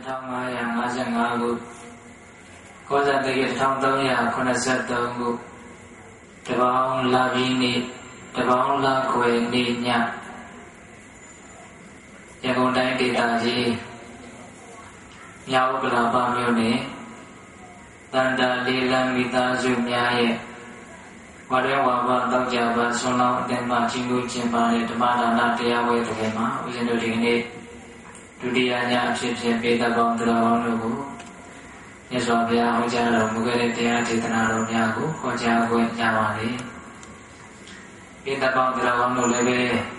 1555ခုကောဇာတိက1383ခုတပေါင်းလပြီးနေ့တပေါင်းလခွေနေ့ညရန်ကုန်တိုင်းဒေသကြီးမြောက်ဥက္ကလာပမြို့နယ်တန်တာလေးလမ်းမိသားစုများရဲ့ဝရဝဘတောက်ကြပါဆွမ်းလောင်းအသင်းမှကြီးမှုကျင်းပတဲ့ဓမ္မဒါနတရားဝဲတစ်ခေတ်မှာဦးဇင်းတို့ဒီကနေ့ဒုတိယညအဖြစ်ဖြင့်ပေးသက်ပေါင်းတရားပေါင်းတို့ကိုမြတ်စွာဘုရားဟောကြားတော်မူခဲ့တဲ့တရားဒေသနာတော်များကိုဟောကြားခွင့်ရပါလေပေးသက်ပေါင်းတရားပေါင်းတို့လည်းပဲ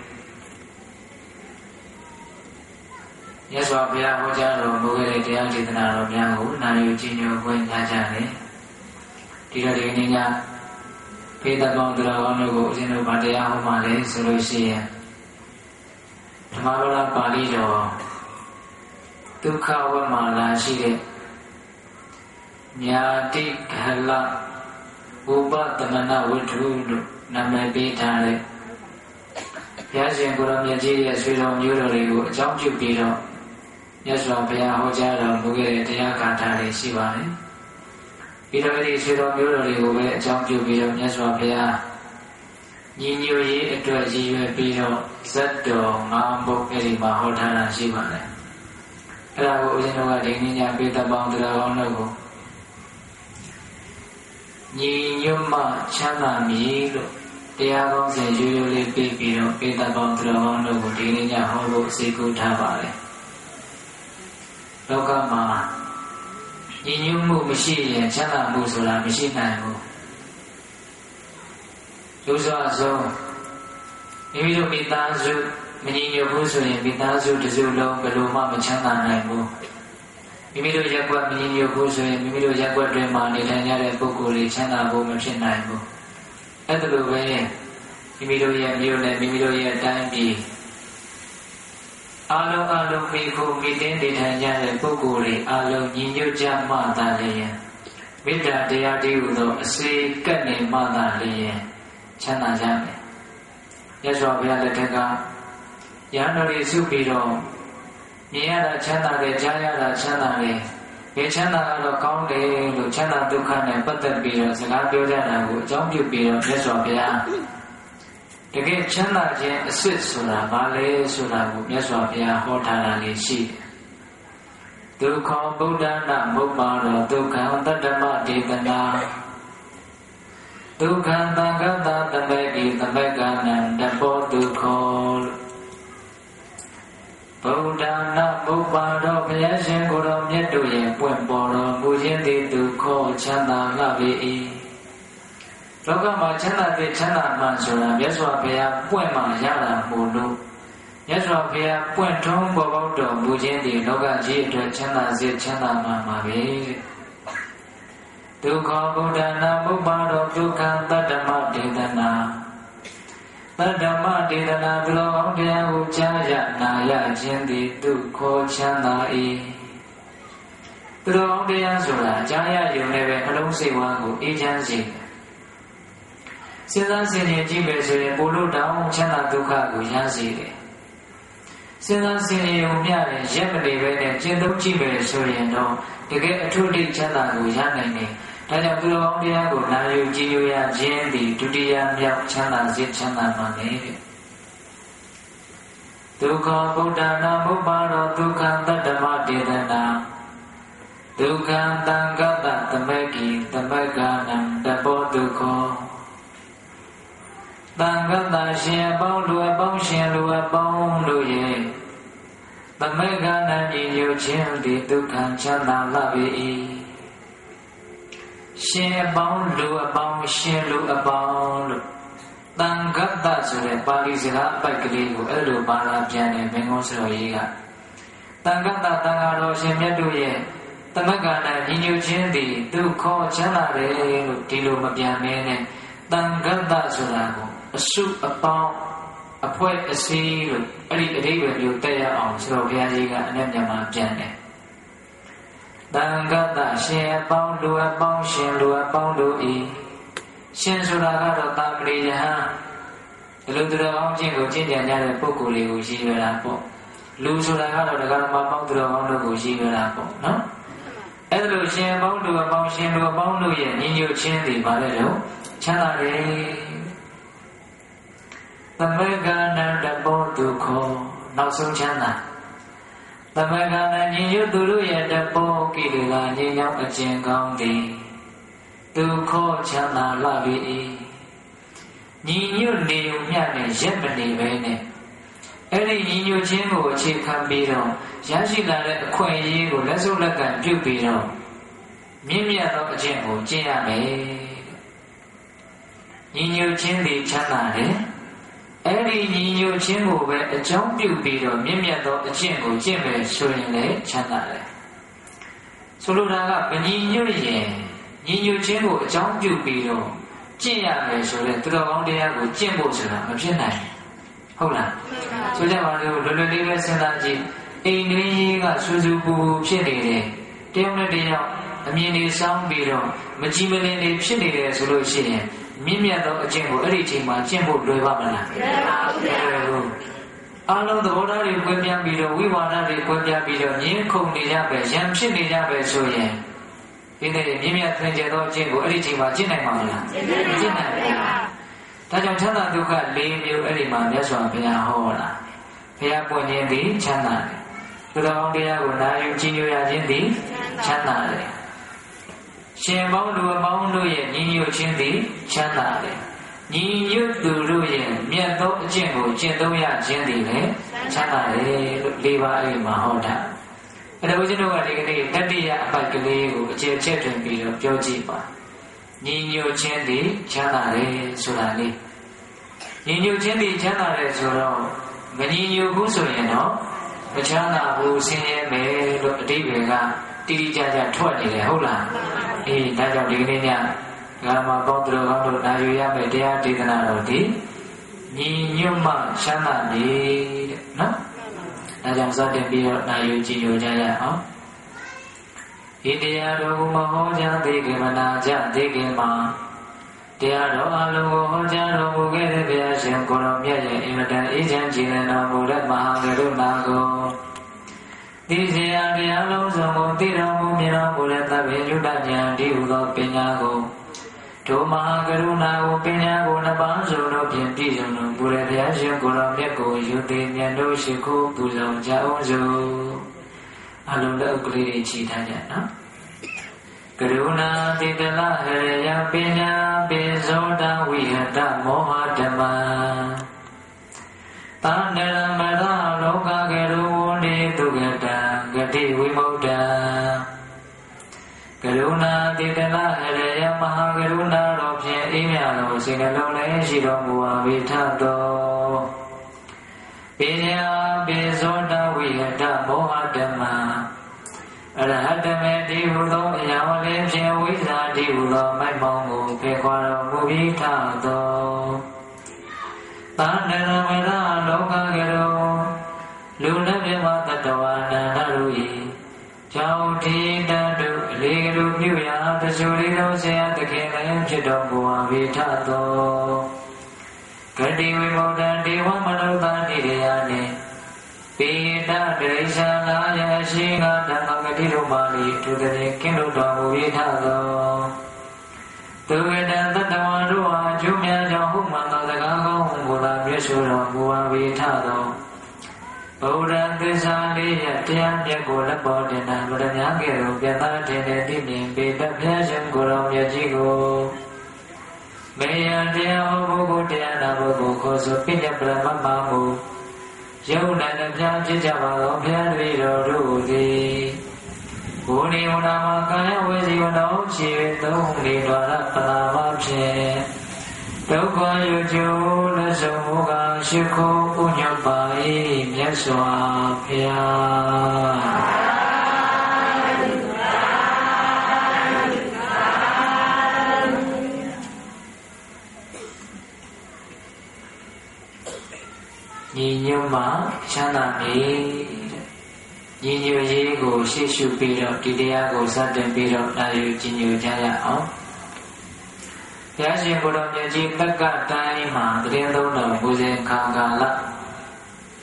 မြတ်စွာဘုရားဟောကြားတော်မူခဲ့တဲ့တရားဒေသနာတော်များကိုနာယူကြည်ညိုခွင့်ရကြတယ်ဒီတော့ဒီကနေ့ညဖေးသက်ပေါင်းတရားကောင်းတို့ကိုအရှင်တို့ဗာတရားဟောမှလည်းဆိုလို့ရှိရင်ဓမ္မဗလာပါဠိတော်ဒုက္ခဝမာလာရှိတဲ့ညာတိခလဥပတမနာဝိထုလို့နာမည်ပေးထားတဲ့ဘုရားရှင်ကိုရောမြတ်ကြီးရဲ့ဆွေတော်မျိုးတော်တွေကိုအကြောင်းပြုပြီးတော့မြတ်စွာဘုရားဟောကြားတော်မူခဲ့တဲ့တရားဂါထာတွေရှိပါတယ်ပြီးတော့ဒီဆွေတော်မျိုးတော်တွေကိုပဲအကြောင်းပြုပြီးတော့မြတ်စွာဘုရားညီညွတ်ရေးအတွက်ရည်ရွယ်ပြီးတော့ဇတ်တော်5ဘုတ်အဲ့ဒီမှာဟောထားတာရှိပါတယ်အဲ့ဒါကိုဦးဇင်းတို့ကဒီနေ့ညပေးသက်ပေါင်းတရားကောင်းတို့ကိုညီညွတ်မှချမ်းသာမည်လို့တရားကောင်းစဉ်ရိုးရိုးလေးပြီးပြီးတော့ပေးသက်ပေါင်းတရားကောင်းတို့ကိုဒီနေ့ညဟောဖို့စိတ်ကူးထားပါတယ်လောကမှာညီညွတ်မှုမရှိရင်ချမ်းသာမှုဆိုတာမရှိနိုင်ဘူးလူစွာဆုံးမိမိတို့မိသားစုမညီညွတ်ဘူးဆိုရင်မိသားစုတစ်စုလုံးဘယ်လိုမှမချမ်းသာနိုင်ဘူးမိမိတို့ရက်ွက်မညီညွတ်ဘူးဆိုရင်မိမိတို့ရက်ွက်တွင်မှာနေထိုင်ကြတဲ့ပုဂ္ဂိုလ်တွေချမ်းသာဖို့မဖြစ်နိုင်ဘူးအဲ့ဒါလိုပဲမိမိတို့ရဲ့မြို့နဲ့မိမိတို့ရဲ့တိုင်းပြည်အလုံးမိခုမိတင်းနေထိုင်ကြတဲ့ပုဂ္ဂိုလ်တွေအလုံးညီညွတ်ကြမှသာလျှင်မေတ္တာတရားတည်းဟူသောအစေကပ်နေမှသာလျှင်ချမ်းသာကြမယ်။မြတ်စွာဘုရားလက်ထက်ကရဟန်းတော်တွေစုပြီးတော့မြင်ရတာချမ်းသာတယ်ကြားရတာချမ်းသာတယ်ဘယ်ချမ်းသာကတော့ကောင်းတယ်လို့ချမ်းသာဒုက္ခနဲ့ပတ်သက်ပြီးတော့စကားပြောကြတာကိုအကြောင်းပြုပြီးတော့မြတ်စွာဘုရားတကယ်ချမ်းသာခြင်းအစစ်ဆိုတာဘာလဲဆိုတာကိုမြတ်စွာဘုရားဟောထားတာလေးရှိတယ်။ဒုက္ခဗုဒ္ဓနာမုပ္ပါရောဒုက္ခတတ္တမဒေသနာဒုက္ခသံဃတသမေတိသမက္ကနံတဘောဒုက္ခဗုဒ္ဓနာမုပ္ပါရောဘုရားရှင်ကိုယ်တော်မြတ်တို့ရဲ့ပွင့်ပေါ်တော်မူခြင်းသည်ဒုက္ခချမ်းသာလှပေ၏လောကမှာချမ်းသာတဲ့ချမ်းသာမှဆိုတာမြတ်စွာဘုရားပွင့်မှရတာမို့လို့မြတ်စွာဘုရားပွင့်ထုံးပေါ်ပေါက်တော်မူခြင်းဒီလောကကြီးအတွက်ချမ်းသာစေချမ်းသာမှမှာပဲဒုက္ခဗုဒ္ဓနာမုပ္ပါရောဒုက္ခတတ္တမဒေသနာတတ္တမဒေသနာသူတော်ကောင်းတရားကိုကြားရနာရခြင်းသည်ဒုက္ခချမ်းသာ၏သူတော်ကောင်းတရားဆိုတာကြားရရုံနဲ့ပဲနှလုံးစိတ်ဝါးကိုအေးချမ်းစေစဉ်းစားဆင်ခြင်ကြည့်မယ်ဆိုရင်ပိုလို့တောင်းချမ်းသာဒုက္ခကိုရစေတယ်စဉ်းစားဆင်ခြင်ုံမျှတယ်ရက်မနေပဲနဲ့ကျင့်သုံးကြည့်မယ်ဆိုရင်တော့တကယ်အထုထိပ်ချမ်းသာကိုရနိုင်တယ်ဒါကြောင့်သူတော်ကောင်းတရားကိုနာယူကြည်ညိုရခြင်းသည်ဒုတိယမြောက်ချမ်းသာစေချမ်းသာမှာပဲဒုက္ခဗုဒ္ဓနာမုပ္ပါရောဒုက္ခတတ္တမဒေသနာဒုက္ခသံဃတသမက္ကိသမက္ကနံတဘောဒုက္ခသံဃတရှင်အပေါင်းလူအပေါင်းရှင်လူအပေါင်းတို့ရဲ့သမက္ကနံညီညွတ်ခြင်းသည်ဒုက္ခချမ်းသာလှပေ၏ရှင်အပေါင်းလူအပေါင်းရှင်လူအပေါင်းလို့သံဃတဆိုတဲ့ပါဠိစကားအပိုက်ကလေးကိုအဲ့လိုပါလာပြန်တယ်မင်းကုန်းစတော်ကြီးကသံဃတသံဃာတော်ရှင်မြတ်တို့ရဲ့သမက္ကနံညီညွတ်ခြင်းသည်ဒုက္ခချမ်းသာတယ်လို့ဒီလိုမပြန်မဲနဲ့သံဃတဆိုတာကိုအစုအပေါင်းအဖွဲ့အစည်းလို့အဲ့ဒီအဓိပ္ပာယ်မျိုးတက်ရအောင်ဆိုတော့ဘုရားကြီးကအနက်မြန်မာပြန်တယ်သံဃတရှင်အပေါင်းလူအပေါင်းရှင်လူအပေါင်းတို့ဤရှင်ဆိုတာကတော့တာမဏေယဟန်ဒီလိုသူတော်ကောင်းချင်းကိုကျင့်ကြံကြတဲ့ပုဂ္ဂိုလ်လေးကိုရည်ရွယ်တာပေါ့လူဆိုတာကတော့ဒကာမပေါင်းသူတော်ကောင်းတို့ကိုရှိကြတာပေါ့နော်အဲ့ဒါလို့ရှင်ပေါင်းသူအပေါင်းရှင်လူအပေါင်းတို့ရဲ့ညီညွတ်ခြင်းတွေပါလေလို့ချမ်းသာတယ်သမဂနန္တဘောဒုက္ခနောက်ဆုံးချမ်းသာသမဂနညီညွတ်သူတို့ရဲ့တဘောကိလေသာငြိမ်းချမ်းအကျဉ်ကောင်းသည်ဒုက္ခချမ်းသာလာပြီညီညွတ်နေုံမျှနဲ့ရက်မနေပဲနဲ့အဲ့ဒီညီညွတ်ခြင်းကိုအခြေခံပြီးတော့ရရှိလာတဲ့အခွင့်အရေးကိုလက်စုပ်လက်ကင်ပြုပြီးတော့မြင့်မြတ်သောအကျင့်ကိုကျင့်ရမယ်ညီညွတ်ခြင်းသည်ချမ်းသာတယ်အဲ့ဒီညီညွတ်ခြင်းကိုပဲအကြောင်းပြုပြီးတော့မြင့်မြတ်သောအကျင့်ကိုကျင့်မယ်ဆိုရင်လည်းချမ်းသာတယ်ဆိုလိုတာကမညီညွတ်ရင်ညီညွတ်ခြင်းကိုအကြောင်းပြုပြီးတော့ကျင့်ရမယ်ဆိုတဲ့သူတော်ကောင်းတရားကိုကျင့်ဖို့ဆိုတာမဖြစ်နိုင်ဟုတ်လားဆိုကြပါစို့လွယ်လွယ်လေးပဲစဉ်းစားကြည့်အိမ်တွင်းကြီးကဆူဆူပူပူဖြစ်နေတယ်တယောက်နဲ့တယောက်အမြင်တွေစောင်းပြီးတော့မကြည်မလင်တွေဖြစ်နေတယ်ဆိုလို့ရှိရင်မြင့်မြတ်သောအကျင့်ကိုအဲ့ဒီအချိန်မှာကျင့်ဖို့လွယ်ပါမလားလွယ်ပါဘူးအားလုံးသဘောထားတွေကွဲပြားပြီးတော့ဝိဝါဒတွေကွဲပြားပြီးတော့ငြင်းခုန်နေကြပဲရံဖြစ်နေကြပဲဆိုရင်ဒီနေ့မြင့်မြတ်သင်ကျသောအကျင့်ကိုအဲ့ဒီအချိန်မှာကျင့်နိုင်မှာမလားကျင့်နိုင်ပါဘူးဒါကြောင့်ချမ်းသာဒုက္ခ၄မျိုးအဲ့ဒီမှာမြတ်စွာဘုရားဟောတာဘုရားပွင့်ခြင်းသည်ချမ်းသာတယ်သူတော်ကောင်းတရားကိုနာယူကြည်ညိုရခြင်းသည်ချမ်းသာတယ်ရှင်ပေါင်းလူအပေါင်းတို့ရဲ့ညီညွတ်ခြင်းသည်ချမ်းသာတယ်ညီညွတ်သူတို့ရဲ့မြတ်သောအကျင့်ကိုကျင့်သုံးရခြင်းသည်လည်းချမ်းသာတယ်လို့၄ပါးအဲ့ဒီမှာဟောတာအဲ့ဒါဘုရားတို့ကဒီကနေ့တတိယအပိုက်ကလေးကိုအခြေချက်တွင်ပြီးတော့ပြောကြည့်ပါညီညွတ်ခြင်းသည်ချမ်းသာတယ်ဆိုတာလေးညီညွတ်ခြင်းသည်ချမ်းသာတယ်ဆိုတော့မညီညွတ်ဘူးဆိုရင်တော့မချမ်းသာဘူးဆင်းရဲမယ်လို့အတိပ္ပယ်ကတိတိကျကျထွက်နေတယ်ဟုတ်လားအေးဒါကြောင့်ဒီကနေ့ညငါမှာပေါင်းတော်ကောင်းတို့နာယူရမယ်တရားဒေသနာတော်ဒီညီညွတ်မှချမ်းသာတယ်တဲ့နော်ဒါကြောင့်စတင်ပြီးတော့နာယူကြည်ညိုကြရအောင်ဒီတရားတော်ကိုမဟောကြားသေးခင်မနာကြသေးခင်မှာတရားတော်အလုံးကိုဟောကြားတော်မူခဲ့တဲ့ဘုရားရှင်ကိုရောမြတ်ရဲ့အင်မတန်အေးချမ်းကြည်လင်တော်မူတဲ့မဟာကရုဏာကိုဒီစရာတရားလုံးစုံကိုသိတော်မူမြင်တော်မူတဲ့သဗ္ဗညုတဉာဏ်ဒီဟုသောပညာကိုဒုမဟာကရုဏာကိုပညာကိုနှစ်ပါးစုံတို့ဖြင့်ပြည့်စုံတော်မူတဲ့ဘုရားရှင်ကိုရောမြတ်ကိုယူသည်မြတ်တို့ရှိခိုးပူဇော်ကြအောင်စို့အလုံးတဲ့ဥက္ကလေးတွေခြိထားကြနော်ကရုဏာတိတလဟရယပညာပိဇောတဝိဟတမောဟဓမ္မတန္တရမရလောကကရုဏိတုကတံဂတိဝိမုဒ္ဒံကရုဏာတိတလဟရယမဟာကရုဏာတော်ဖြင့်အေးမြတော်စိတ်နှလုံးလည်းရှိတော်မူပါ၏ထသောပညာပိဇောတဝိဟတမောဟဓမ္မအရဟတမေတိဟုသောအရာဝလေးဖြင့်ဝိဇ္ဇာတိဟုသောမိုက်မောင်းကိုဖေခွာတော်မူပြီးထသောတန္တရမရလောကကရောလူလက်ပြမတတဝနန္ဒတို့၏ကြောင့်ဒီတတုအလေးကလူပြုရာတဆူလေးသောဆရာသခင်လည်းဖြစ်တော်မူပါ၏ထသောဂတိဝိမုဒ္ဒံဒေဝမနုဿာတိရယနှင့်ပိဋကဒိဋ္ဌာနာယရှိငါဓမ္မဂတိတို့ပါဠိသူတည်းကင်းလို့တော်မူ၏ထသောသူဝေဒံတတဝါတို့အားကျိုးများကြောင့်ဟုတ်မှန်သောစကားကောင်းကိုသာမြတ်စွာတော်မူပါ၏ထသောဗုဒ္ဓသစ္စာလေးရတရားမြတ်ကိုလက်ပေါ်တင်တာဗုဒ္ဓများကဲ့သို့ပြသတင်တဲ့သိမြင်ပေတတ်ဖျားရှင်ကိုယ်တော်မြတ်ကြီးကိုမေယံတရားဟောပုဂ္ဂိုလ်တရားနာပုဂ္ဂိုလ်ခေါ်ဆိုပိဋကပရမမမူယုံနာနှပြဖြစ်ကြပါသောဘုရားတပည့်တော်တို့သည်ဘုနိဝနာမှာကာယဝေစီဝနာဖြင့်သုံးနေတော်ရပနာမဖြင့်ဒုက္ခယူကျိုးလက်ဆုံးမူကားရှိခိုးဥညွတ်ပါ၏မြတ်စွာဘုရားညီညွတ်မှချမ်းသာမည်ညီညွတ်ရေးကိုရှေ့ရှုပြီးတော့ဒီတရားကိုစတင်ပြီးတော့နာယူကြည်ညိုကြရအောင်ဘုရားရှင်ကိုယ်တော်မြတ်ကြီးတက္ကတိုင်းမှာတရင်သုံးတော်မူစဉ်ခါကာလ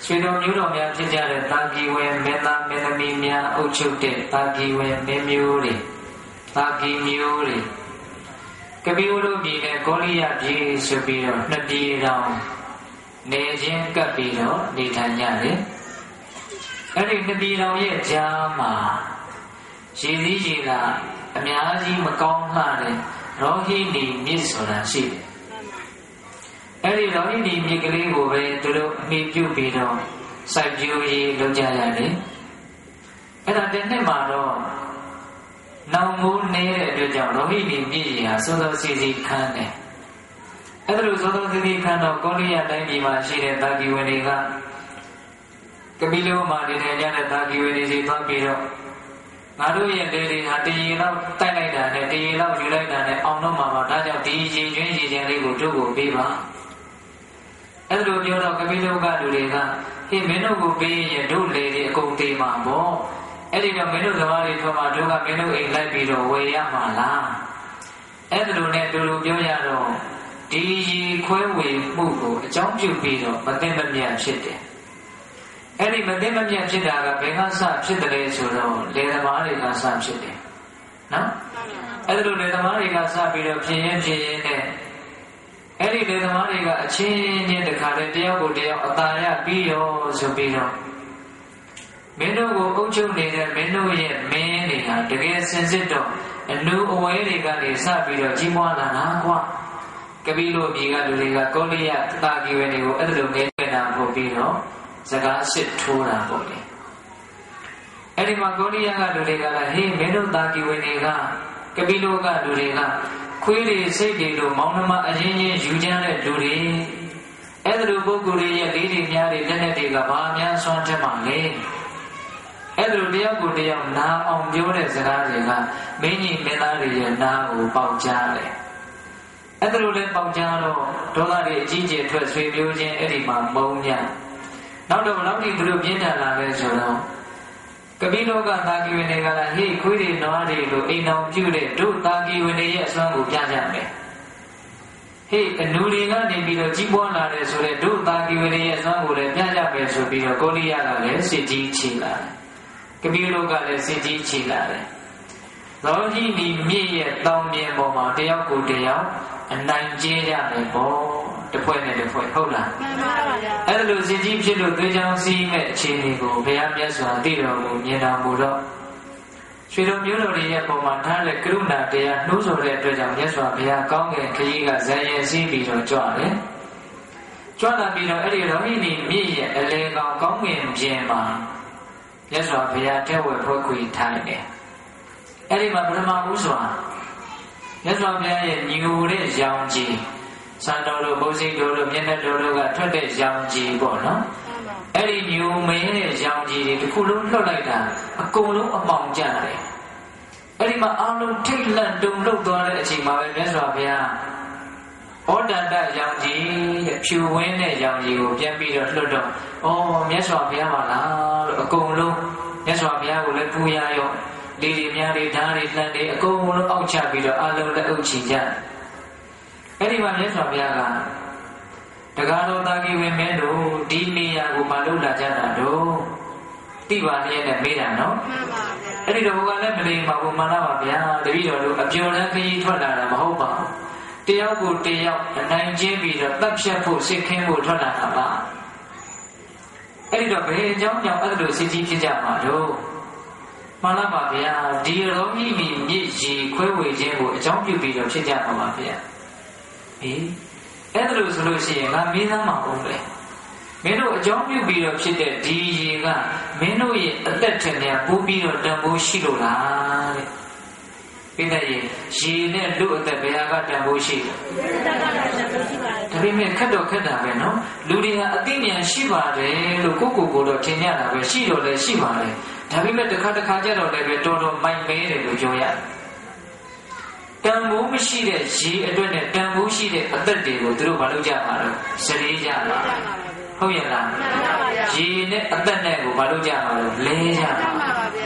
ရွှေတော်မျိုးတော်များဖြစ်ကြတဲ့တာကီဝယ်မင်းသားမင်းသမီးများအုပ်ချုပ်တဲ့တာကီဝယ်မင်းမျိုးတွေတာကီမျိုးတွေကပိဝရုပြည်နဲ့ကောလိယပြည်ဆိုပြီးတော့နှစ်ပြည်တော်နေချင်းကပ်ပြီးတော့နေထိုင်ကြတယ်အဲ့ဒီနှစ်ပြည်တော်ရဲ့ကြားမှာရည်စည်းရည်ကအများကြီးမကောင်းလှတဲ့ရောဟိနီမြစ်ဆိုတာရှိတယ်အဲ့ဒီရောဟိနီမြစ်ကလေးကိုပဲသူတို့အမိပြုပြီးတော့စိုက်ပျိုးရေးလုပ်ကြရတယ်အဲ့ဒါတစ်နှစ်မှာတော့နောင်မိုးနေတဲ့အတွက်ကြောင့်ရောဟိနီမြစ်ကြီးဟာစောစောစီစီခန်းတယ်အဲ့ဒါလို့စောစောစီစီခန်းတော့ကောလိယတိုင်းပြည်မှာရှိတဲ့တာကီဝင်တွေကကပိလဝမှာနေထိုင်ကြတဲ့တာကီဝင်တွေစီသွားပြီးတော့ငါတို့ရဲ့လေတွေဟာတရေလောက်တိုက်လိုက်တာနဲ့တရေလောက်ယူလိုက်တာနဲ့အောင်တော့မှာပါဒါကြောင့်ဒီရေကျွင်းရေချင်လေးကိုတို့ကိုပေးပါအဲ့လိုပြောတော့ကပိလဝကလူတွေကဟေးမင်းတို့ကိုပေးရင်တို့လေတွေအကုန်သေးမှာပေါ့အဲ့ဒီတော့မင်းတို့သမားတွေထွက်မှာတို့ကမင်းတို့အိမ်လိုက်ပြီးတော့ဝယ်ရမှာလားအဲ့လိုနဲ့တူတူပြောရတော့ဒီရေခွဲဝေမှုကိုအကြောင်းပြုပြီးတော့မသိမမြတ်ဖြစ်တယ်အဲ့ဒီမသိမမြတ်ဖြစ်တာကဘယ်ကစဖြစ်တယ်လဲဆိုတော့လေသမားတွေကစဖြစ်တယ်နော်အဲ့လိုလေသမားတွေကစပြီးတော့ဖြစ်ရင်နဲ့အဲ့ဒီလေသမားတွေကအချင်းချင်းတခါတည်းတယောက်ကိုတယောက်အသာရပြီးရောဆိုပြီးတော့မင်းတို့ကိုအုပ်ချုပ်နေတဲ့မင်းတို့ရဲ့မင်းတွေဟာတကယ်စင်စစ်တော့အနုအဝဲတွေကနေစပြီးတော့ကြီးပွားလာတာကွာကပိလိုပြည်ကလူတွေကကောလိယတာကီဝေတွေကိုအဲ့လိုနေနေတာပို့ပြီးတော့စကားစစ်ထိုးတာပေါ့လေအဲ့ဒီမှာကောလိယကလူတွေကလည်းဟေးမင်းတို့တာကီဝေတွေကကပိလိုကလူတွေကခွေးတွေစိတ်တွေလို့မောင်နှမအရင်ချင်းယူကြတဲ့လူတွေအဲ့လိုပုဂ္ဂိုလ်တွေရဲ့လေးတွေများတွေလက်နဲ့တွေကဘာများဆွမ်းထက်မှလဲအဲ့လိုတယောက်ကိုတယောက်နားအောင်ပြောတဲ့စကားတွေကမင်းကြီးမင်းသားတွေရဲ့နားကိုပေါက်ကြားတယ်အဲ့လိုလည်းပေါက်ကြားတော့ဒေါသတွေအကြီးကျယ်ထွက်ဆွေမျိုးချင်းအဲ့ဒီမှာမုန်းကြနောက်တော့ဘယ်လောက်ဒီလိုပြင်းထန်လာလဲဆိုတော့ကပိလောကတာကီဝင်တွေကလည်းဟေးခွေးတွေနွားတွေလိုအိမ်တော်ပြုတဲ့တို့တာကီဝင်တွေရဲ့အစွမ်းကိုပြကြမယ်ဟေးအနူတွေကနေပြီးတော့ကြီးပွားလာတယ်ဆိုတဲ့တို့တာကီဝင်တွေရဲ့အစွမ်းကိုလည်းပြကြမယ်ဆိုပြီးတော့ကောလိယကလည်းစစ်ကြီးချီလာတယ်ကပိလောကလည်းစစ်ကြီးချီလာတယ်ရောဟိနီမြစ်ရဲ့တောင်ပြင်ပေါ်မှာတယောက်ကိုတယောက်အနိုင်ကျင်းကြမယ်ပေါ့တစ်ဖွဲ့နဲ့တစ်ဖွဲ့ဟုတ်လားမှန်ပါပါဗျာအဲ့လိုစစ်ကြီးဖြစ်လို့သွေးချောင်းစီးမဲ့အခြေအနေကိုဘုရားမြတ်စွာသိတော်မူမြင်တော်မူတော့ရွှေတော်မျိုးတော်တွေရဲ့ပုံမှာထားတဲ့ကရုဏာတရားနှိုးဆော်တဲ့အတွက်ကြောင့်မြတ်စွာဘုရားကောင်းကင်ခရီးကဇံရင်စီးပြီးတော့ကြွတယ်ကြွလာပြီးတော့အဲ့ဒီရောဟိနီမြစ်ရဲ့အလယ်ကောင်ကောင်းကင်ပြင်မှာမြတ်စွာဘုရားတဲ့ဝယ်ဖွဲ့ခွေထားတယ်အဲ့ဒီမှာပထမဦးစွာမြတ်စွာဘုရားရဲ့ညီကိုတဲ့ရောင်ကြီးစံတော်တို့ဘုဇိတော်တို့မျက်နှာတော်တို့ကထွက်တဲ့ရောင်ကြီးပေါ့နော်အဲ့ဒီညူမင်းရဲ့ရောင်ကြီးတွေတစ်ခုလုံးလွတ်လိုက်တာအကုန်လုံးအပေါင်ကျတယ်အဲ့ဒီမှာအလုံးထိတ်လန့်တုန်လှုပ်သွားတဲ့အချိန်မှာပဲမြတ်စွာဘုရားဩဒန္တရောင်ကြီးတဲ့ဖြူဝင်းတဲ့ရောင်ကြီးကိုပြန်ပြီးတော့လွတ်တော့ဩမြတ်စွာဘုရားပါလားလို့အကုန်လုံးမြတ်စွာဘုရားကိုလည်းပူရရောလေတွေများတွေဓာတ်တွေတန်တွေအကုန်လုံးအောက်ချပြီးတော့အလုံးလက်အုပ်ချီကြအဲ့ဒီမှာမြတ်စွာဘုရားကတကားတော်တာကြီးဝင်မဲတို့ဒီနေရာကိုမလုပ်လာကြတာတို့သိပါလျက်နဲ့မေးတာနော်မှန်ပါဗျာအဲ့ဒီတော့ဘုရားလည်းမလိမ္မာဘူးမှန်လားပါဗျာတပည့်တော်တို့အပြော်လန်းခရီးထွက်လာတာမဟုတ်ပါဘူးတယောက်ကိုတယောက်အနိုင်ကျင်းပြီးတော့တပ်ဖြတ်ဖို့စစ်ခင်းဖို့ထွက်လာတာပါအဲ့ဒီတော့ဘယ်အကြောင်းကြောင့်အဲ့လိုစစ်ကြီးဖြစ်ကြမှာတို့မှန်လားပါဗျာဒီရောဟိနီမြစ်ရေခွဲဝေခြင်းကိုအကြောင်းပြုပြီးတော့ဖြစ်ကြပါပါဗျာအေးအဲ့ဒါလို့ဆိုလို့ရှိရင်ငါမင်းသားမအောင်ပဲမင်းတို့အကြောင်းပြုပြီးတော့ဖြစ်တဲ့ဒီရေကမင်းတို့ရဲ့အသက်ထင်များပိုးပြီးတော့တန်ဖိုးရှိလို့လားတဲ့ပြည့်တဲ့ရေနဲ့လူအသက်ဘယ်ဟာကတန်ဖိုးရှိလဲဒါပေမဲ့ခက်တော့ခက်တာပဲနော်လူတွေဟာအသိဉာဏ်ရှိပါတယ်လို့ကိုတော့ထင်ကြတာပဲရှိတော့လည်းရှိပါတယ်ဒါပေမဲ့တစ်ခါကြတော့လည်းပဲတော်တော်မိုက်မဲတယ်လို့ပြောရတယ်တန်ဖိုးမရှိတဲ့ရေအတွက်နဲ့တန်ဖိုးရှိတဲ့အသက်တွေကိုသူတို့မလုပ်ကြပါဘူးစရိကြပါဟုတ်ရဲ့လားရေနဲ့အသက်နဲ့ကိုမလုပ်ကြပါဘူးလဲကြပါဘာ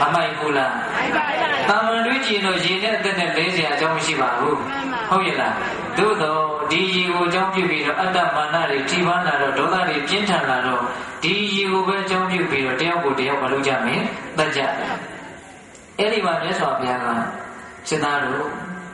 မိုက်ဘူးလားတာမန်တွေးကြည့်လို့ရေနဲ့အသက်နဲ့လဲเสียအကြောင်းမရှိပါဘူးဟုတ်ရဲ့လားသို့တော့ဒီရေကိုအကြောင်းပြုပြီးတော့အတ္တမာနတွေထိပါလာတော့ဒေါသတွေပြင်းထန်လာတော့ဒီရေကိုပဲအကြောင်းပြုပြီးတော့တယောက်ကိုတယောက်မလုပ်ကြမင်းတတ်ကြအဲ့ဒီမှာမြတ်စွာဘုရားကရှင်သားတို့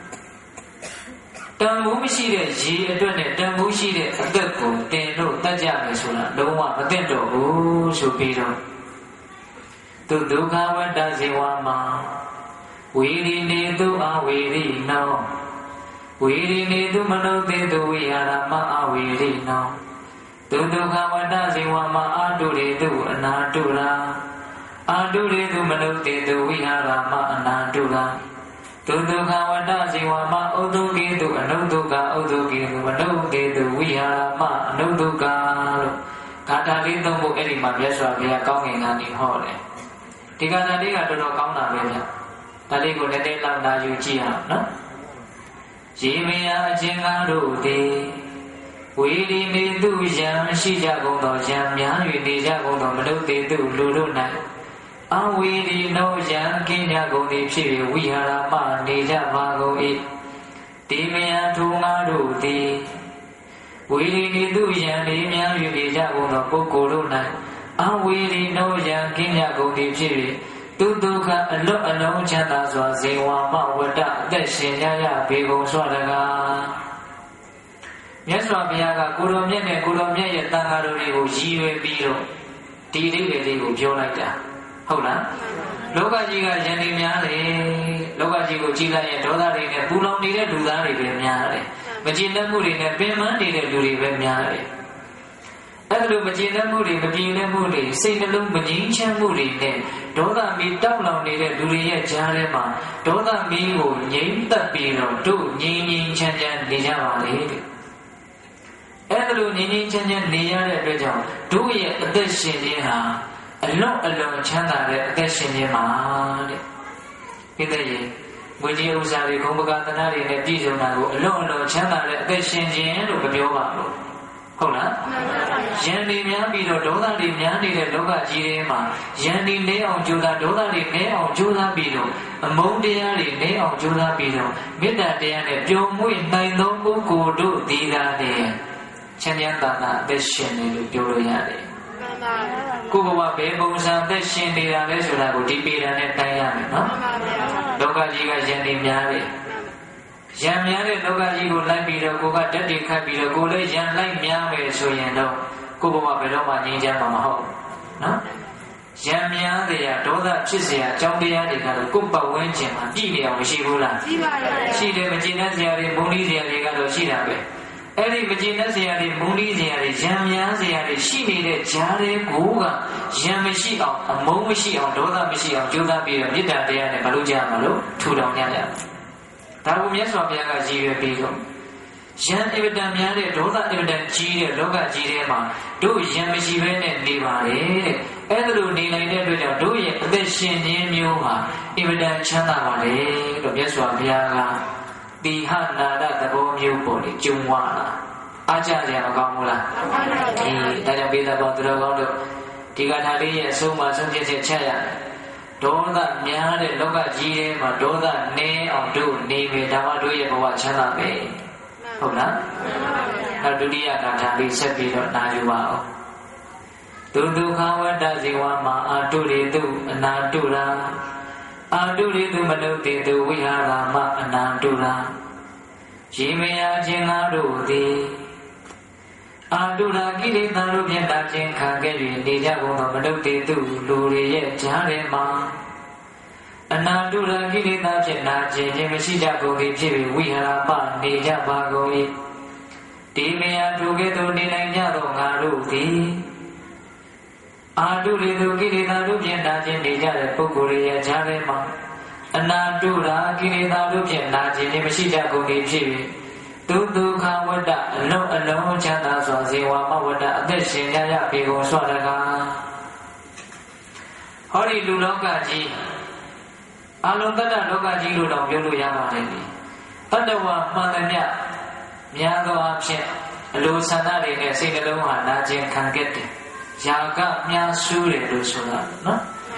တန်ဖိုးမရှိတဲ့ရေအတွက်နဲ့တန်ဖိုးရှိတဲ့အသက်ကိုတင်လို့တတ်ကြမယ်ဆိုတာလုံးဝမသိတော့ဘူးဆိုပြီးတော့သူဒုက္ခဝတ္တဇေဝမှာဝေရိနေတုအဝေရိနောဝေရိနေတုမနုဿေတုဝိဟာရမအဝေရိနောသူဒုက္ခဝတ္တဇေဝမှာအာတုရေတုအနာတုရာအာတုရေတုမနုဿေတုဝိဟာရမအနာတုရာသူဒုက္ခဝတ္တဇေဝမှာဥဒ္ဓကေတုအနုဒုက္ခဥဒ္ဓကေတုမနုဿေတုဝိဟာရမအနုဒုက္ခလို့ဂါထာလေးသုံးဖို့အဲ့ဒီမှာမြတ်စွာဘုရားကောင်းငင်ကနေဟောတယ်ဒီဂါထာလေးကတော်တော်ကောင်းတာပဲဗျဒါလေးကိုလည်းတဲ့လောက်နာယူကြည့်အောင်နော်ရေမယာအချင်းကားတို့သည်ဝေဒီနေသူယံရှိကြကုန်သောယံများ၍နေကြကုန်သောမနုဿေတုလူတို့၌အဝေဒီနောယံကင်းကြကုန်သည်ဖြစ်၍ဝိဟာရမနေကြပါကုန်၏ဒီမယထူငါတို့သည်ဝေဒီနေသူယံနေများ၍နေကြကုန်သောပုဂ္ဂိုလ်တို့၌အဝေဒီနောယံကင်းကြကုန်သည်ဖြစ်၍သူဒုက္ခအလွတ်အလုံးချမ်းသာစွာဇေဝမဝတ္တအသက်ရှင်ကြရပေကုန်စွာတကားမြတ်စွာဘုရားကကိုတော်မြတ်နဲ့ကိုတော်မြတ်ရဲ့တန်ခါတော်တွေကိုရည်ရွယ်ပြီးတော့ဒီလေးကိုပြောလိုက်တာဟုတ်လားလောကကြီးကယန္တိများတယ်လောကကြီးကိုကြည်လိုက်ရင်ဒေါသတွေနဲ့ပူလောင်နေတဲ့လူသားတွေပဲများတယ်မကျေနပ်မှုတွေနဲ့ပင်ပန်းနေတဲ့လူတွေပဲများတယ်အဲ့လိုမကျေနပ်မှုတွေမပြေလည်မှုတွေစိတ်နှလုံးမငြိမ်းချမ်းမှုတွေနဲ့ဒေါသမီးတောက်လောင်နေတဲ့လူတွေရဲ့ကြားထဲမှာဒေါသမီးကိုငြိမ်းသက်ပြီးတော့တို့ငြိမ်းငြိမ်းချမ်းချမ်းနေကြပါလေတဲ့အဲ့လိုငြိမ်းငြိမ်းချမ်းချမ်းနေရတဲ့အတွက်ကြောင့်တို့ရဲ့အသက်ရှင်ခြင်းဟာအလွန်ချမ်းသာတဲ့အသက်ရှင်ခြင်းပါတဲ့ဒီတဲ့ရေဝိညာဉ်ဥစ္စာတွေဂုဏ်ပကသနာတွေနဲ့ပြည့်စုံတာကိုအလွန်ချမ်းသာတဲ့အသက်ရှင်ခြင်းလို့မပြောပါဘူးဟုတ်လားယန္တိများပြီးတော့ဒေါသတွေများနေတဲ့လောကကြီးထဲမှာယန္တိနေအောင်ကြိုးစားဒေါသတွေနေအောင်ကြိုးစားပြီးတော့အမုန်းတရားတွေနေအောင်ကြိုးစားပြီးတော့မေတ္တာတရားနဲ့ပျော်မွေ့နိုင်သောပုဂ္ဂိုလ်တို့ဒီသာနဲ့ချမ်းသာသာအသက်ရှင်နေလို့ပြောလို့ရတယ်ကိုယ်ဘဝဘယ်ပုံစံသက်ရှင်နေတာလဲဆိုတာကိုဒီပေဒံနဲ့တိုင်းရမယ်နော်လောကကြီးကယန္တိများတယ်ရံများတဲ့လောကကြီးကိုလိုက်ပြီးတော့ကိုကတက်တည်ခတ်ပြီးတော့ကိုလည်းရံလိုက်များမယ်ဆိုရင်တော့ကိုဘဝဘယ်တော့မှငြိမ်းချမ်းမှာမဟုတ်နော်ရံများတဲ့ဒေါသဖြစ်เสียအကြောင်းတရားတွေကတော့ကိုယ်ပတ်ဝန်းကျင်မှာပြည့်နေအောင်မရှိဘူးလားရှိပါတယ်ရှိတယ်မကျေနပ်စရာတွေမုန်းတီးစရာတွေကတော့ရှိတာပဲအဲ့ဒီမကျေနပ်စရာတွေမုန်းတီးစရာတွေရံများစရာတွေရှိနေတဲ့ကြားတွေကိုကရံမရှိအောင်အမုန်းမရှိအောင်ဒေါသမရှိအောင်ကြိုးစားပြီးတော့မေတ္တာတရားနဲ့မလုပ်ကြမှာလို့ထူထောင်ကြရဒါကိုမြတ်စွာဘုရားကရည်ရွယ်ပြီးတော့ယံအဝတ္တများတဲ့ဒေါသအဝတ္တကြီးတဲ့လောကကြီးထဲမှာတို့ယံမရှိဘဲနဲ့နေပါလေတဲ့အဲ့ဒါလိုနေနိုင်တဲ့အတွက်ကြောင့်တို့ရဲ့အသက်ရှင်ခြင်းမျိုးဟာအဝတ္တချမ်းသာပါလေလို့မြတ်စွာဘုရားကတိဟနာဒသဘောမျိုးပေါ်လေကျုံဝါလာအားကြကြမကောင်းဘူးလားဒီဒါကြောင့်ပေးသဘောသူတော်ကောင်းတို့ဒီကထာလေးရဲ့အဆုံးမှာဆုံးဖြတ်ချက်ချက်ရတယ်ဒေါသများတဲ့လောကကြီးထဲမှာဒေါသနည်းအောင်တို့နေမယ်ဒါမှတို့ရဲ့ဘဝချမ်းသာပဲဟုတ်လားနောက်ဒုတိယဂါထာလေးဆက်ပြီးတော့နာယူပါအောင်သူဒုက္ခဝတ္တဇေဝမှာအာတုရေတုအနာတုရာအာတုရေတုမနုတေတုဝိဟာရမအနာတုရာရေမယာခြင်းငါတို့သည်အာတုရာကိလေသာတို့ဖြင့်တာခြင်းခံခဲ့၍နေကြကုန်သောမနုတေတုလူတွေရဲ့ကြားထဲမှာအနာတုရာကိလေသာဖြင့်နာခြင်းမရှိကြကုန်သည်ဖြစ်ပြီးဝိဟာရပနေကြပါကုန်၏ဒီမယာတို့ကဲ့သို့နေနိုင်ကြသောငါတို့သည်အာတုရေတုကိလေသာတို့ဖြင့်နာခြင်းနေကြတဲ့ပုဂ္ဂိုလ်ရဲ့ကြားထဲမှာအနာတုရာကိလေသာတို့ဖြင့်နာခြင်းမရှိကြကုန်သည်ဖြစ်ပြီးဒုက္ခဝတ္တအလုံးချမ်းသာစွာဇေဝမဝတ္တအသက်ရှင်ကြရပေကုန်စွာတကားဟောဒီလူလောကကြီးအလုံးတတ္တလောကကြီးလို့တော့ပြောလို့ရပါတယ်တတ္တဝါမှန်သမျှများသောအားဖြင့်အလိုဆန္ဒတွေနဲ့စိတ်နှလုံးဟာနာကျင်ခံခဲ့တယ်ယာကများဆူးတယ်လို့ဆိုတာနော်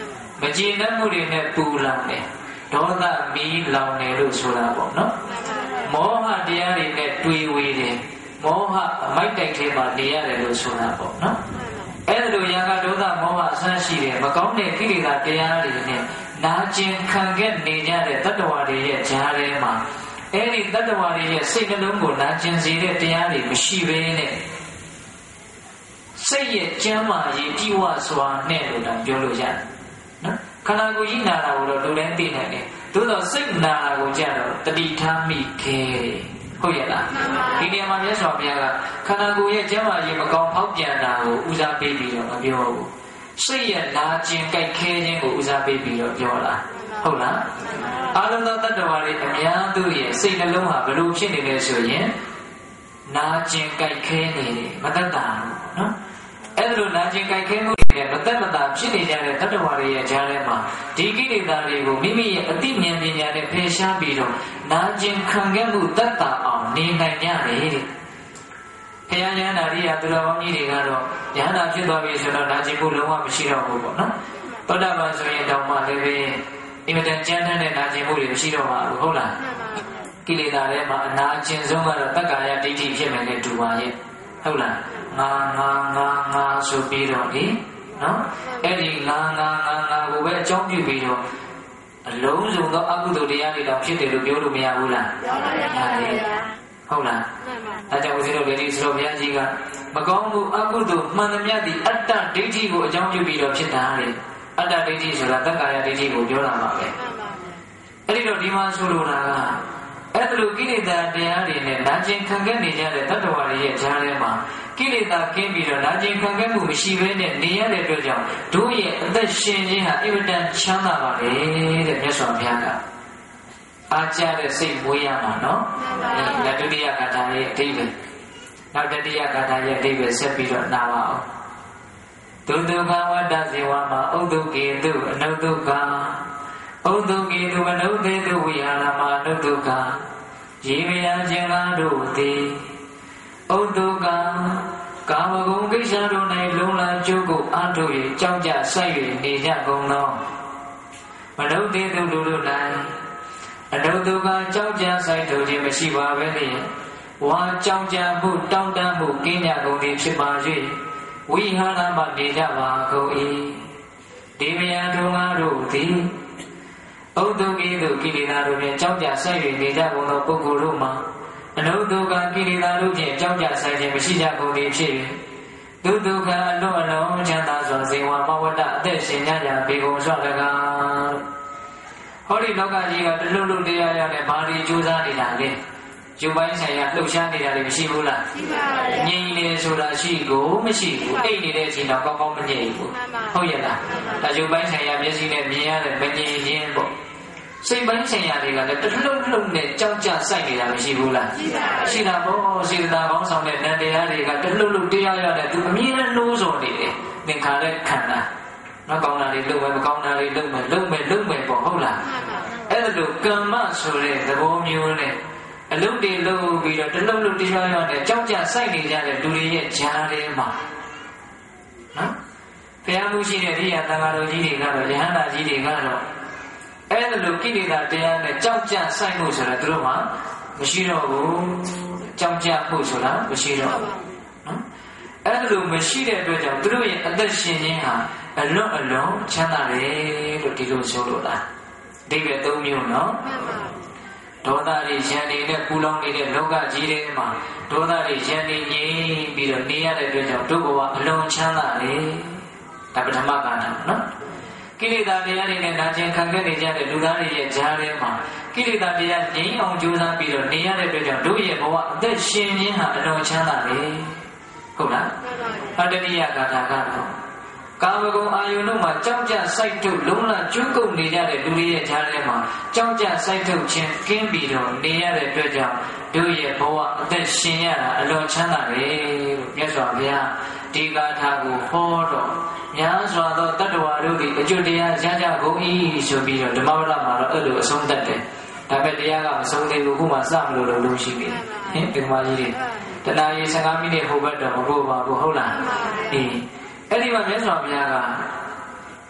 မကျေနပ်မှုတွေနဲ့ပူလောင်တယ်ဒေါသမီးလောင်တယ်လို့ဆိုတာပေါ့နော်မောဟတရားတွေနဲ့တွေ့ဝေးတယ်မောဟအမိုက်တိုက်ထဲမှာနေရတယ်လို့ဆိုတာပေါ့နော်အဲ့လိုရာဂဒေါသမောဟအဆန်းရှိတယ်မကောင်းတဲ့ကိလေသာတရားတွေနဲ့နာကျင်ခံခဲ့နေကြတဲ့တတ္တဝါတွေရဲ့ဈာထဲမှာအဲ့ဒီတတ္တဝါတွေရဲ့စိတ်နှလုံးကိုနာကျင်စေတဲ့တရားတွေမရှိဘဲနဲ့စိတ်ရဲ့ကျမ်းမာရေးကြည်ဝစွာနဲ့လို့တောင်ပြောလို့ရတယ်နော်ခန္ဓာကိုယ်ကြီးနာတာကိုတော့လူတိုင်းသိနိုင်တယ်သို့တော့စိတ်နာတာကိုကြတော့တတိထားမိခဲ့ဟုတ်ရဲ့လားဒီနေရာမှာမြတ်စွာဘုရားကခန္ဓာကိုယ်ရဲ့ကျမ်းမာရေးမကောင်းဖောက်ပြန်တာကိုဦးစားပေးပြီးတော့မပြောဘူးစိတ်ရဲ့နာကျင်ကြိုက်ခဲခြင်းကိုဦးစားပေးပြီးတော့ပြောတာဟုတ်လားအာလုံသောတတ္တဝါတွေအများသူရဲ့စိတ်နှလုံးဟာဘယ်လိုဖြစ်နေလဲဆိုရင်နာကျင်ကြိုက်ခဲနေတယ်မတတ်တာနော်အဲ့လိုနာကျင်ကြိုက်ခဲမှုတွေနဲ့မသက်မသာဖြစ်နေကြတဲ့တတ္တဝါတွေရဲ့ကြားထဲမှာဒီကိလေသာတွေကိုမိမိရဲ့အသိဉာဏ်ပညာနဲ့ဖယ်ရှားပြီးတော့နာကျင်ခံခဲ့မှုတတ်တာအောင်နေနိုင်ကြတယ်တဲ့ဘုရားဉာဏ်ဓာရိယသူတော်ကောင်းကြီးတွေကတော့ဉာဏ်ဓာဖြစ်သွားပြီဆိုတော့နာကျင်မှုလုံးဝမရှိတော့ဘူးပေါ့နော်သောတာပန်ဆိုရင်တောင်မှလည်းပဲအင်မတန်ကြမ်းတမ်းတဲ့နာကျင်မှုတွေမရှိတော့ပါဘူးဟုတ်လားကိလေသာထဲမှာအနာကျင်ဆုံးကတော့တက္ကာယဒိဋ္ဌိဖြစ်မယ်နဲ့တူပါရဲ့ဟုတ်လားငါဆိုပြီးတော့လေနော်အဲ့ဒီငါကိုပဲအကြောင်းပြုပြီးတော့အလုံးစုံသောအကုသိုလ်တရားတွေတော့ဖြစ်တယ်လို့ပြောလို့မရဘူးလားပြောပါရရတယ်ဟုတ်လားအဲကြောင့်ဦးဇင်းတို့ဒီဆိုဘုရားကြီးကမကောင်းမှုအကုသိုလ်မှန်သမျှဒီအတ္တဒိဋ္ဌိကိုအကြောင်းပြုပြီးတော့ဖြစ်တာလေအတ္တဒိဋ္ဌိဆိုတာတက္ကာယဒိဋ္ဌိကိုပြောတာပါပဲအဲ့ဒီတော့ဒီမှာဆိုလိုတာကအဲ့လိုကိလေသာတရားတွေနဲ့နာကျင်ခံခဲ့နေကြတဲ့တတ္တဝါတွေရဲ့ဈာထဲမှာကိလေသာကင်းပြီးတော့နာကျင်ခံခဲ့မှုမရှိဘဲနဲ့နေရတဲ့အတွက်ကြောင့်တို့ရဲ့အသက်ရှင်ခြင်းဟာအင်မတန်ချမ်းသာပါလေတဲ့မြတ်စွာဘုရားကအားကြတဲ့စိတ်မွေးရမှာနော်။ဒုတိယဂါထာရဲ့အဓိပ္ပာယ်နောက်တတိယဂါထာရဲ့အဓိပ္ပာယ်ဆက်ပြီးတော့နားပါအောင်။ဒုက္ခဝတ္တဇေဝမှာဥဒ္ဒကေတုအနုဒ္ဒကဥဒ္ဒကေတုအနုသေတုဝိဟာရမအနုဒ္ဒကရေမယခြင်းကားတို့သည်ဥဒ္ဒကကာမဂုဏ်ကိစ္စတို့၌လုံလကျုပ်ကိုအားထုတ်၍ကြောက်ကြဆိုက်၍နေကြကုန်သောမနုသေတုလူတို့၌အနုဒ္ဒကကြောက်ကြဆိုက်တို့ခြင်းမရှိပါဘဲနှင့်ဝါကြောက်ကြမှုတောင်းတမှုကင်းကြကုန်သည်ဖြစ်ပါ၍ဝိဟာရမနေကြပါကုန်၏ဒီမယထုံငါတို့သည်ဥဒ္ဒကေတုကိလေသာတို့ဖြင့်ကြောက်ကြဆိုက်၍နေကြကုန်သောပုဂ္ဂိုလ်တို့မှာအနုဒ္ဒကကိလေသာတို့ဖြင့်ကြောက်ကြဆိုက်ခြင်းမရှိကြကုန်သည်ဖြစ်၍ဒုက္ခအလွန်အလုံးချမ်းသာစွာဇေဝမဝတ္တအသက်ရှင်ကြဘေကုန်စွာ၎င်းဟောဒီလောကကြီးကတလွတ်လွတ်တရားရနဲ့ဘာတွေကြိုးစားနေတာလဲယူပိုင်းဆိုင်ရာလှုပ်ရှားနေတာတွေမရှိဘူးလားရှိပါရဲ့ငြိမ်နေဆိုတာရှိကိုမရှိဘူးအိတ်နေတဲ့အချိန်တော့ကောင်းကောင်းမငြိမ်ဘူးဟုတ်ရဲ့လားဒါယူပိုင်းဆိုင်ရာမျက်စိနဲ့မြင်ရတဲ့မငြိမ်ခြင်းပေါ့စိတ်ပိုင်းဆိုင်ရာတွေကလည်းတလှုပ်လှုပ်နဲ့ကြောက်ကြစိုက်နေတာမရှိဘူးလားရှိတာပေါ့စေတနာကောင်းဆောင်တဲ့နန္တရားတွေကတလှုပ်လှုပ်တရားရတဲ့သူအမြဲတမ်းနှိုးဆော်နေတယ်သင်္ခါရခန္ဓာနော်ကောင်းတာတွေလုပ်မယ်မကောင်းတာတွေလုပ်မယ်ပေါ့ဟုတ်လားအဲ့ဒါလိုကမ္မဆိုတဲ့သဘောမျိုးနဲ့အလုပ်တွေလုပ်ပြီးတော့တလှုပ်လှုပ်တရားရတဲ့ကြောက်ကြစိုက်နေကြတဲ့လူတွေရဲ့ဈာထဲမှာနော်ဘုရားမှုရှိတဲ့ရိယာသံဃာတော်ကြီးတွေကတော့ယဟန္တာကြီးတွေကတော့အဲ့ဒါလိုကိလေသာတရားနဲ့ကြောက်ကြစိုက်မှုဆိုတာသူတို့မှမရှိတော့ဘူးကြောက်ကြမှုဆိုတာမရှိတော့ဘူးနော်အဲ့ဒါလိုမရှိတဲ့အတွက်ကြောင့်သူတို့ရဲ့အသက်ရှင်ခြင်းဟာအလွန်အလွန်ချမ်းသာတယ်လို့ဒီလိုဆိုလို့လားအဓိပ္ပာယ်၃မျိုးနော်ဒေါသတွေရန်နေတဲ့ပူလောင်နေတဲ့လောကကြီးထဲမှာဒေါသတွေရန်နေငြိမ်းပြီးတော့နေရတဲ့အတွက်ကြောင့်ဒုက္ခကအလွန်ချမ်းသာတယ်ဒါပထမကဏ္ဍနော်ကိလေသာတရားတွေနဲ့နာကျင်ခံခဲ့နေကြတဲ့လူသားတွေရဲ့ဈာထဲမှာကိလေသာတရားငြိမ်းအောင်ကြိုးစားပြီးတော့နေရတဲ့အတွက်ကြောင့်တို့ရဲ့ဘဝအသက်ရှင်ခြင်းဟာအလွန်ချမ်းသာတယ်ဟုတ်လားအတ္တနိယဂါထာကတော့ကာမဂုဏ်အာယုန်တို့မှာကြောက်ကြစိုက်ထုတ်လုံးလကျွတ်ကုန်နေကြတဲ့လူတွေရဲ့ဈာထဲမှာကြောက်ကြစိုက်ထုတ်ခြင်းကင်းပြီးတော့နေရတဲ့အတွက်ကြောင့်တို့ရဲ့ဘဝအသက်ရှင်ရတာအလွန်ချမ်းသာတယ်လို့မြတ်စွာဘုရားဒီဂါထာကိုဟောတော့များစွာသောတတ္တဝါတို့သည်အကျိုးတရားရကြကုန်၏ဆိုပြီးတော့ဓမ္မပဒမှာတော့အဲ့လိုအဆုံးသတ်တယ်ဒါပေမဲ့တရားကမဆုံးသေးဘူးခုမှစမလို့လို့ရှိပြီဟင်ဒီမှာကြီးတွေတဏှာကြီး15မိနစ်ဟိုဘက်တော့မဟုတ်ပါဘူးဟုတ်လားအေးအဲ့ဒီမှာမြတ်စွာဘုရားက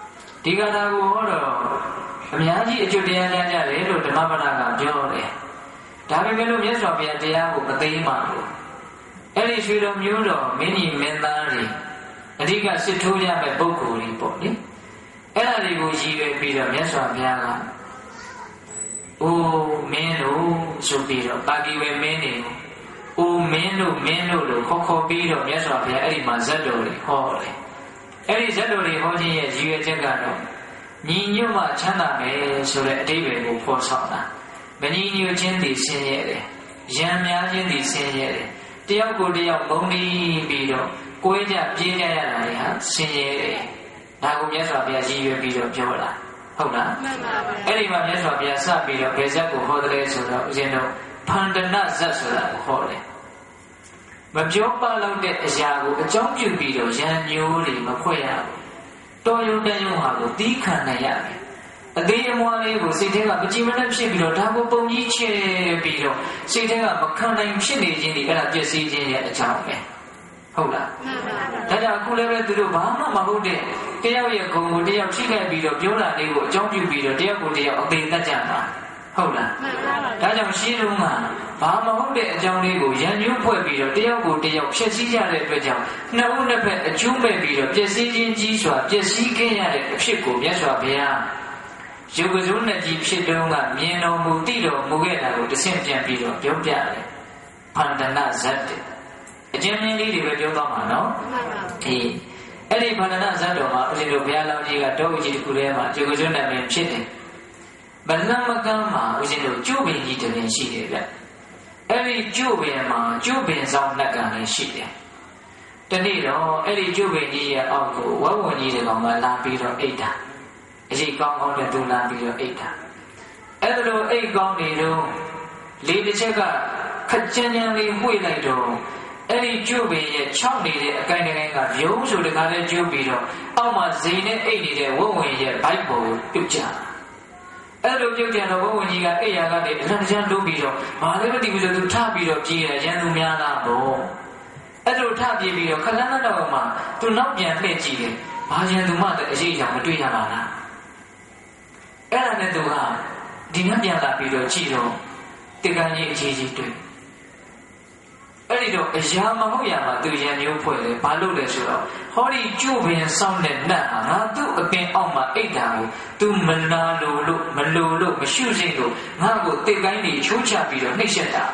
ဒီကထာကိုဟောတော့အများကြီးအကျိုးတရားများကြတယ်လို့ဓမ္မပဒကပြောတယ်ဒါပေမဲ့လို့မြတ်စွာဘုရားတရားကိုမသိမှလို့အဲ့ဒီရွှေတော်မျိုးတော်မင်းကြီးမင်းသားတွေအဓိကစစ်ထိုးရမယ့်ပုဂ္ဂိုလ်တွေပေါ့လေအဲ့ဒါတွေကိုရည်ရွယ်ပြီးတော့မြတ်စွာဘုရားကအိုးမင်းတို့ဆိုပြီးတော့ပါဠိဝေမင်းတွေအိုးမင်းတို့လို့ခေါ်ပြီးတော့မြတ်စွာဘုရားအဲ့ဒီမှာဇတ်တော်တွေဟောတယ်အဲ့ဒီဇတ်တော်တွေဟောခြင်းရဲ့ရည်ရွယ်ချက်ကတော့ညီညွတ်မှချမ်းသာမယ်ဆိုတဲ့အဓိပ္ပာယ်ကိုဖော်ဆောင်တာမညီညွတ်ခြင်းသည်ဆင်းရဲတယ်ရံများခြင်းသည်ဆင်းရဲတယ်တယောက်ကိုတယောက်မုန်းတီးပြီးတော့ကိုယ်ကြပြေးကြရတာတွေဟာဆင်းရဲတယ်ဒါကိုမြတ်စွာဘုရားရည်ရွယ်ပြီးတော့ပြောတာဟုတ်လားမှန်ပါဗျာအဲ့ဒီမှာမြတ်စွာဘုရားစပြီးတော့ဘယ်ဇတ်ကိုဟောတယ်ဆိုတော့ဦးဇင်းတို့ဖန္ဒနဇတ်ဆိုတာကိုဟောတယ်မပြောပလောက်တဲ့အရာကိုအကြောင်းပြုပြီးတော့ရံမျိုးတွေမခွဲရဘူးတော်ရုံတန်ရုံဟာကိုတီးခံနိုင်ရတယ်အသေးအမွှားလေးကိုစိတ်ထဲကမကြည်မနှက်ဖြစ်ပြီးတော့ဒါကိုပုံကြီးချဲပြီးတော့စိတ်ထဲကမခံနိုင်ဖြစ်နေခြင်းဒီအဲ့ဒါပျက်စီးခြင်းရဲ့အကြောင်းပဲဟုတ်လားမှန်ပါပါဒါကြောင့်အခုလည်းပဲသူတို့ဘာမှမဟုတ်တဲ့တယောက်ရဲ့ဂုဏ်ကိုတယောက်ထိခိုက်ပြီးတော့ပြောတာလေးကိုအကြောင်းပြုပြီးတော့တယောက်ကိုတယောက်အသေးသက်ကြတာဟုတ်လားမှန်ပါပါဒါကြောင့်ရှင်းလုံးကဘာမဟုတ်တဲ့အကြောင်းလေးကိုရံညွှန်းဖွဲ့ပြီးတော့တယောက်ကိုတယောက်ဖျက်ဆီးကြတဲ့အတွက်ကြောင့်နှစ်ဦးနှစ်ဖက်အကျိုးမဲ့ပြီးတော့ပျက်စီးခြင်းကြီးစွာပျက်စီးခဲ့ရတဲ့အဖြစ်ကိုမြတ်စွာဘုရားရုပ်ကစုံနဲ့ကြီးဖြစ်တုန်းကမြင်တော်မူသိတော်မူခဲ့တာကိုတစ်ဆင့်ပြန်ပြီးတော့ပြောပြတယ်ဖန္ဒနာဇတ်အကျဉ်းမြင့်လေးတွေပဲပြောသွားမှာနော်အေးအဲ့ဒီဖန္ဒနာဇတ်တော်မှာဦးဇင်းတို့ဘုရားလောင်းကြီးကတောဝကြီးတစ်ခုထဲမှာရုပ်ကစုံနဲ့ပင်ဖြစ်တယ်ဗလမကမ်းမှာဦးဇင်းတို့ကျိုးပင်ကြီးတစ်ပင်ရှိတယ်ဗျအဲ့ဒီကျိုးပင်မှာကျိုးပင်ဆောင်နှက်ကလည်းရှိတယ်တနေ့တော့အဲ့ဒီကျိုးပင်ကြီးရဲ့အောက်ကိုဝဝကြီးတွေကောင်ကလာပြီးတော့အိတ်တာအရှိကောင်းကောင်းနဲ့သူလာပြီးတော့အိတ်တာအဲ့ဒါလိုအိတ်ကောင်းနေတော့လေတစ်ချက်ကခက်ကြမ်းကြမ်းလေးဝှေ့လိုက်တော့အဲ့ဒီကျိုးပင်ရဲ့၆နေတဲ့အကိုင်းတိုင်းကရုံးဆိုတခါတည်းကျိုးပြီးတော့အောက်မှာဇိမ်နဲ့အိတ်နေတဲ့ဝဝရဲ့ဘိုက်ပေါ်ကိုပြုတ်ချအဲ့လိုပြုတ်ကြတော့ဘုန်းကြီးကအိယာကနေအလံတန်းလို့ပြီးတော့ဘာလည်းမသိဘူးဆိုသူထပြီးတော့ပြေးတယ်ရန်သူများလားပေါ့အဲ့လိုထပြေးပြီးတော့ခလန်းတော့မှသူနောက်ပြန်လှည့်ကြည့်တယ်ဘာရန်သူမှတဲ့အရေးအကြောင်းမတွေ့ရပါလားအဲ့ဒါနဲ့သူကဒီနေ့ပြန်လာပြီးတော့ကြည့်တော့တက္ကန်းကြီးအကြီးကြီးတွေ့အဲ့ဒီတော့အရာမဟုတ်ရမှာသူရန်မျိုးဖွဲ့တယ်ဘာလို့လဲဆိုတော့ဟောဒီကျုပ်ပင်စောင်းတဲ့နတ်ဟာငါသူ့အပင်အောက်မှာအိတ်တာကိုသူမနာလို့မရှုစိမ့်လို့ငါ့ကိုတစ်ကိုင်းတွေချိုးချပြီးတော့နှိပ်စက်တာ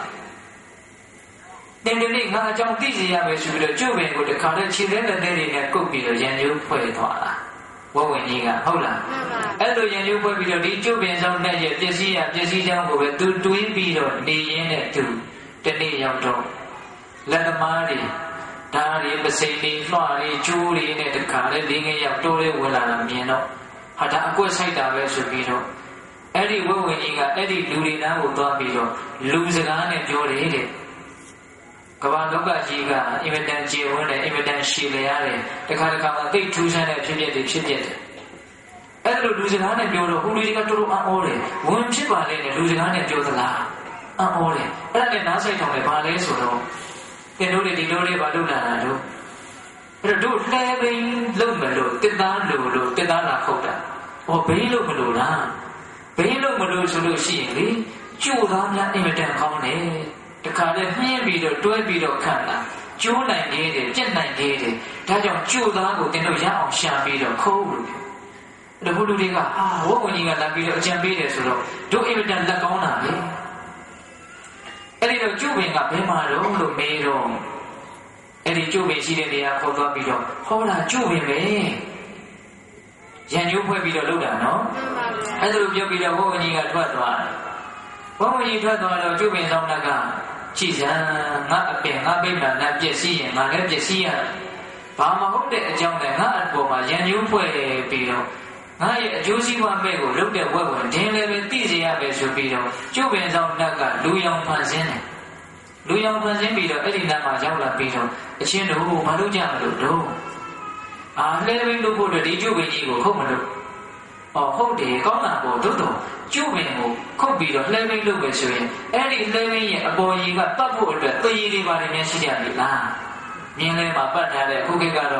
တင်တယ်ငါအကြောင်းသိစေရမယ်ဆိုပြီးတော့ကျုပ်ပင်ကိုတခါတည်းခြေသေးတဲ့တွေနဲ့ကုတ်ပြီးတော့ရန်မျိုးဖွဲ့သွားတာဝဝင်ကြီးကဟုတ်လားအဲ့လိုရန်မျိုးဖွဲ့ပြီးတော့ဒီကျုပ်ပင်စောင်းတဲ့ရဲ့ပစ္စည်းကြောင်းကိုပဲသူတွေးပြီးတော့နေရင်းနဲ့သူတနေ့ရောက်တော့လက်သမားတွေဓာတ်တွေပစိန်တွေလွှာတွေကျိုးတွေနဲ့တခါလေလေးငယ်ရောက်တိုးလေးဝင်လာတာမြင်တော့ဟာဒါအကွက်ဆိုင်တာပဲဆိုပြီးတော့အဲ့ဒီဝဝင်ကြီးကအဲ့ဒီလူတွေနားကိုသွားပြီးတော့လူစကားနဲ့ပြောတယ်တဲ့ကမ္ဘာလောကကြီးကအင်မတန်ကျေဝန်းတယ်အင်မတန်ရှည်လျားတယ်တခါမှသိထူးဆန်းတဲ့ဖြစ်ပျက်တယ်အဲ့လိုလူစကားနဲ့ပြောတော့ဟိုလူတွေကတော်တော်အံ့ဩတယ်ဝင်ဖြစ်ပါလေနဲ့လူစကားနဲ့ပြောသလားအံ့ဩတယ်အဲ့ဒါနဲ့နားဆိုင်ဆောင်တယ်ဘာလဲဆိုတော့ကဲတို့တွေဒီလိုလေးဘာလုပ်လာတာတို့အဲ့တော့တို့လှဲဘိန်းလုံမလို့တစ်သားလို့တစ်သားလာခုတ်တာဟောဘိန်းလို့မလို့လားဘိန်းလို့မလို့ဆိုလို့ရှိရင်လေကျိုးသားများအင်မတန်ကောင်းတယ်တခါလေနှင်းပြီးတော့တွဲပြီးတော့ခံတာကျိုးနိုင်သေးတယ်ပြက်နိုင်သေးတယ်ဒါကြောင့်ကျိုးသားကိုတင်တို့ရအောင်ရှာပြီးတော့ခိုးလို့ဒါဘုလူတွေကဝတ်ဝင်ကြီးကလာပြီးတော့အကြံပေးတယ်ဆိုတော့တို့အင်မတန်လက်ကောင်းတာလေအဲ့ဒီတော့ကျုပ်ပင်ကဘယ်မှာတော့လို့မေးတော့အဲ့ဒီကျုပ်ပင်ရှိတဲ့နေရာခေါ်သွားပြီးတော့ဟောတာကျုပ်ပင်ပဲရန်ညိုးဖွဲ့ပြီးတော့လုပ်တာနော်အဲ့ဒါလိုပြောပြီးတော့ဘုန်းကြီးကထွက်သွားတယ်ဘုန်းကြီးထွက်သွားတော့ကျုပ်ပင်ဆောင်ကကြည်စံငါအပင်ငါပိမှန်နဲ့ပြည့်စည်ရင်ငါလည်းပြည့်စည်ရဘာမဟုတ်တဲ့အကြောင်းနဲ့ငါအပေါ်မှာရန်ညိုးဖွဲ့ပြီးတော့ငါရဲ့အကျိုးစီးပွားမဲ့ကိုလုပ်တဲ့ဝက်ဝင်ဒင်းလည်းပဲသိစေရမယ်ဆိုပြီးတော့ကျုပ်ပင်ဆောင်ကလူရောင်ဖန်ဆင်းတယ်လူရောင်ဖန်ဆင်းပြီးတော့အဲ့ဒီနားမှာရောက်လာပြီးတော့အချင်းတို့ဘာလို့ကြမလို့တော့လှဲဘင်းလို့ဖို့ဒီကျုပ်ပင်ကြီးကိုခုတ်မလို့ဟုတ်တယ်ကောင်းတာပေါ့တို့တော့ကျုပ်ပင်ကိုခုတ်ပြီးတော့လှဲဘင်းလို့ပဲဆိုရင်အဲ့ဒီလှဲဘင်းရဲ့အပေါ်ကြီးကပတ်ဖို့အတွက်သေရည်တွေပါတယ်များရှိကြပြီလားမြင်းလဲမှာပတ်ထားတဲ့ခုခေတ်ကတော့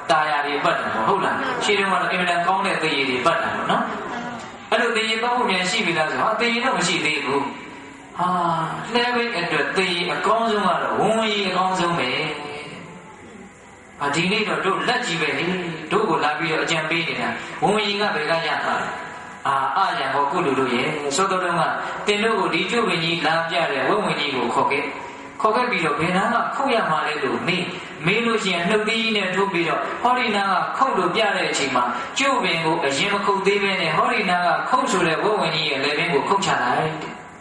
ตายาတွေပတ်တယ်ပေါ့ဟုတ်လားရှင်းတော့အင်မတန်ကောင်းတဲ့သေရည်တွေပတ်တယ်ပေါ့နော်အဲ့လိုသေရည်ပတ်ဖို့မြန်ရှိပြီလားဆိုတော့သေရည်တော့မရှိသေးဘူးဟာလဲဝိတ်အတွက်သေရည်အကောင်းဆုံးကတော့ဝဝင်ရည်အကောင်းဆုံးပဲဒီနေ့တော့တို့လက်ကြည့်ပဲလေတို့ကိုလာပြီးတော့အကြံပေးနေတာဝဝင်ရည်ကဘယ်ကရမှာအာရံဟောကုလူတို့ရဲ့သို့တော်တုန်းကတင်တို့ကိုဒီကျုပ်ပင်ကြီးလာပြတဲ့ဝဝင်ကြီးကိုခေါ်ခဲ့ပြီးတော့ဘယ်နာကခုတ်ရမှာလဲလို့မေးလို့ရှိရင်နှုတ်သီးနဲ့ထိုးပြီးတော့ဟောဒီနာကခုတ်လို့ပြတဲ့အချိန်မှာကျုပ်ပင်ကိုအရင်မခုတ်သေးပဲနဲ့ဟောဒီနာကခုတ်ဆိုတဲ့ဝဝင်ကြီးရဲ့လက်ပင်ကိုခုတ်ချလိုက်အဲ့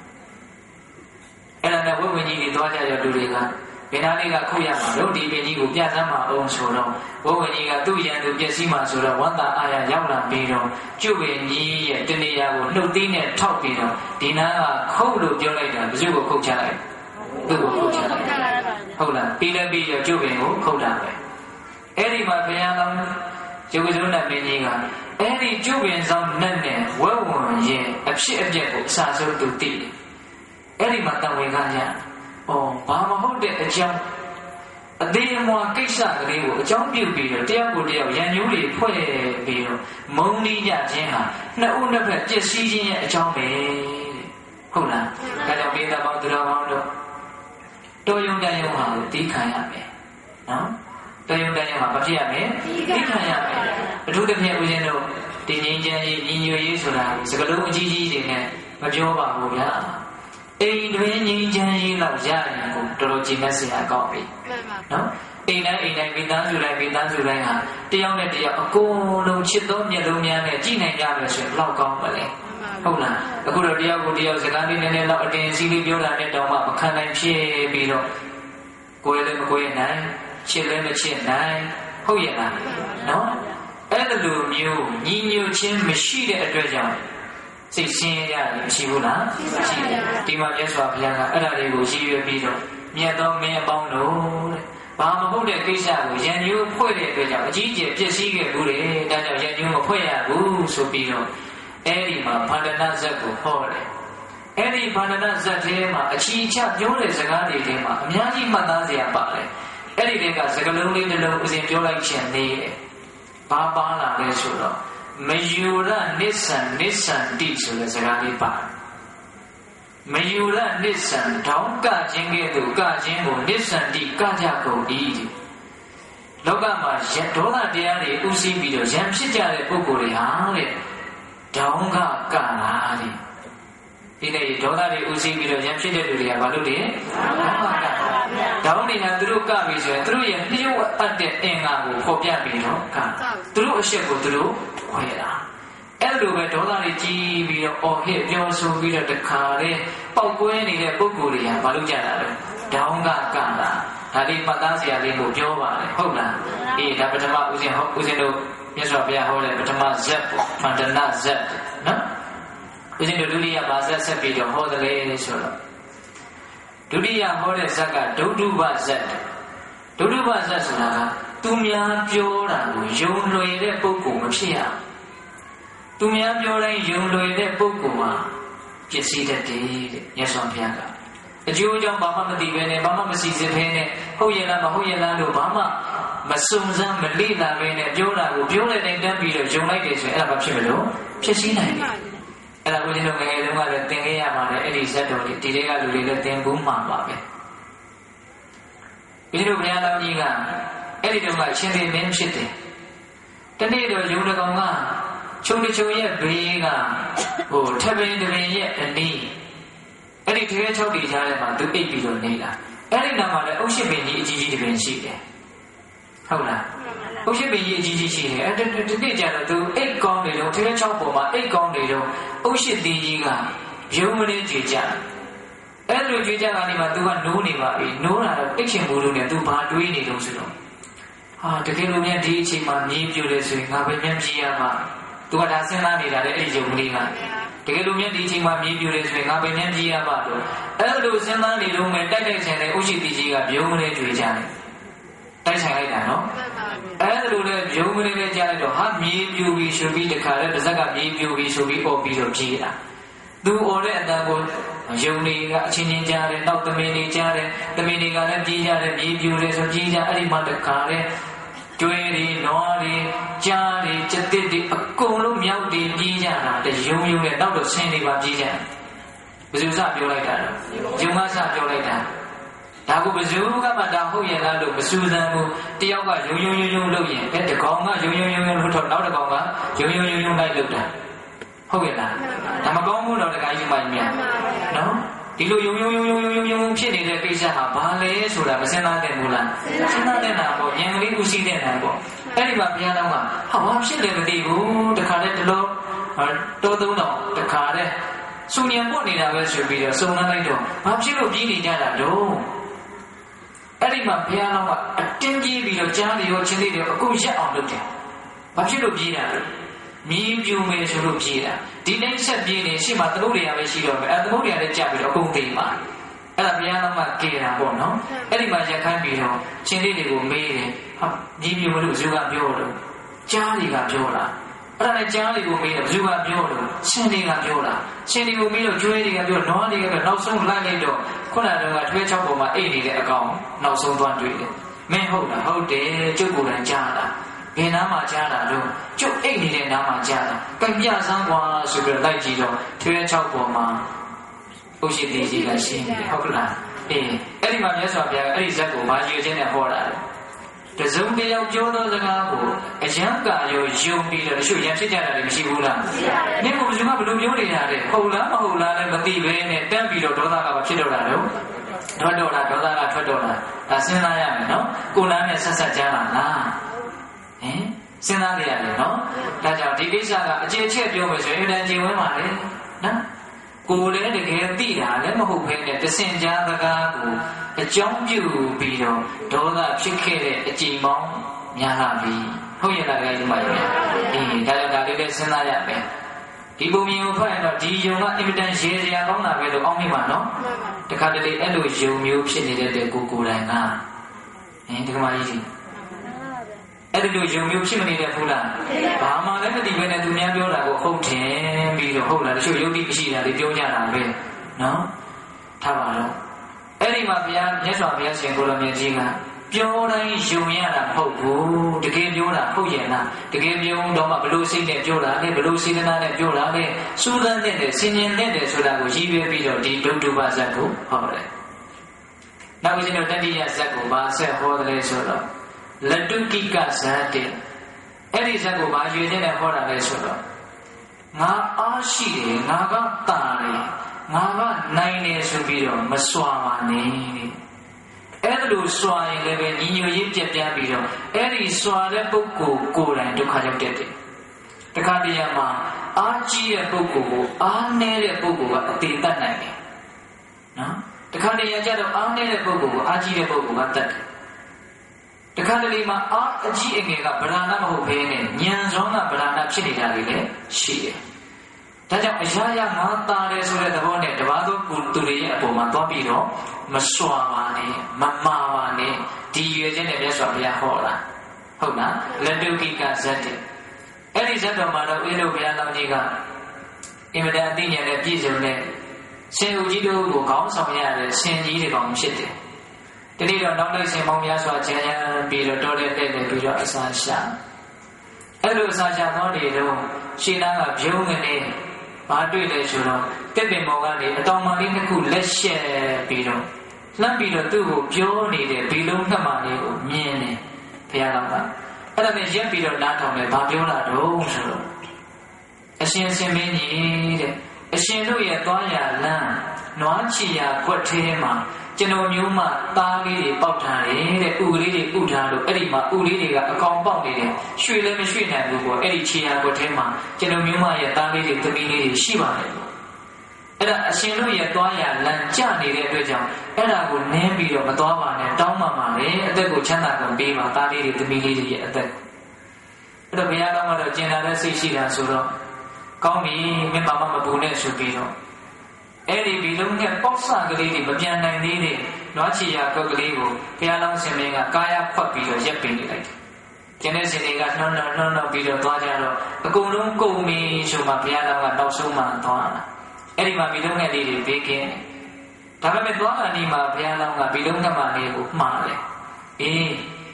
ဒါနဲ့ဝဝင်ကြီးတွေသွားကြတဲ့လူတွေကဘယ်နာလေးကခုတ်ရမှာလို့ဒီပင်ကြီးကိုပြသမ်းမှာအောင်ဆိုတော့ဝဝင်ကြီးကသူ့ရန်သူပျက်စီးမှာဆိုတော့ဝန္တာအာရရောက်လာပြီးတော့ကျုပ်ပင်ကြီးရဲ့တနေရာကိုနှုတ်သီးနဲ့ထောက်ပြီးတော့ဒီနာကခုတ်လို့ပြောလိုက်တာဘယ်သူကိုခုတ်ချလိုက်သူ့ကိုခုတ်ချလိုက်ဟုတ်လားပြီးလည်းပြီးတော့ကျုပ်ပင်ကိုခုတ်တာပဲအဲ့ဒီမှာဘုရားကောင်းကျုပ်ကစုံနဲ့မင်းကြီးကအဲ့ဒီကျုပ်ပင်ဆောင်နဲ့ဝဲဝင်ရဲ့အဖြစ်အပျက်ကိုအစာဆုံးသူသိတယ်အဲ့ဒီမှာတန်ဝင်ကရဘာမဟုတ်တဲ့အကြောင်းအသေးအမွာကိစ္စကလေးကိုအကြောင်းပြုပြီးတော့တယောက်ကိုတယောက်ရန်ညိုးတွေဖွဲ့ပြီးတော့မုန်းပြီးကြခြင်းဟာနှစ်ဦးနှစ်ဖက်ပျက်စီးခြင်းရဲ့အကြောင်းပဲဟုတ်လားဒါကြောင့်မိသားပေါင်းသူတော်ကောင်းတို့တော်ရုံတန်ရုံဟာကိုတီးခံရမယ်နော်တော်ရုံတန်ရုံဟာမဖြစ်ရမယ်တီးခံရမယ်အထူးသဖြင့်ဦးဇင်းတို့ဒီငြိမ်းချမ်းရေးညီညွတ်ရေးဆိုတာစကလုံးအကြီးကြီးတွေနဲ့မပြောပါဘူးဗျာအိမ်တွင်ငြိမ်းချမ်းရေးလောက်ရရင်ကိုတော်တော်ကြည်မဲ့စရာကောင်းပြီနော်အိမ်တိုင်းမိသားစုတိုင်းဟာတယောက်နဲ့တယောက်အကုန်လုံးချစ်သောမျက်လုံးများနဲ့ကြည်နိုင်ကြမယ်ဆိုရင်လောက်ကောင်းပါလေဟုတ်လားအခုတော့တယောက်ကိုတယောက်စကားလေးနည်းနည်းတော့အတင်စီးလေးပြောတာနဲ့တောင်မှမခံနိုင်ဖြစ်ပြီးတော့ကိုယ်လည်းမကိုယ်နိုင်ချစ်လည်းမချစ်နိုင်ဟုတ်ရဲ့လားနော်အဲ့လိုမျိုးညီညွတ်ခြင်းမရှိတဲ့အတွက်ကြောင့်စိတ်ဆင်းရဲရတယ်မရှိဘူးလားရှိတယ်ဒီမှာမြတ်စွာဘုရားကအဲ့ဒါတွေကိုရည်ရွယ်ပြီးတော့မြတ်သောမင်းအပေါင်းတို့တဲ့ဘာမဟုတ်တဲ့ကိစ္စကိုရန်ညိုးဖွဲ့တဲ့အတွက်ကြောင့်အကြီးကျယ်ပြည့်စည်ခဲ့ဘူးလေဒါကြောင့်ရန်ညိုးမဖွဲ့ရဘူးဆိုပြီးတော့အဲ့ဒီမှာဗန္ဒနာဇတ်ကိုဟောတယ်အဲ့ဒီဗန္ဒနာဇတ်ထဲမှာအချီချပြောတဲ့စကားတွေထဲမှာအများကြီးမှတ်သားစရာပါတယ်အဲ့ဒီတွေကစကားလုံးလေးတစ်လုံးအစဉ်ပြောလိုက်ခြင်းနေတယ်ဘာပါလာလဲဆိုတော့မယူရနစ္စံတိဆိုတဲ့စကားလေးပါတယ်မယူရနစ္စံတောင်းကခြင်းကဲ့သို့ကခြင်းကိုနစ္စံတိကကြကုန်၏လောကမှာဒေါသတရားတွေဥသိပြီးတော့ရံဖြစ်ကြတဲ့ပုဂ္ဂိုလ်တွေဟာတဲ့တောင်းကလာတဲ့ဒီနေ့ဒေါသတွေဥသိပြီးတော့ရံဖြစ်တဲ့လူတွေကဘာလို့လဲတောင်းနေတာသူတို့ကပြီဆိုရင်သူတို့ရဲ့လျှို့အပ်တဲ့အင်္ဂါကိုဖော်ပြပြီးတော့သူတို့အရှက်ကိုသူတို့ခွဲတာအဲ့လိုပဲဒေါသတွေကြီးပြီးတော့အော်ဟစ်ပြောဆိုပြီးတော့တခါတည်းပောက်ကွဲနေတဲ့ပုဂ္ဂိုလ်တွေကဘာလို့ကြတာလဲတောင်းကလာဒါလေးမှတ်သားစရာလေးကိုပြောပါတယ်ဟုတ်လားအေးဒါပထမဦးဇင်းတို့မြတ်စွာဘုရားဟောတဲ့ပထမဇက်ပေါ့ဗန္ဒနာဇက်နော်ဦးဇင်းတို့ဒုတိယဘာဇက်ဆက်ပြီးတော့ဟောတယ်လေဆိုတော့ဒုတိယဟောတဲ့ဇက်ကဒုဒုဘဇက်ဆိုတာကသူများပြောတာကိုယုံလွယ်တဲ့ပုဂ္ဂိုလ်မဖြစ်ရသူများပြောတိုင်းယုံလွယ်တဲ့ပုဂ္ဂိုလ်မှာပျက်စီးတတ်တယ်တဲ့မြတ်စွာဘုရားကအကျိုးအကြောင်းဘာမှမသိပဲနဲ့ဘာမှမစီစစ်ဘဲနဲ့ဟုတ်ရဲ့လားမဟုတ်ရဲ့လားလို့ဘာမှမစုံစမ်းမလေ့လာပဲနဲ့ပြောတာကိုပြောတဲ့တိုင်တန်းပြီးတော့ယုံလိုက်တယ်ဆိုရင်အဲ့ဒါဘာဖြစ်မလို့ဖြစ်စည်းနိုင်တယ်အဲ့ဒါကိုကျွန်တော်ငယ်ငယ်တုန်းကလည်းသင်ခဲ့ရပါတယ်အဲ့ဒီဇတ်တော်တွေဒီတွေကလူတွေလည်းသင်ဘူးမှာပါပဲဘုရားဘုရားတော်ကြီးကအဲ့ဒီတုန်းကရှင်သေမင်းဖြစ်တယ်တနေ့တော့ယုံတကောင်ကချုံရဲ့ဘေးကထပင်းတပင်ရဲ့အနီးအဲ့ဒီထဲ6တီကြားထဲမှာသူအိပ်ပြီးတော့နေတာအဲ့ဒီနာမှာလည်းအုတ်ရှိပင်ကြီးအကြီးကြီးတပင်ရှိတယ်ဟုတ်လားအုတ်ရှိပင်ကြီးအကြီးကြီးရှိတယ်အဲ့ဒီနေ့ကျတော့သူအိပ်ကောင်းနေတော့ထဲ6ပေါ်မှာအိပ်ကောင်းနေတော့အုတ်ရှိသေးကြီးကရုံမလေးကြွေကြအဲ့လိုကြွေကြတာဒီမှာသူကနိုးနေပါပြီနိုးလာတော့အိတ်ချင်ဘူးလို့နဲ့သူဘာတွေးနေတော့ဆိုတော့တကယ်လို့များဒီအချိန်မှာမြေပြိုတယ်ဆိုရင်ငါပဲမြန်ပြေးရမှာသူကဒါစဉ်းစားနေတာလေအဲ့ဒီယုံကလေးကတကယ်လို့များဒီအချိန်မှာမြေပြိုတယ်ဆိုရင်ငါပဲမြန်ပြေးရမှာလို့အဲ့လိုစဉ်းစားနေတော့မယ်တိုက်ဆိုင်တဲ့အုတ်ရှိတီကြီးကပြုံးမလေးတွေ့ကြတယ်တိုက်ဆိုင်လိုက်တာနော်အဲ့လိုလေပြုံးမလေးနဲ့ကြားလိုက်တော့ဟာမြေပြိုပြီးဆိုပြီးတခါလေတစ်စက်ကမြေပြိုပြီးဆိုပြီးអော်ပြီးတော့ပြေးတာသူអော်တဲ့အတန်ကိုယုံတွေကအချင်းချင်းကြားတယ်နောက်သမင်းတွေကြားတယ်သမင်းတွေကလည်းပြေးကြတယ်မြေပြိုတယ်ဆိုပြေးကြအဲ့ဒီမှာတခါလေကျွဲတွေနွားတွေကြားတွေကြက်တစ်တွေအကုန်လုံးမြောက်တွေပြေးကြတာတယုံယုံနဲ့နောက်တော့ဆင်းနေပါပြေးကြဘယ်သူစပြောလိုက်တာလဲယုံကစပြောလိုက်တာဒါကဘယ်သူကမှဒါဟုတ်ရဲ့လားလို့မစူးစမ်းဘူးတယောက်ကယုံလုပ်ရင်တကောင်ကယုံလို့တော့နောက်တကောင်ကယုံလိုက်လုပ်တာဟုတ်ရဲ့လားဒါမကောင်းဘူးတော့တခါကြီးမှမြင်နော်ဒီလိုယုံဖြစ်နေတဲ့ကိစ္စဟာဘာလဲဆိုတာမစဉ်းစားသင့်ဘူးလားစဉ်းစားသင့်တာပေါ့ဉာဏ်ကလေးကိုရှိတဲ့နာပေါ့အဲ့ဒီမှာဘုရားတော်ကဟာဘာဖြစ်လဲမသိဘူးတခါတည်းတလို့တိုးသုံးတော့တခါတည်းစူညံပို့နေတာပဲဆိုပြီးတော့စုံနှမ်းလိုက်တော့ဘာဖြစ်လို့ပြီးနေကြတာတော့အဲ့ဒီမှာဘုရားတော်ကအတင်းပြေးပြီးတော့ကြားနေရောချင်းလေးတွေအကုန်ရက်အောင်လုပ်တယ်ဘာဖြစ်လို့ပြေးတာလဲမြင်းပြူမယ်ဆိုလို့ပြေးတာဒီတိုင်းဆက်ပြေးနေရှေ့မှာသမုဒ္ဒရာပဲရှိတော့မယ်အဲသမုဒ္ဒရာလည်းကြပြီးတော့အကုန်သိမှာအဲ့ဒါဘုရားတော်ကကြေတာပေါ့နော်အဲ့ဒီမှာရက်ခိုင်းပြီးတော့ချင်းလေးတွေကိုမေးတယ်ဟာမြင်းပြူမလို့ဇူကပြောတော့ကြားတွေကပြောတာအဲ့ဒါနဲ့ကြားတွေကိုမေးတော့ဇူကပြောတော့ရှင်တွေကပြောတာရှင်တွေကိုမေးတော့ကျွဲတွေကပြောနွားတွေကပြောနောက်ဆုံးလိုက်လိုက်တော့ခုနကတော့ထွေးချောက်ပေါ်မှာအိတ်နေတဲ့အကောင်နောက်ဆုံးသွားတွေ့တယ်မင်းဟုတ်လားဟုတ်တယ်ကျုပ်ကိုယ်တိုင်ကြားတာဘယ်နားမှာကြားတာလို့ကျုပ်အိတ်နေတဲ့နားမှာကြားတာကြိုက်ပြစမ်းကွာဆိုပြီးတော့လိုက်ကြည့်တော့ထွေးချောက်ပေါ်မှာဥရှိသေးကြီးကရှင်းနေတယ်ဟုတ်လားအေးအဲ့ဒီမှာမြတ်စွာဘုရားအဲ့ဒီဇက်ကိုမာရွေခြင်းနဲ့ဟောတာတစုံတယောက်ပြောသောစကားကိုအယံကာရောယုံပြီးတော့တချို့ရံဖြစ်ကြတာလည်းမရှိဘူးလားမရှိပါဘူး။နင့်ကဘယ်သူမှဘယ်လိုပြောနေတာလဲဟုတ်လားမဟုတ်လားလည်းမသိပဲနဲ့တန်းပြီးတော့ဒေါသကဘာဖြစ်တော့တာလဲထွက်တော့တာဒေါသကထွက်တော့တာဒါစဉ်းစားရမယ်နော်ကိုယ်နာနဲ့ဆက်ဆက်ကြလားဟင်စဉ်းစားနေရတယ်နော်ဒါကြောင့်ဒီကိစ္စကအကျေချက်ပြောမယ်ဆိုရင်အတိုင်းကျေဝင်ပါလေနော်ကိုယ်လည်းတကယ်သိတာလည်းမဟုတ်ဘဲနဲ့တစင်ကြားစကားကိုအကြောင်းပြုပြီးတော့ဒေါသဖြစ်ခဲ့တဲ့အကြိမ်ပေါင်းများလာပြီဟုတ်ရဲ့လားဒီမှာရောအေးဒါကြောင့်ဒါလေးလည်းစဉ်းစားရမယ်ဒီပုံမြင်ကိုဖတ်ရင်တော့ဒီယုံကအင်မတန်ရေစရာကောင်းတာပဲလို့အောင်းမိမှာနော်တခါတလေအဲ့လိုယုံမျိုးဖြစ်နေတဲ့ကိုယ်တိုင်ကဒီကမာကြီးကြီးအဲ့ဒီလိုယုံမျိုးဖြစ်မနေတဲ့ဘူးလားဘာမှလည်းမသိဘဲနဲ့သူများပြောတာကိုဟုတ်တယ်ပြီးတော့ဟုတ်လားတချို့ယုံတိမရှိတာတွေပြောကြတာပဲနော်ထားပါတော့အဲ့ဒီမှာဘုရားမြတ်စွာဘုရားရှင်ကိုလိုမြတ်ကြီးကပြောတိုင်းယုံရတာမဟုတ်ဘူးတကယ်ပြောတာဟုတ်ရဲ့လားတကယ်ပြောတော့မှဘလို့စိတ်နဲ့ပြောတာလဲဘလို့စေတနာနဲ့ပြောတာလဲစူးစမ်းတဲ့ဆင်ញင်တဲ့ဆိုတာကိုရည်ရွယ်ပြီးတော့ဒီဒုတုပဇတ်ကိုဟောတယ်နောက်ဦးဇင်းတို့တတိယဇတ်ကိုဘာဆက်ဟောတယ်ဆိုတော့လတုကိကဇတ်တဲ့အဲ့ဒီဇတ်ကိုဘာရွေတဲ့ဟောတာလဲဆိုတော့ငါအားရှိတယ်ငါကတာတယ်ငါကနိုင်တယ်ဆိုပြီးတော့မစွာပါနဲ့အဲ့လိုစွာရင်လည်းပဲညီညွတ်ရေးပြပြပြီးတော့အဲ့ဒီစွာတဲ့ပုဂ္ဂိုလ်ကိုယ်တိုင်ဒုက္ခရောက်တတ်တယ်တခါတည်းမှာအားကြီးတဲ့ပုဂ္ဂိုလ်ကိုအားနည်းတဲ့ပုဂ္ဂိုလ်ကအသေးတတ်နိုင်တယ်နော်တခါတည်းကျတော့အားနည်းတဲ့ပုဂ္ဂိုလ်ကိုအားကြီးတဲ့ပုဂ္ဂိုလ်ကတတ်တယ်တခါတလေမှာအားအကြီးအငယ်ကဗလာဏမဟုတ်ဘဲနဲ့ဉာဏ်စွမ်းကဗလာဏဖြစ်နေတာတွေလည်းရှိတယ်။ဒါကြောင့်အရာရာငါသားတယ်ဆိုတဲ့သဘောနဲ့တပါးသောသူတွေရဲ့အပေါ်မှာသွားပြီးတော့မစွာပါနဲ့မမာပါနဲ့ဒီရွယ်ချက်နဲ့မြတ်စွာဘုရားဟောတာဟုတ်လားလက်တုကိကဇတ်တဲ့အဲ့ဒီဇတ်တော်မှာတော့အေးလို့ဘုရားတော်ကြီးကအင်မတန်အသိဉာဏ်နဲ့ပြည့်စုံတဲ့ရှင်ဦးကြီးတို့ကိုခေါင်းဆောင်ရတဲ့ရှင်ကြီးတွေကောင်ဖြစ်တယ်ဒီနေ့တော့နောက်လိုက်ရှင်ပေါင်းများစွာကျန်ရပြီးတော့တော်တဲ့တဲ့ပြီးတော့အစာရှာအဲ့လိုအစာရှာသောတွေတော့ရှင်းသားကပြုံးကနေမတွေ့တယ်ဆိုတော့တက်ပင်ပေါ်ကနေအတောင်မှလေးတစ်ခုလက်ရှက်ပြီးတော့လှမ်းပြီးတော့သူ့ကိုပြောနေတဲ့ဘီလုံးနှက်မှလေးကိုမြင်တယ်ဘုရားတော်ကအဲ့ဒါနဲ့ရက်ပြီးတော့နားထောင်တယ်ဘာပြောတာတော့ဆိုတော့အရှင်မင်းကြီးတဲ့အရှင်တို့ရဲ့သွားရလမ်းနွားချီရခွက်ထဲမှာကျွန်တော်မျိုးမှသားလေးတွေပေါက်ထားတယ်တဲ့ဥကလေးတွေဥထားလို့အဲ့ဒီမှာဥလေးတွေကအကောင်ပေါက်နေတယ်ရွှေလည်းမရွှေနိုင်ဘူးပေါ့အဲ့ဒီခြေရာခွက်ထဲမှာကျွန်တော်မျိုးမှရဲ့သားလေးတွေသမီးလေးတွေရှိပါတယ်ပေါ့အဲ့ဒါအရှင်တို့ရဲ့သွားရလမ်းကျနေတဲ့အတွက်ကြောင့်အဲ့ဒါကိုနင်းပြီးတော့မသွားပါနဲ့တောင်းပါပါလေအသက်ကိုချမ်းသာကုန်ပေးပါသားလေးတွေသမီးလေးတွေရဲ့အသက်အဲ့တော့ဘုရားတော်ကတော့ကျင်လာတဲ့စိတ်ရှိတာဆိုတော့ကောင်းပြီမင်းမပူနဲ့ဆိုပြီးတော့အဲ့ဒီဒီလုံးနဲ့ပေါက်ဆကလေးတွေမပြန်နိုင်သေးတဲ့နွားချီရကုတ်ကလေးကိုဘုရားလောင်းရှင်မင်းကကာယဖွက်ပြီးတော့ရက်ပင်နေလိုက်တယ်။ကျန်တဲ့ရှင်တွေကနှောင်းပြီးတော့သွားကြတော့အကုန်လုံးကုန်ပြီဆိုမှဘုရားလောင်းကနောက်ဆုံးမှသွားတာ။အဲ့ဒီမှာဒီလုံးနဲ့လေးတွေပေးကင်းတယ်။ဒါပေမဲ့သွားတာဒီမှာဘုရားလောင်းကဒီလုံးကမှလေးကိုမှားတယ်။အေး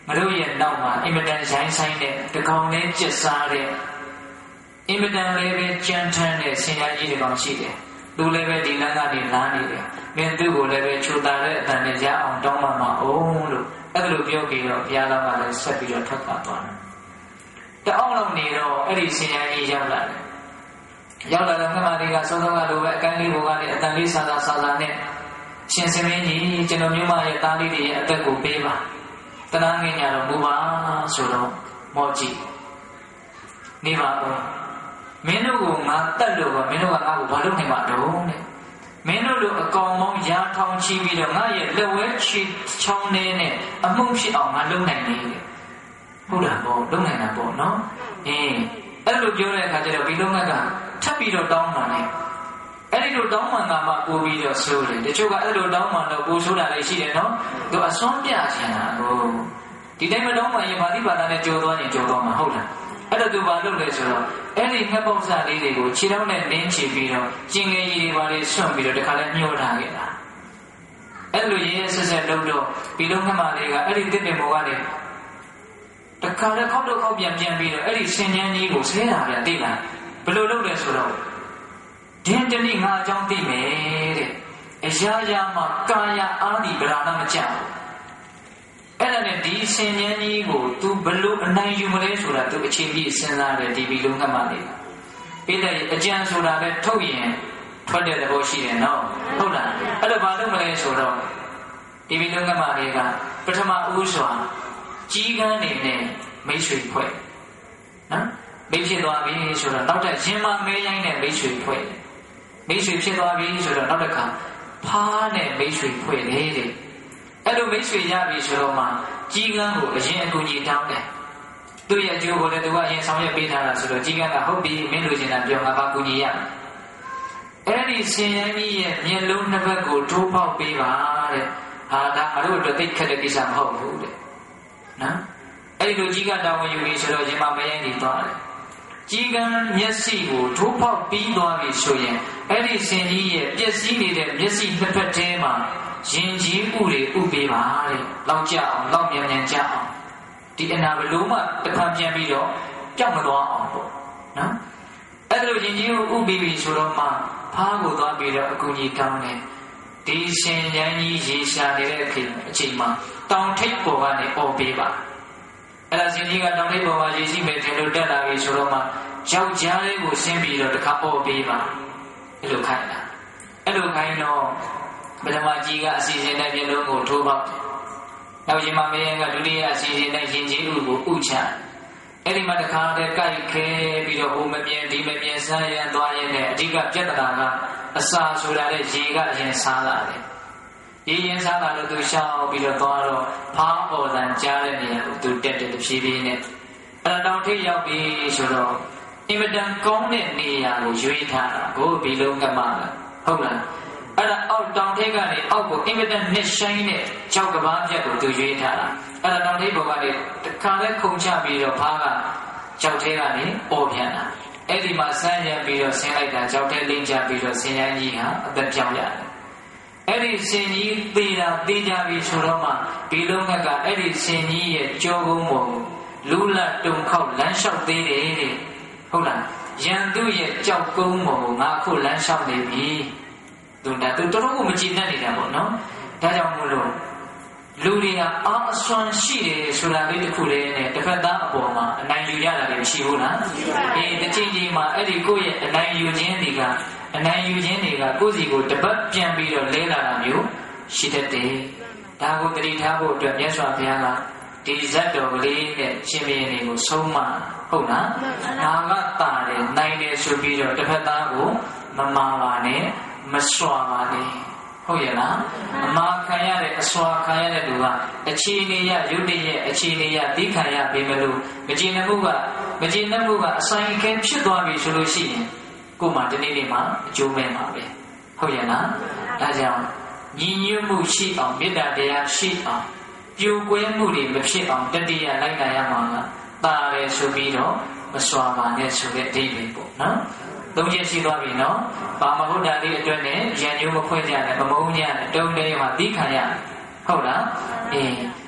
ငါတို့ရဲ့နောက်မှာအင်မတန်ရိုင်းဆိုင်တဲ့တကောင်နဲ့ကျက်စားတဲ့အင်မတန်လည်းပဲကြမ်းတမ်းတဲ့ဆင်ရကြီးတကောင်ရှိတယ်သူလည်းပဲဒီလမ်းကနေလာနေတယ်မင်းသူ့ကိုလည်းပဲချိုတာတဲ့အတန်နဲ့ရအောင်တောင်းမှမအောင်လို့အဲ့လိုပြောပြီးတော့ဘုရားတော်ကလည်းဆက်ပြီးတော့ထွက်သွားတယ်တအောင်လုံးနေတော့အဲ့ဒီဆင်ရကြီးရောက်လာတယ်ရောက်လာတော့ခမလေးကစောစောကလိုပဲအကန်းလေးဘောကနေအတန်လေးဆာနဲ့ရှင်စမင်းကြီးကျွန်တော်မြို့မရဲ့သားလေးတွေရဲ့အသက်ကိုပေးပါတနာငင်ညာတော့မူပါဆိုတော့မော်ကြည့်နေပါဦးမင်းတို့ကငါတက်လို့ပါမင်းတို့ကငါ့ကိုဘာလုပ်နေမှာတော့တဲ့မင်းတို့လိုအကောင်မောင်းရာထောင်ချီပြီးတော့ငါရဲ့လက်ဝဲချီချောင်းနေနဲ့အမှုဖြစ်အောင်ငါလုပ်နိုင်နေတယ်ဟုတ်လားပေါ့လုပ်နိုင်တာပေါ့နော်အဲ့လိုပြောတဲ့အခါကျတော့ဒီလုံးကထပ်ပြီးတော့တောင်းပါနဲ့အဲ့ဒီလိုတောင်းမှန်တာမှပို့ပြီးတော့ဆိုးတယ်တချို့ကအဲ့လိုတောင်းမှန်တော့ပို့ဆိုးတာလည်းရှိတယ်နော်သူအစွမ်းပြချင်တာကိုဒီတိုင်းမတောင်းမှရင်ဗာတိဘာသာနဲ့ကြော်သွားရင်ကြော်သွားမှာဟုတ်လားအဲ့တော့သူဘာလုပ်လဲဆိုတော့အဲ့ဒီငှက်ပေါက်စားလေးတွေကိုခြေထောက်နဲ့နင်းချပြီးတော့ကျင်ငယ်ကြီးတွေပါလေးဆွန့်ပြီးတော့တခါလဲညှို့ထားခဲ့တာအဲ့လိုရဲရဲဆက်ဆက်လုပ်တော့ဒီလုံးငှက်မလေးကအဲ့ဒီတစ်ပင်ပေါ်ကနေတခါလဲခောက်တော့ခောက်ပြန်ပြီးတော့အဲ့ဒီဆင်ញမ်းကြီးကိုဆဲတာပြန်သိလားဘယ်လိုလုပ်လဲဆိုတော့ဒီတနေ့ငါအကြောင်းသိမယ်တဲ့အရာရာမှာကာယအာဒီဗราဏမကြဘူးအဲ့ဒါနဲ့ဒီဆင်ញမ်းကြီးကို तू ဘလို့အနိုင်ယူမလဲဆိုတာ तू အချိန်ပြည့်စဉ်းစားတယ်ဒီဘီလုံးကမှလေးပြီးတဲ့အကြံဆိုတာလည်းထုတ်ရင်ထွက်တဲ့သဘောရှိတယ်နော်ဟုတ်လားအဲ့တော့ဘာလုပ်မလဲဆိုတော့ဒီဘီလုံးကမှလေးကပထမဦးစွာကြီးကန်းနေနဲ့မိတ်ဆွေဖွဲ့နော်မိတ်ဖြစ်သွားပြီဆိုတော့နောက်ထပ်ရင်မမဲရိုင်းနဲ့မိတ်ဆွေဖွဲ့မိတ်ဆွေဖြစ်သွားပြီဆိုတော့နောက်တစ်ခါဖားနဲ့မိတ်ဆွေဖွဲ့တယ်တဲ့အဲ့လိုမိတ်ဆွေရပြီဆိုတော့မှကြီးကန်းကိုအရင်အကူကြီးတောင်းတယ်သူ့ရဲ့အကျိုးကိုလည်းသူကအရင်ဆောင်ရွက်ပေးထားတာဆိုတော့ကြီးကန်းကဟုတ်ပြီမင်းလိုချင်တာပြောငါပါကူညီရအဲ့ဒီဆင်ရမ်းကြီးရဲ့မျက်လုံးနှစ်ဘက်ကိုထိုးပေါက်ပေးပါတဲ့ဟာဒါငါတို့အတွက်သိခက်တဲ့ကိစ္စမဟုတ်ဘူးတဲ့နော်အဲ့ဒီလိုကြီးကတောင်းဝင်ယူပြီးဆိုတော့ရင်မမဲရိုင်းနေသွားတယ်ကြီးကန်းမျက်စိကိုထိုးပေါက်ပြီးသွားပြီဆိုရင်အဲ့ဒီဆင်ကြီးရဲ့ပျက်စီးနေတဲ့မျက်စိနှစ်ဖက်ထဲမှာရင်ကြီးဥတွေဥပေးပါတဲ့လောက်ကြအောင်လောက်မြန်မြန်ကြအောင်ဒီအနာဘလို့မှတစ်ခါပြန်ပြီးတော့ကြောက်မသွားအောင်ပေါ့နော်အဲ့လိုရင်ကြီးဥပေးပြီဆိုတော့မှဖားကိုသွားပြီးတော့အကူကြီးတောင်းတယ်ဒီဆင်ញမ်းကြီးရေရှာနေတဲ့အချိန်မှာတောင်ထိပ်ပေါ်ကနေអော်ပေးပါအဲ့ဒါဆင်ကြီးကတောင်ထိပ်ပေါ်မှာရေရှိမယ်ထင်လို့တက်လာပြီဆိုတော့မှယောက်ျားလေးကိုဆင်းပြီးတော့တခါអော်ပေးပါအဲ့လိုခိုင်းတာအဲ့လိုခိုင်းတော့ပထမကြီးကအစီအစဉ်နဲ့ပြလုံးကိုထိုးပေါက်နောက်ရင်မမင်းကဒုတိယအစီအစဉ်နဲ့ရင်ကြီးဥကိုဥချအဲ့ဒီမှာတခါတည်းကြိုက်ခဲပြီးတော့ဟိုမမြင်ဒီမမြင်ဆန်းရန်သွားရင်လည်းအဓိကပြဿနာကအစာဆိုတာလေရေကအရင်စားလာတယ်ရေရင်စားလာလို့သူရှောင်းပြီးတော့သွားတော့ဖားပေါ်တန်ကြားတဲ့နေရာကိုသူတက်တယ်တဖြည်းဖြည်းနဲ့အဲ့တောင်ထိပ်ရောက်ပြီဆိုတော့အင်မတန်ကောင်းတဲ့နေရာကိုရွေးထားတာကိုဘီလုံးကမှဟုတ်လားအဲ့ဒါအောက်တောင်ထိပ်ကနေအောက်ကိုအင်မတန်နှစ်ဆိုင်တဲ့ကြောက်ကဘာပြက်ကိုသူရွေးထားတာအဲ့ဒါတောင်ထိပ်ပေါ်ကနေတခါလဲခုန်ချပြီးတော့ဖားကကြောက်ထဲကနေပေါ်ပြန်တာအဲ့ဒီမှာဆန်းရံပြီးတော့ဆင်းလိုက်တာကြောက်ထဲလင်းချပြီးတော့ဆင်းရမ်းကြီးဟာအသက်ပြောင်းရတယ်အဲ့ဒီဆင်ကြီးသေးတာသေးကြပြီဆိုတော့မှဘီလုံးကအဲ့ဒီဆင်ကြီးရဲ့ကြောကုန်းပေါ်လူလတ်တုံခောက်လမ်းလျှောက်သေးတယ်တဲ့ဟုတ်လားရန်သူရဲ့ကြောက်ကုန်းပေါ်ငါအခုလမ်းလျှောက်နေပြီသူတော်တော်ကိုမကြည်တတ်နေတာပေါ့နော်ဒါကြောင့်မို့လို့လူတွေကအားအစွမ်းရှိတယ်ဆိုတာလေးတစ်ခုလေးနဲ့တစ်ဖက်သားအပေါ်မှာအနိုင်ယူရတာလည်းမရှိဘူးလားတစ်ချိန်ချိန်မှာအဲ့ဒီကိုယ့်ရဲ့အနိုင်ယူခြင်းတွေကကိုယ့်စီကိုတပတ်ပြန်ပြီးတော့လဲလာတာမျိုးရှိတတ်တယ်ဒါကိုသတိထားဖို့အတွက်မြတ်စွာဘုရားကဒီဇတ်တော်ကလေးနဲ့ရှင်ဘုရင်တွေကိုဆုံးမဟုတ်လားငါကတာတယ်နိုင်တယ်ဆိုပြီးတော့တစ်ဖက်သားကိုမမာပါနဲ့မစွာပါနဲ့ဟုတ်ရဲ့လားအမာခံရတဲ့အစွာခံရတဲ့လူကအခြေအနေရရုပ်တရက်အခြေအနေရသိခံရပေမလို့မကျေနပ်မှုကအဆိုင်အခဲဖြစ်သွားပြီဆိုလို့ရှိရင်ကိုယ်မှဒီနေ့မှာအကျိုးမဲ့ပါပဲဟုတ်ရဲ့လားဒါကြောင့်ညီညွတ်မှုရှိအောင်မေတ္တာတရားရှိအောင်ပြိုကွဲမှုတွေမဖြစ်အောင်တတိယလိုက်နိုင်ရမှာကတာပဲဆိုပြီးတော့မစွာပါနဲ့ဆိုတဲ့အဓိပ္ပာယ်ပေါ့နော်သုံးချက်ရှိသွားပြီနော်ဘာမဟုတ်တာလေးအတွက်နဲ့ရန်ညိုးမခွဲကြနဲ့မမုန်းကြနဲ့တုံးတဲမှာသီးခံရဟုတ်လား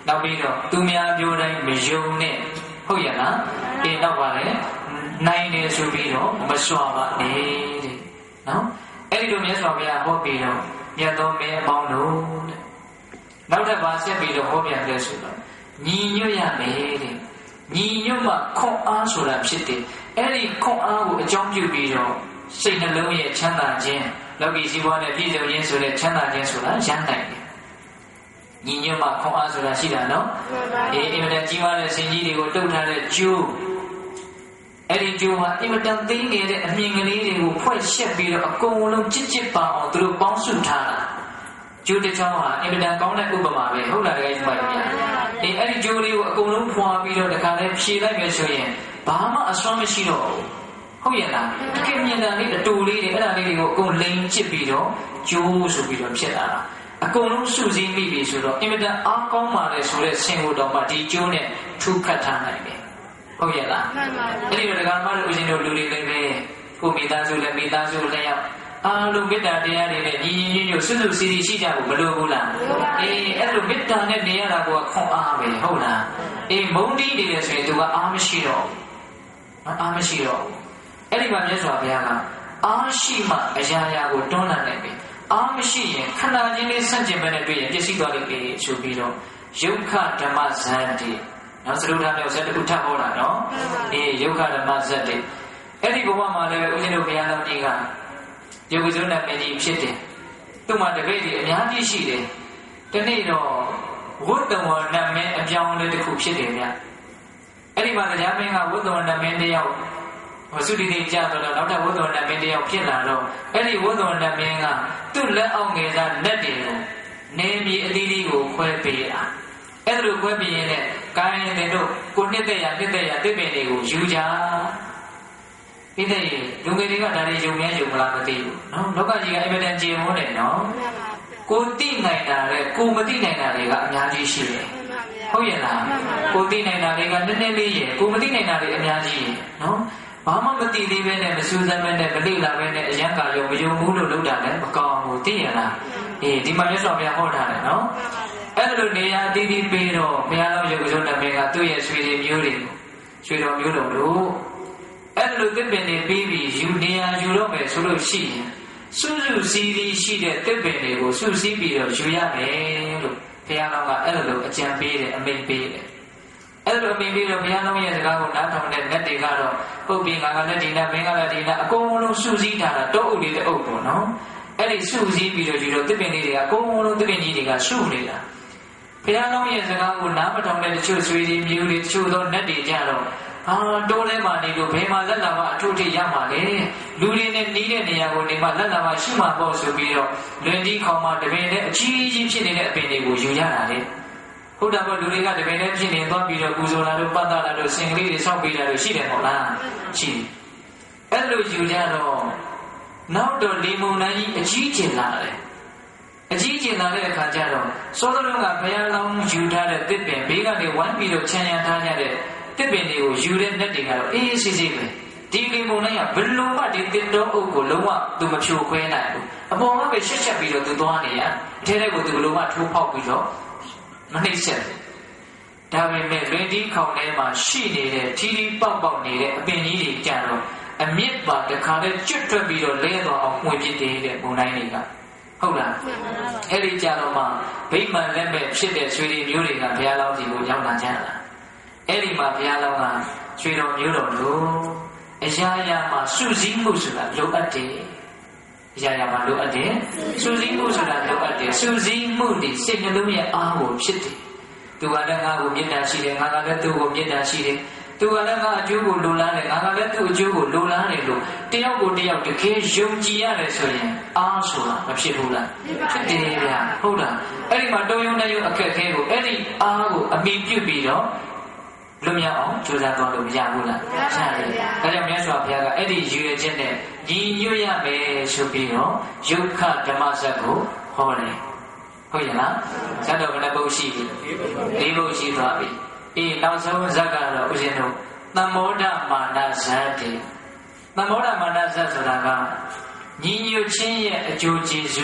နောက်ပြီးတော့သူများပြောတိုင်းမယုံနဲ့ဟုတ်ရဲ့လားနောက်ပါလေနိုင်တယ်ဆိုပြီးတော့မစွာပါနဲ့တဲ့နော်အဲ့ဒီလိုမြတ်စွာဘုရားဟောပြီးတော့မြတ်သောမင်းအပေါင်းတို့တဲ့နောက်ထပ်ပါဆက်ပြီးတော့ဟောပြန်တယ်ဆိုတော့ညီညွတ်ရမယ်တဲ့ညီညွတ်မှခွန်အားဆိုတာဖြစ်တယ်အဲ့ဒီခွန်အားကိုအကြောင်းပြုပြီးတော့စိတ်နှလုံးရဲ့ချမ်းသာခြင်းလောကီစီးပွားနဲ့ပြည့်စုံခြင်းဆိုတဲ့ချမ်းသာခြင်းဆိုတာရနိုင်တယ်ညီညွတ်မှခွန်အားဆိုတာရှိတာနော်အင်မတန်ကြီးမားတဲ့စင်ကြီးတွေကိုတုတ်ထားတဲ့ကျိုးအဲ့ဒီကျိုးမှာအင်မတန်သိငယ်တဲ့အမြင်ကလေးတွေကိုဖွဲ့ရှက်ပြီးတော့အကုန်လုံးချစ်ချစ်ပါအောင်သူတို့ပေါင်းစုထားတာကျိုးတစ်ချောင်းဟာအင်မတန်ကောင်းတဲ့ဥပမာပဲဟုတ်လားတကယ်ကြီးပါဗျာအဲ့ဒီကျိုးလေးကိုအကုန်လုံးဖွာပြီးတော့တခါလဲဖြေလိုက်မယ်ဆိုရင်ဘာမှအစွမ်းမရှိတော့ဘူးဟုတ်ရဲ့လားတကယ်မြင်တာလေးအတူလေးတွေအဲ့ဒါလေးတွေကိုအကုန်လိန်ချစ်ပြီးတော့ကျိုးဆိုပြီးတော့ဖြစ်လာတာအကုန်လုံးစုစည်းမိပြီဆိုတော့အင်မတန်အားကောင်းပါလေဆိုတဲ့ဆင်ကိုတော့မှဒီကျိုးနဲ့ထူခတ်ထားနိုင်တယ်ဟုတ်ရဲ့လားအဲ့ဒီတော့ဒကာမတို့ဦးဇင်းတို့လူတွေလည်းပဲကိုမိသားစုလည်းမိသားစုလည်းရောက်အားလုံးမေတ္တာတရားတွေနဲ့ညီညီညွတ်ညွတ်စွစွစီစီရှိကြဖို့မလိုဘူးလားအဲ့လိုမေတ္တာနဲ့နေရတာကခွန်အားပဲဟုတ်လားမုန်းတီးနေတယ်ဆိုရင်သူကအားမရှိတော့အားမရှိတော့အဲ့ဒီမှာမြတ်စွာဘုရားကအားရှိမှအရာရာကိုတွန်းလှန်နိုင်ပြီအားမရှိရင်ခန္ဓာချင်းလေးဆန့်ကျင်ဘက်နဲ့တွေ့ရင်ပျက်စီးသွားလိမ့်မယ်ဆိုပြီးတော့ယုတ်ခဓမ္မဇန်တိနော်သရုပ်ထားမျိုးဇက်တစ်ခုထပ်ဟောတာနော်ယုတ်ခဓမ္မဇတ်တိအဲ့ဒီဘဝမှာလည်းဦးဇင်းတို့ဘုရားတော်ကြီးကယုတ်ကစွန်းနဲ့မင်းကြီးဖြစ်တယ်သူ့မှာတပည့်တွေအများကြီးရှိတယ်ဒီနေ့တော့ဝတ္တဝနတ်မင်းအပြောင်းလဲတစ်ခုဖြစ်တယ်ဗျအဲ့ဒီမှာတရားမင်းကဝတ္တဝနတ်မင်းတယောက်ဝစုတိတိကြတော့နောက်ထပ်ဝတ္တဝနတ်မင်းတယောက်ဖြစ်လာတော့အဲ့ဒီဝတ္တဝနတ်မင်းကသူ့လက်အောက်ငယ်သားလက်တွေကိုနေမြေအသီးသီးကိုခွဲပေးတာအဲ့ဒါလိုခွဲပေးရင်လည်းကိုင်းတဲ့တို့ကိုနှစ်သက်ရတစ်ပင်တွေကိုယူကြဒီတဲ့လူငယ်တွေကဒါတွေယုံများယုံမလားမသိဘူးနော်လောကကြီးကအင်မတန်ကြေမွန်းတယ်နော်ကိုသိနိုင်တာလေကိုမသိနိုင်တာတွေကအများကြီးရှိတယ်ဟုတ်ရဲ့လားကိုသိနိုင်တာတွေကနည်းနည်းလေးရဲ့ကိုမသိနိုင်တာတွေအများကြီးရဲ့နော်ဘာမှမသိသေးပဲနဲ့မစူးစမ်းပဲနဲ့မလေ့လာပဲနဲ့အရန်ကယုံမယုံဘူးလို့လုပ်တာလည်းမကောင်းဘူးသိရလားဒီမှာမြတ်စွာဘုရားဟောထားတယ်နော်အဲ့ဒါလိုနေရာတည်တည်ပြီးတော့ဘုရားတော်ယုတ်ကစွန်းတမင်ကသူ့ရဲ့ဆွေတွေမျိုးတွေဆွေတော်မျိုးတော်တို့အဲ့ဒါလိုသစ်ပင်တွေပြီးပြီးယူနေရာယူတော့မယ်ဆိုလို့ရှိရင်စုစုစည်းစည်းရှိတဲ့သစ်ပင်တွေကိုစုစည်းပြီးတော့ယူရမယ်လို့ဘုရားတော်ကအဲ့လိုအကြံပေးတယ်အမိန့်ပေးတယ်အဲ့လိုအမိန့်ပေးတော့ဘုရားတော်ရဲ့စကားကိုနားထောင်တဲ့လက်တွေကတော့ပုပ်ပြီးငါကလည်းဒီနာမင်းကလည်းဒီနာအကုန်လုံးစုစည်းထားတာတောအုပ်လေးတစ်အုပ်ပေါ့နော်အဲ့ဒီစုစည်းပြီးတော့ယူတော့သစ်ပင်လေးတွေကအကုန်လုံးသစ်ပင်ကြီးတွေကစုနေတာဘုရားတော်ရဲ့စကားကိုနားမထောင်တဲ့တချို့ဆွေတွေမျိုးတွေတချို့သောနတ်တွေကြတော့တိုးထဲမှာနေလို့ဘယ်မှာလက်လာမှအထုထိရမှာလဲလူတွေနဲ့နီးတဲ့နေရာကိုနေမှလက်လာမှရှိမှာပေါ့ဆိုပြီးတော့လွင်ကြီးခေါင်မှတပင်နဲ့အကြီးကြီးဖြစ်နေတဲ့အပင်တွေကိုယူရတာလေဟုတ်တာပေါ့လူတွေကတပင်နဲ့ဖြစ်နေသွားပြီးတော့ပူဇော်လာလို့ပတ်သက်လာလို့စင်ကလေးတွေဆောက်ပေးတာလို့ရှိတယ်မဟုတ်လားရှိတယ်အဲ့လိုယူကြတော့နောက်တော့လေမုန်တိုင်းကြီးအကြီးကျယ်လာတယ်အကြီးကျယ်လာတဲ့အခါကျတော့စောစောကဘုရားလောင်းယူထားတဲ့တစ်ပင်ဘေးကနေဝိုင်းပြီးတော့ခြံရံထားကြတဲ့တစ်ပင်တွေကိုယူတဲ့လက်တွေကတော့အေးအေးဆေးဆေးပဲဒီလေမုန်တိုင်းကဘယ်လိုမှဒီတစ်တော်အုပ်ကိုလုံးဝသူမဖြိုခွဲနိုင်ဘူးအပေါ်မှာပဲရှက်ရှက်ပြီးတော့သူသွားနေရအထဲထဲကိုသူဘယ်လိုမှထိုးပေါက်ပြီးတော့မနှိမ့်ဆက်ဘူးဒါပေမဲ့လွင်ဒီခေါင်ထဲမှာရှိနေတဲ့ထီးထီးပေါက်ပေါက်နေတဲ့အပင်ကြီးတွေကြတော့အမြင့်ပါတခါလဲကျွတ်တွက်ပြီးတော့လဲသွားအောင်ဝင်ပြစ်တဲ့မုန်တိုင်းတွေကဟုတ်လားအဲ့ဒီကြတော့မှဗိမာန်လက်မဲ့ဖြစ်တဲ့ဆွေတွေမျိုးတွေကဘုရားလောင်းစီကိုရောက်လာကြတာအဲ့ဒီမှာဘုရားလောင်းကဆွေတော်မျိုးတော်တို့အရာရာမှာစုစည်းမှုဆိုတာလိုအပ်တယ်အရာရာမှာလိုအပ်တယ်စုစည်းမှုဆိုတာလိုအပ်တယ်စုစည်းမှုဒီစိတ်နှလုံးရဲ့အားကိုဖြစ်တယ်သူကလည်းငါ့ကိုမေတ္တာရှိတယ်ငါကလည်းသူ့ကိုမေတ္တာရှိတယ်သူကလည်းငါအကျိုးကိုလိုလားတယ်ငါကလည်းသူ့အကျိုးကိုလိုလားတယ်လို့တယောက်ကိုတယောက်တကယ်ယုံကြည်ရတယ်ဆိုရင်အားဆိုတာမဖြစ်ဘူးလားဖြစ်တယ်ဗျာဟုတ်လားအဲ့ဒီမှာတုံယုံနဲ့ယုံအခက်အခဲကိုအဲ့ဒီအားကိုအမိပြုပြီးတော့လွတ်မြောက်အောင်ကြိုးစားသွားလို့မရဘူးလားရတယ်ဒါကြောင့်မြတ်စွာဘုရားကအဲ့ဒီရည်ရွယ်ချက်နဲ့ညီညွတ်ရမယ်ဆိုပြီးတော့ယုတ်ခဓမ္မစက်ကိုဟောတယ်ဟုတ်ရဲ့လားဇတ်တော်ဘယ်နှပုဒ်ရှိပြီ၄ပုဒ်ရှိသွားပြီနောက်ဆုံးဇတ်ကတော့ဦးဇင်းတို့သံမောဒမာနဇတ်တည်းသံမောဒမာနဇတ်ဆိုတာကညီညွတ်ခြင်းရဲ့အကျိုးကျေးဇူး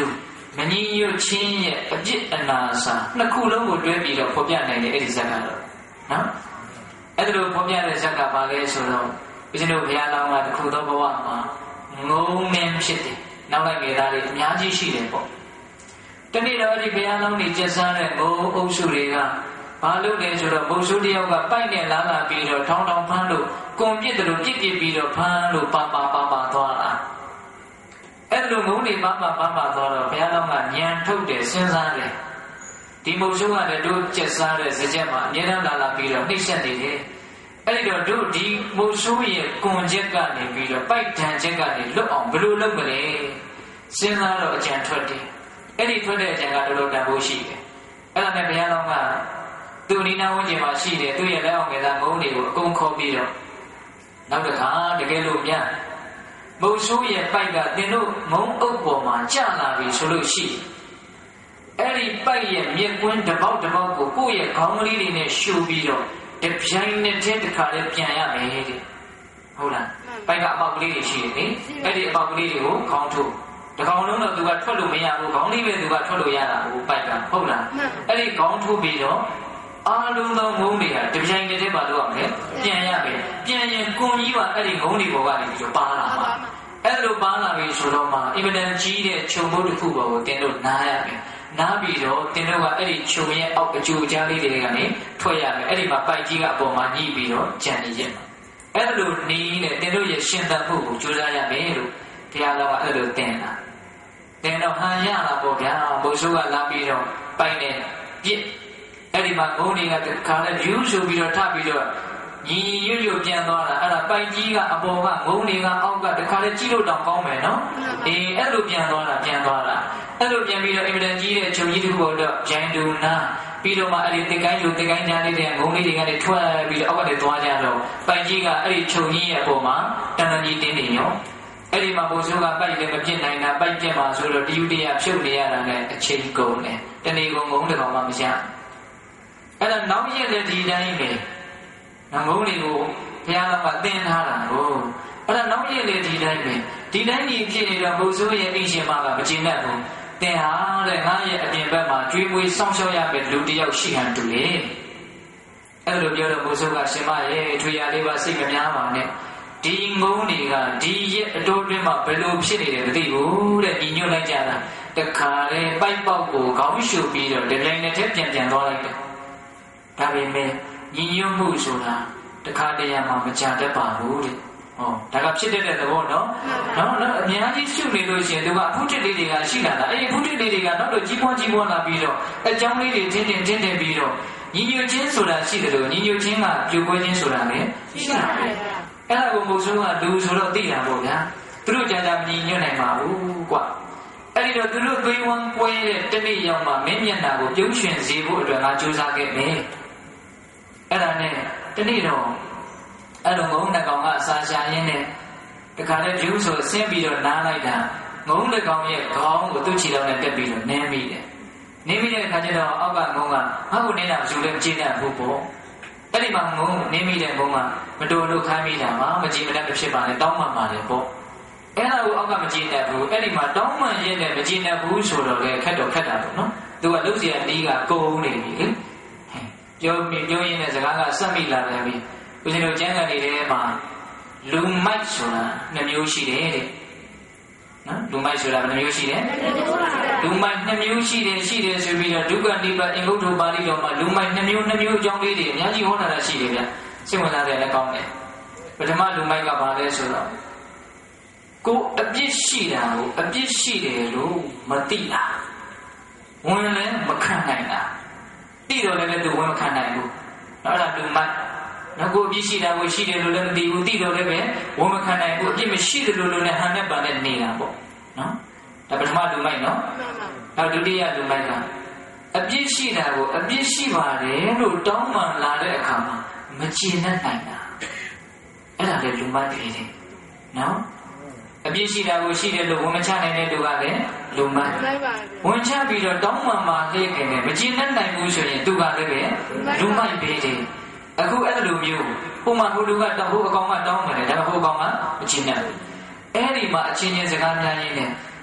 မညီညွတ်ခြင်းရဲ့အပြစ်အနာစာနှစ်ခုလုံးကိုတွဲပြီးတော့ဖော်ပြနိုင်တယ်အဲ့ဒီဇာတ်ကတော့နော်အဲ့ဒါလိုဖော်ပြတဲ့ဇာတ်ကဘာလဲဆိုတော့ဦးဇင်းတို့ဘုရားလောင်းကတစ်ခုသောဘဝမှာငုံမင်းဖြစ်တယ်နောက်လိုက်ငယ်သားတွေအများကြီးရှိတယ်ပေါ့တနေ့တော့အဲ့ဒီဘုရားလောင်းတွေကျက်စားတဲ့ငုံအုပ်စုတွေကဘာလို့လဲဆိုတော့ဘုံစုတယောက်ကပိုက်နဲ့လာလာပြီးတော့ထောင်းထောင်းဖမ်းလို့ကွန်ပြစ်တယ်လို့ပြစ်ပြီးတော့ဖမ်းလို့ပါသွားတာအဲ့လိုငုံတွေပါသွားတော့ဘုရားလောင်းကညံထုတ်တယ်စဉ်းစားတယ်ဒီမုံစုကလည်းတို့ကျက်စားတဲ့စကြက်မှာအမြဲတမ်းလာပြီးတော့နှိမ့်ဆက်နေတယ်အဲ့ဒီတော့တို့ဒီမုံစုရဲ့ကွန်ချက်ကနေပြီးတော့ပိုက်တန်ချက်ကနေလွတ်အောင်ဘယ်လိုလုပ်မလဲစဉ်းစားတော့အကြံထွက်တယ်အဲ့ဒီထွက်တဲ့အကြံကတော်တော်တန်ဖိုးရှိတယ်အဲ့ဒါနဲ့ဘုရားလောင်းကသူ့နိနာဝန်းကျင်မှာရှိတယ်သူ့ရဲ့လက်အောက်ငယ်သားငုံတွေကိုအကုန်ခေါ်ပြီးတော့နောက်တစ်ခါတကယ်လို့များမုံဆိုးရဲ့ပိုက်ကတင်တို့ငုံအုပ်ပေါ်မှာကျလာပြီဆိုလို့ရှိအဲ့ဒီပိုက်ရဲ့မြက်ကွင်းတစ်ပေါက်ကိုကိုယ့်ရဲ့ခေါင်းကလေးတွေနဲ့ရှူပြီးတော့တပြိုင်နက်တည်းတစ်ခါလေးပြန်ရမယ်တဲ့ဟုတ်လားပိုက်ကအပေါက်ကလေးတွေရှိတယ်လေအဲ့ဒီအပေါက်ကလေးတွေကိုခေါင်းထုတ်တကောင်လုံးတော့သူကထွက်လို့မရဘူးခေါင်းလေးပဲသူကထွက်လို့ရတာဟိုပိုက်ကဟုတ်လားအဲ့ဒီခေါင်းထုတ်ပြီးတော့အားလုံးသောငုံတွေကတပြိုင်တည်းပါလို့ရမယ်ပြန်ရမယ်ပြန်ရင်ကွန်ကြီးပါအဲ့ဒီငုံတွေပေါ်ကနေပြီးတော့ပါလာမှာအဲ့လိုပါလာပြီဆိုတော့မှအင်မတန်ကြီးတဲ့ခြုံမိုးတစ်ခုပေါ်ကိုတင်လို့နားရမယ်နားပြီးတော့တင်တို့ကအဲ့ဒီခြုံရဲ့အောက်အကျိုးအကြားလေးတွေကနေထွက်ရမယ်အဲ့ဒီမှာပိုက်ကြီးကအပေါ်မှာညှိပြီးတော့ကြံနေရမှာအဲ့လိုနီးနဲ့တင်တို့ရဲ့ရှင်သန်မှုကိုကြိုးစားရမယ်လို့တရားတော်ကအဲ့လိုတင်တာတင်တော့ဟန်ရတာပေါ့ဗျာဘုရားကလာပြီးတော့ပိုက်နဲ့ပြစ်အဲ့ဒီမှာငုံတွေကတခါလဲယူဆိုပြီးတော့ထပ်ပြီးတော့ညီရွတ်ပြန်သွားတာအဲ့ဒါပိုက်ကြီးကအပေါ်ကငုံတွေကအောက်ကတခါလဲကြည့်လို့တောင်ကောင်းမယ်နော်အေးအဲ့လိုပြန်သွားတာအဲ့လိုပြန်ပြီးတော့အင်မတန်ကြီးတဲ့ခြုံကြီးတစ်ခုတော့ဂျိုင်းဒူနာပြီးတော့မှအဲ့ဒီတက်ကိုင်းကြားလေးတဲ့ငုံလေးတွေကနေထွက်ပြီးတော့အောက်ကနေသွားကြတော့ပိုက်ကြီးကအဲ့ဒီခြုံကြီးရဲ့အပေါ်မှာတန်တန်ကြီးတင်းနေရောအဲ့ဒီမှာဘုရားကပိုက်လည်းမပြစ်နိုင်တာပိုက်ပြက်မှာဆိုတော့တယူတရဖြုတ်နေရတာနဲ့အချိန်ကုန်တယ်တနေ့ကုန်ငုံတစ်ကောင်မှမရအဲ့ဒါနောက်ရက်လည်းဒီတိုင်းပဲငုံတွေကိုဘုရားကသင်ထားတာကိုအဲ့ဒါနောက်ရက်လည်းဒီတိုင်းပဲဒီတိုင်းကြီးဖြစ်နေတော့ဘုရားရဲ့အိမ်ရှင်မကမကျေနပ်ဘူးသင်ဟာတဲ့ငါရဲ့အပြင်ဘက်မှာကျွေးမွေးစောင့်ရှောက်ရမယ့်လူတစ်ယောက်ရှိဟန်တူလေအဲ့လိုပြောတော့ဘုရားကရှင်မရဲ့ထွေရလေးပါစိတ်မများပါနဲ့ဒီငုံတွေကဒီရဲ့အတိုးတွင်းမှာဘယ်လိုဖြစ်နေတယ်မသိဘူးတဲ့ညီညွတ်လိုက်ကြတာတခါလေပိုက်ပေါက်ကိုခေါင်းရှုပ်ပြီးတော့ဒီလိုနဲ့တည်းပြန်သွားလိုက်တယ်ဒါပေမဲ့ညီညွတ်မှုဆိုတာတခါတည်းမှမကြတတ်ပါဘူးတဲ့ဟောဒါကဖြစ်တဲ့သဘောနော်အများကြီးရှုပ်နေလို့ရှိရင်သူကဖုထစ်လေးတွေကရှိလာတာအဲ့ဒီဖုထစ်လေးတွေကနောက်တော့ကြီးပွားလာပြီးတော့အကြောင်းလေးတွေတင်းပြီးတော့ညီညွတ်ခြင်းဆိုတာရှိတယ်လို့ညီညွတ်ခြင်းကပြိုကွဲခြင်းဆိုတာလည်းရှိတာပဲအဲ့ဒါကိုမဟုတ်ဆုံးကလူဆိုတော့သိတာပေါ့ဗျာသူတို့ကြာမညီညွတ်နိုင်ပါဘူးကွာအဲ့ဒီတော့သူတို့သွေးဝမ်းကွဲတဲ့တနေ့ရောက်မှမင်းမျက်နှာကိုပြုံးရွှင်စေဖို့အတွက်ငါကြိုးစားခဲ့မယ်အဲ့ဒါနဲ့တနေ့တော့အဲ့လိုငုံတစ်ကောင်ကအစာရှာရင်းနဲ့တခါလေဂျူးဆိုဆင်းပြီးတော့နားလိုက်တာငုံတစ်ကောင်ရဲ့ခေါင်းကိုသူ့ခြေထောက်နဲ့တက်ပြီးတော့နင်းမိတယ်နင်းမိတဲ့အခါကျတော့အောက်ကငုံကငါ့ကိုနင်းတာမယူလဲမကြည့်တတ်ဘူးပေါ့အဲ့ဒီမှာငုံနင်းမိတဲ့ငုံကမတော်လို့ခိုင်းမိတာမှာမကြည့်မတတ်မဖြစ်ပါနဲ့တောင်းမှန်ပါတယ်ပေါ့အဲ့ဒါကိုအောက်ကမကြည့်တတ်ဘူးအဲ့ဒီမှာတောင်းမှန်ရင်းနဲ့မကြည့်တတ်ဘူးဆိုတော့လေခက်တာပေါ့နော်သူကလုတ်เสียနီးကကုန်နေပြီလေပြောရင်းနဲ့စကားကစက်မိလာတယ်ပြီဦးဇင်းတို့ကျမ်းဂန်တွေထဲမှာလူမိုက်ဆိုတာ2မျိုးရှိတယ်တဲ့နော်လူမိုက်ဆိုတာဘယ်နှမျိုးရှိတယ်လူမိုက်2မျိုးရှိတယ်ဆိုပြီးတော့ဒုက္ခနိဗ္ဗာန်အင်္ဂုတ္တပါဠိတော်မှာလူမိုက်2မျိုးအကြောင်းလေးတွေအများကြီးဟောတာရှိတယ်ဗျစိတ်ဝင်စားတယ်လည်းကောင်းတယ်ပထမလူမိုက်ကဘာလဲဆိုတော့ကိုအပြစ်ရှိတာကိုအပြစ်ရှိတယ်လို့မသိတာဝင်လည်းမခံနိုင်တာသိတော့လည်းသူဝင်မခံနိုင်ဘူးအဲ့ဒါလူမိုက်နောက်ကိုအပြစ်ရှိတာကိုရှိတယ်လို့လည်းမသိဘူးသိတော့လည်းပဲဝန်မခံနိုင်ဘူးအပြစ်မရှိတယ်လို့လည်းဟန်နဲ့ပါနဲ့နေတာပေါ့နော်ဒါပထမလူမိုက်နော်နောက်ဒုတိယလူမိုက်ကအပြစ်ရှိတာကိုအပြစ်ရှိပါတယ်လို့တောင်းပန်လာတဲ့အခါမှာမကျေနပ်နိုင်တာအဲ့ဒါလည်းလူမိုက်ဖြစ်တယ်နော်အပြစ်ရှိတာကိုရှိတယ်လို့ဝန်မချနိုင်တဲ့လူကလည်းလူမိုက်ဝန်ချပြီးတော့တောင်းပန်မှာဟဲ့ခင်နဲ့မကျေနပ်နိုင်ဘူးဆိုရင်သူကလည်းပဲလူမိုက်ပဲတယ်အခုအဲ့လိုမျိုးပုံမှန်ဟိုလူကတောင်းဟိုအကောင်ကတောင်းတယ်ဒါပေမဲ့ဟိုအကောင်ကမချင်နဲ့အဲ့ဒီမှာအချင်းချင်းစကားများရင်းနဲ့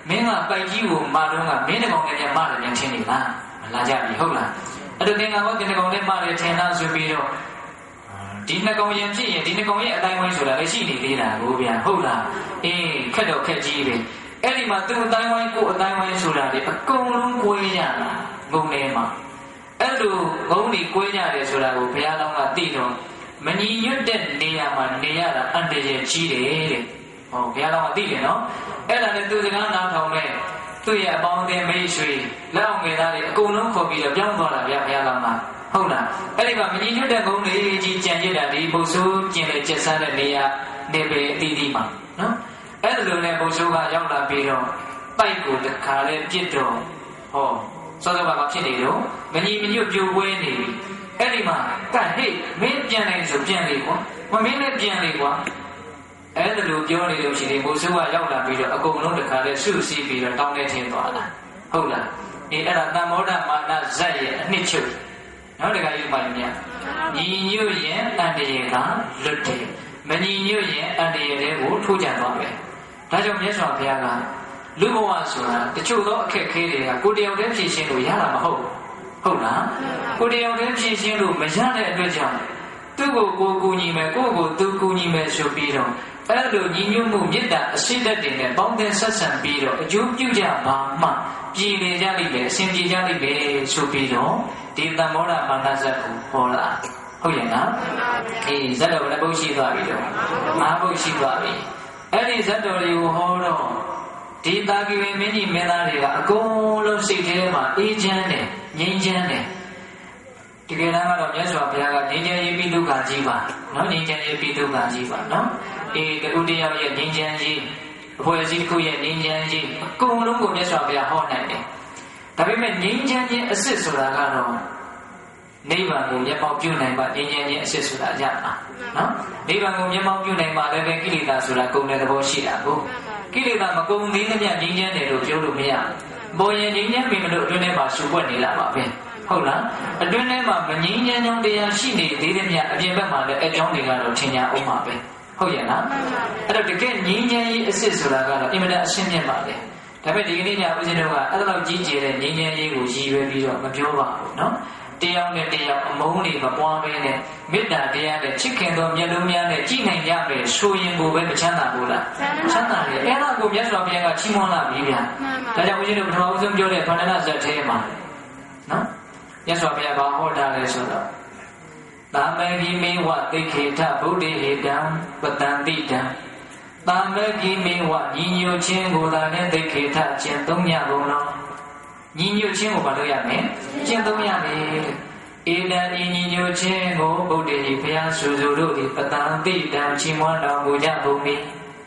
မင်းကပိုက်ကြီးကိုမာတော့ကမင်းတကောင်နဲ့ပြန်မာတယ်ပြန်ချင်းနေလားမလာကြပြီဟုတ်လားအဲ့တော့သင်္ကန်းဘောတင်တကောင်နဲ့မာတယ်ထင်လားဆိုပြီးတော့ဒီနှစ်ကောင်ရင်ဖြစ်ရင်ဒီနှစ်ကောင်ရဲ့အတိုင်းဝိုင်းဆိုတာလည်းရှိနေသေးတာကိုဗျာဟုတ်လားအေးခက်တော့ခက်ကြီးပဲအဲ့ဒီမှာသူ့အတိုင်းဝိုင်းကိုအတိုင်းဝိုင်းဆိုတာလေအကုန်လုံးကိုယ်ရတာငုံနေမှာအဲ့လိုငုံနေကိုယ်ရတယ်ဆိုတာကိုဘုရားတော်ကသိတော့မညီညွတ်တဲ့နေရာမှာနေရတာအန္တရာယ်ကြီးတယ်တဲ့ဟောဘုရားတော်ကသိတယ်နော်အဲ့ဒါနဲ့သူစကားနားထောင်တဲ့သူ့ရဲ့အပေါင်းအသင်းမိတ်ဆွေလက်အောင်ငယ်သားတွေအကုန်လုံးခေါ်ပြီးတော့ပြောင်းသွားတာဗျာဘုရားတော်ကဟုတ်လားအဲ့ဒီမှာမညီညွတ်တဲ့ငုံတွေကြီးကြံရစ်တာဒီပုဆိုးကျင်လေကျက်စားတဲ့နေရာနေပေအတီးတီးမှာနော်အဲ့လိုနဲ့ပုဆိုးကရောက်လာပြီးတော့ပိုက်ကိုတခါလဲပြစ်တော့ဟောစောစောကဖြစ်နေတော့မညီမညွတ်ပြိုပွဲနေပြီအဲ့ဒီမှာကဟေ့မင်းပြန်နိုင်ဆိုပြန်လေကွာမမင်းလည်းပြန်လေကွာအဲ့လိုပြောနေလို့ရှိရင်ပုဆိုးကရောက်လာပြီးတော့အကုန်လုံးတခါလဲဆုစီးပြီးတော့တောင်းနေချင်းသွားတာဟုတ်လားဒီအဲ့ဒါတမ္မောဒမာနဇက်ရဲ့အနှစ်ချုပ်နော်တခါကြီးပိုင်မြတ်ညီညွတ်ရင်အန္တရာယ်ကလွတ်တယ်မညီညွတ်ရင်အန္တရာယ်တွေကိုထိုးကြသွားပဲဒါကြောင့်မြတ်စွာဘုရားကလူဘဝဆိုတာတချို့သောအခက်အခဲတွေကကိုယ်တယောက်တည်းဖြေရှင်းလို့ရတာမဟုတ်ဟုတ်လားကိုယ်တယောက်တည်းဖြေရှင်းလို့မရတဲ့အတွက်ကြောင့်သူ့ကိုကိုယ်ကူညီမယ်ကိုယ့်ကိုသူကူညီမယ်ဆိုပြီးတော့အဲ့လိုညီညွတ်မှုမေတ္တာအရှိတတ်တဲ့ပေါင်းသင်းဆက်ဆံပြီးတော့အကျိုးပြုကြပါမှပြည်နေကြလိမ့်မယ်အစဉ်ပြေကြလိမ့်မယ်ဆိုပြီးတော့ဒီတမ္မောဒမာနဇက်ကိုဟောလာဟုတ်ရဲ့နော်အေးဇတ်တော်လည်းပုတ်ရှိသွားပြီတော့၅ပုတ်ရှိသွားပြီအဲ့ဒီဇတ်တော်တွေကိုဟောတော့ဒီတာကိဝေမင်းကြီးမင်းသားတွေကအကုန်လုံးစိတ်ထဲမှာအေးချမ်းတယ်ငြိမ်းချမ်းတယ်ဒီကနေ့ကတော့မြတ်စွာဘုရားကငြိမ်းချမ်းရေးပြီးဒုက္ခကြီးပါနော်ငြိမ်းချမ်းရေးပြီးဒုက္ခကြီးပါနော်အေးတူတယောက်ရဲ့ငြိမ်းချမ်းရေးအဖွဲ့အစည်းတစ်ခုရဲ့ငြိမ်းချမ်းရေးအကုန်လုံးကိုမြတ်စွာဘုရားဟောနိုင်တယ်ဒါပေမဲ့ငြိမ်းချမ်းခြင်းအစစ်ဆိုတာကတော့နိဗ္ဗာန်ကိုမျက်မှောက်ပြုနိုင်ပါငြိမ်းချမ်းခြင်းအစစ်ဆိုတာရမှာနော်နိဗ္ဗာန်ကိုမျက်မှောက်ပြုနိုင်ပါလည်းပဲကိလေသာဆိုတာကုန်တဲ့သဘောရှိတာကိုကိလေသာမကုန်သေးသမျှငြိမ်းချမ်းတယ်လို့ပြောလို့မရဘူးပေါ်ရင်ငြိမ်းချမ်းပြီမလို့အတွင်းထဲမှာရှုပ်ွက်နေတာပါပဲဟုတ်လားအတွင်းထဲမှာမငြိမ်းချမ်းကြောင်းတရားရှိနေသေးသမျှအပြင်ဘက်မှာလည်းအကြောင်းတွေကတော့ထင်ရှားအောင်ပါပဲဟုတ်ရဲ့လားအဲ့တော့တကယ်ငြိမ်းချမ်းရေးအစစ်ဆိုတာကတော့အင်မတန်အရှင်းမြတ်ပါလေဒါပေမဲ့ဒီကနေ့ညဦးဇင်းတို့ကအဲ့လိုကြီးကျယ်တဲ့ငြိမ်းချမ်းရေးကိုရည်ရွယ်ပြီးတော့မပြောပါဘူးနော်တရားနဲ့တရားအမုန်းတွေမပွားဘဲနဲ့မေတ္တာတရားနဲ့ချစ်ခင်သောမျက်လုံးများနဲ့ကြည်နိုင်ကြမယ်ဆိုရင်ကိုပဲမချမ်းသာဘူးလားချမ်းသာတယ်အဲ့ဒါကိုမြတ်စွာဘုရားကချီးမွမ်းလာပြီဗျာဒါကြောင့်ဦးဇင်းတို့ပထမဆုံးပြောတဲ့ဗန္ဒနာဇတ်ထဲမှာနော်မြတ်စွာဘုရားကဟောတာလဲဆိုတော့သာမေဂိမေဝသိခေထဗုဒ္ဓေဟေတံပတံတိတံသာမေဂိမေဝညီညွတ်ခြင်းကိုသာနဲ့သိခေထကျင့်သုံးရကုန်သောညီညွတ်ခြင်းကိုမလုပ်ရမယ်ကျင့်သုံးရမယ်ဧတံညီညွတ်ခြင်းကိုဗုဒ္ဓေဘုရားဆိုတို့သည်ပတံတိတံချီးမွမ်းတော်မူကြကုန်၏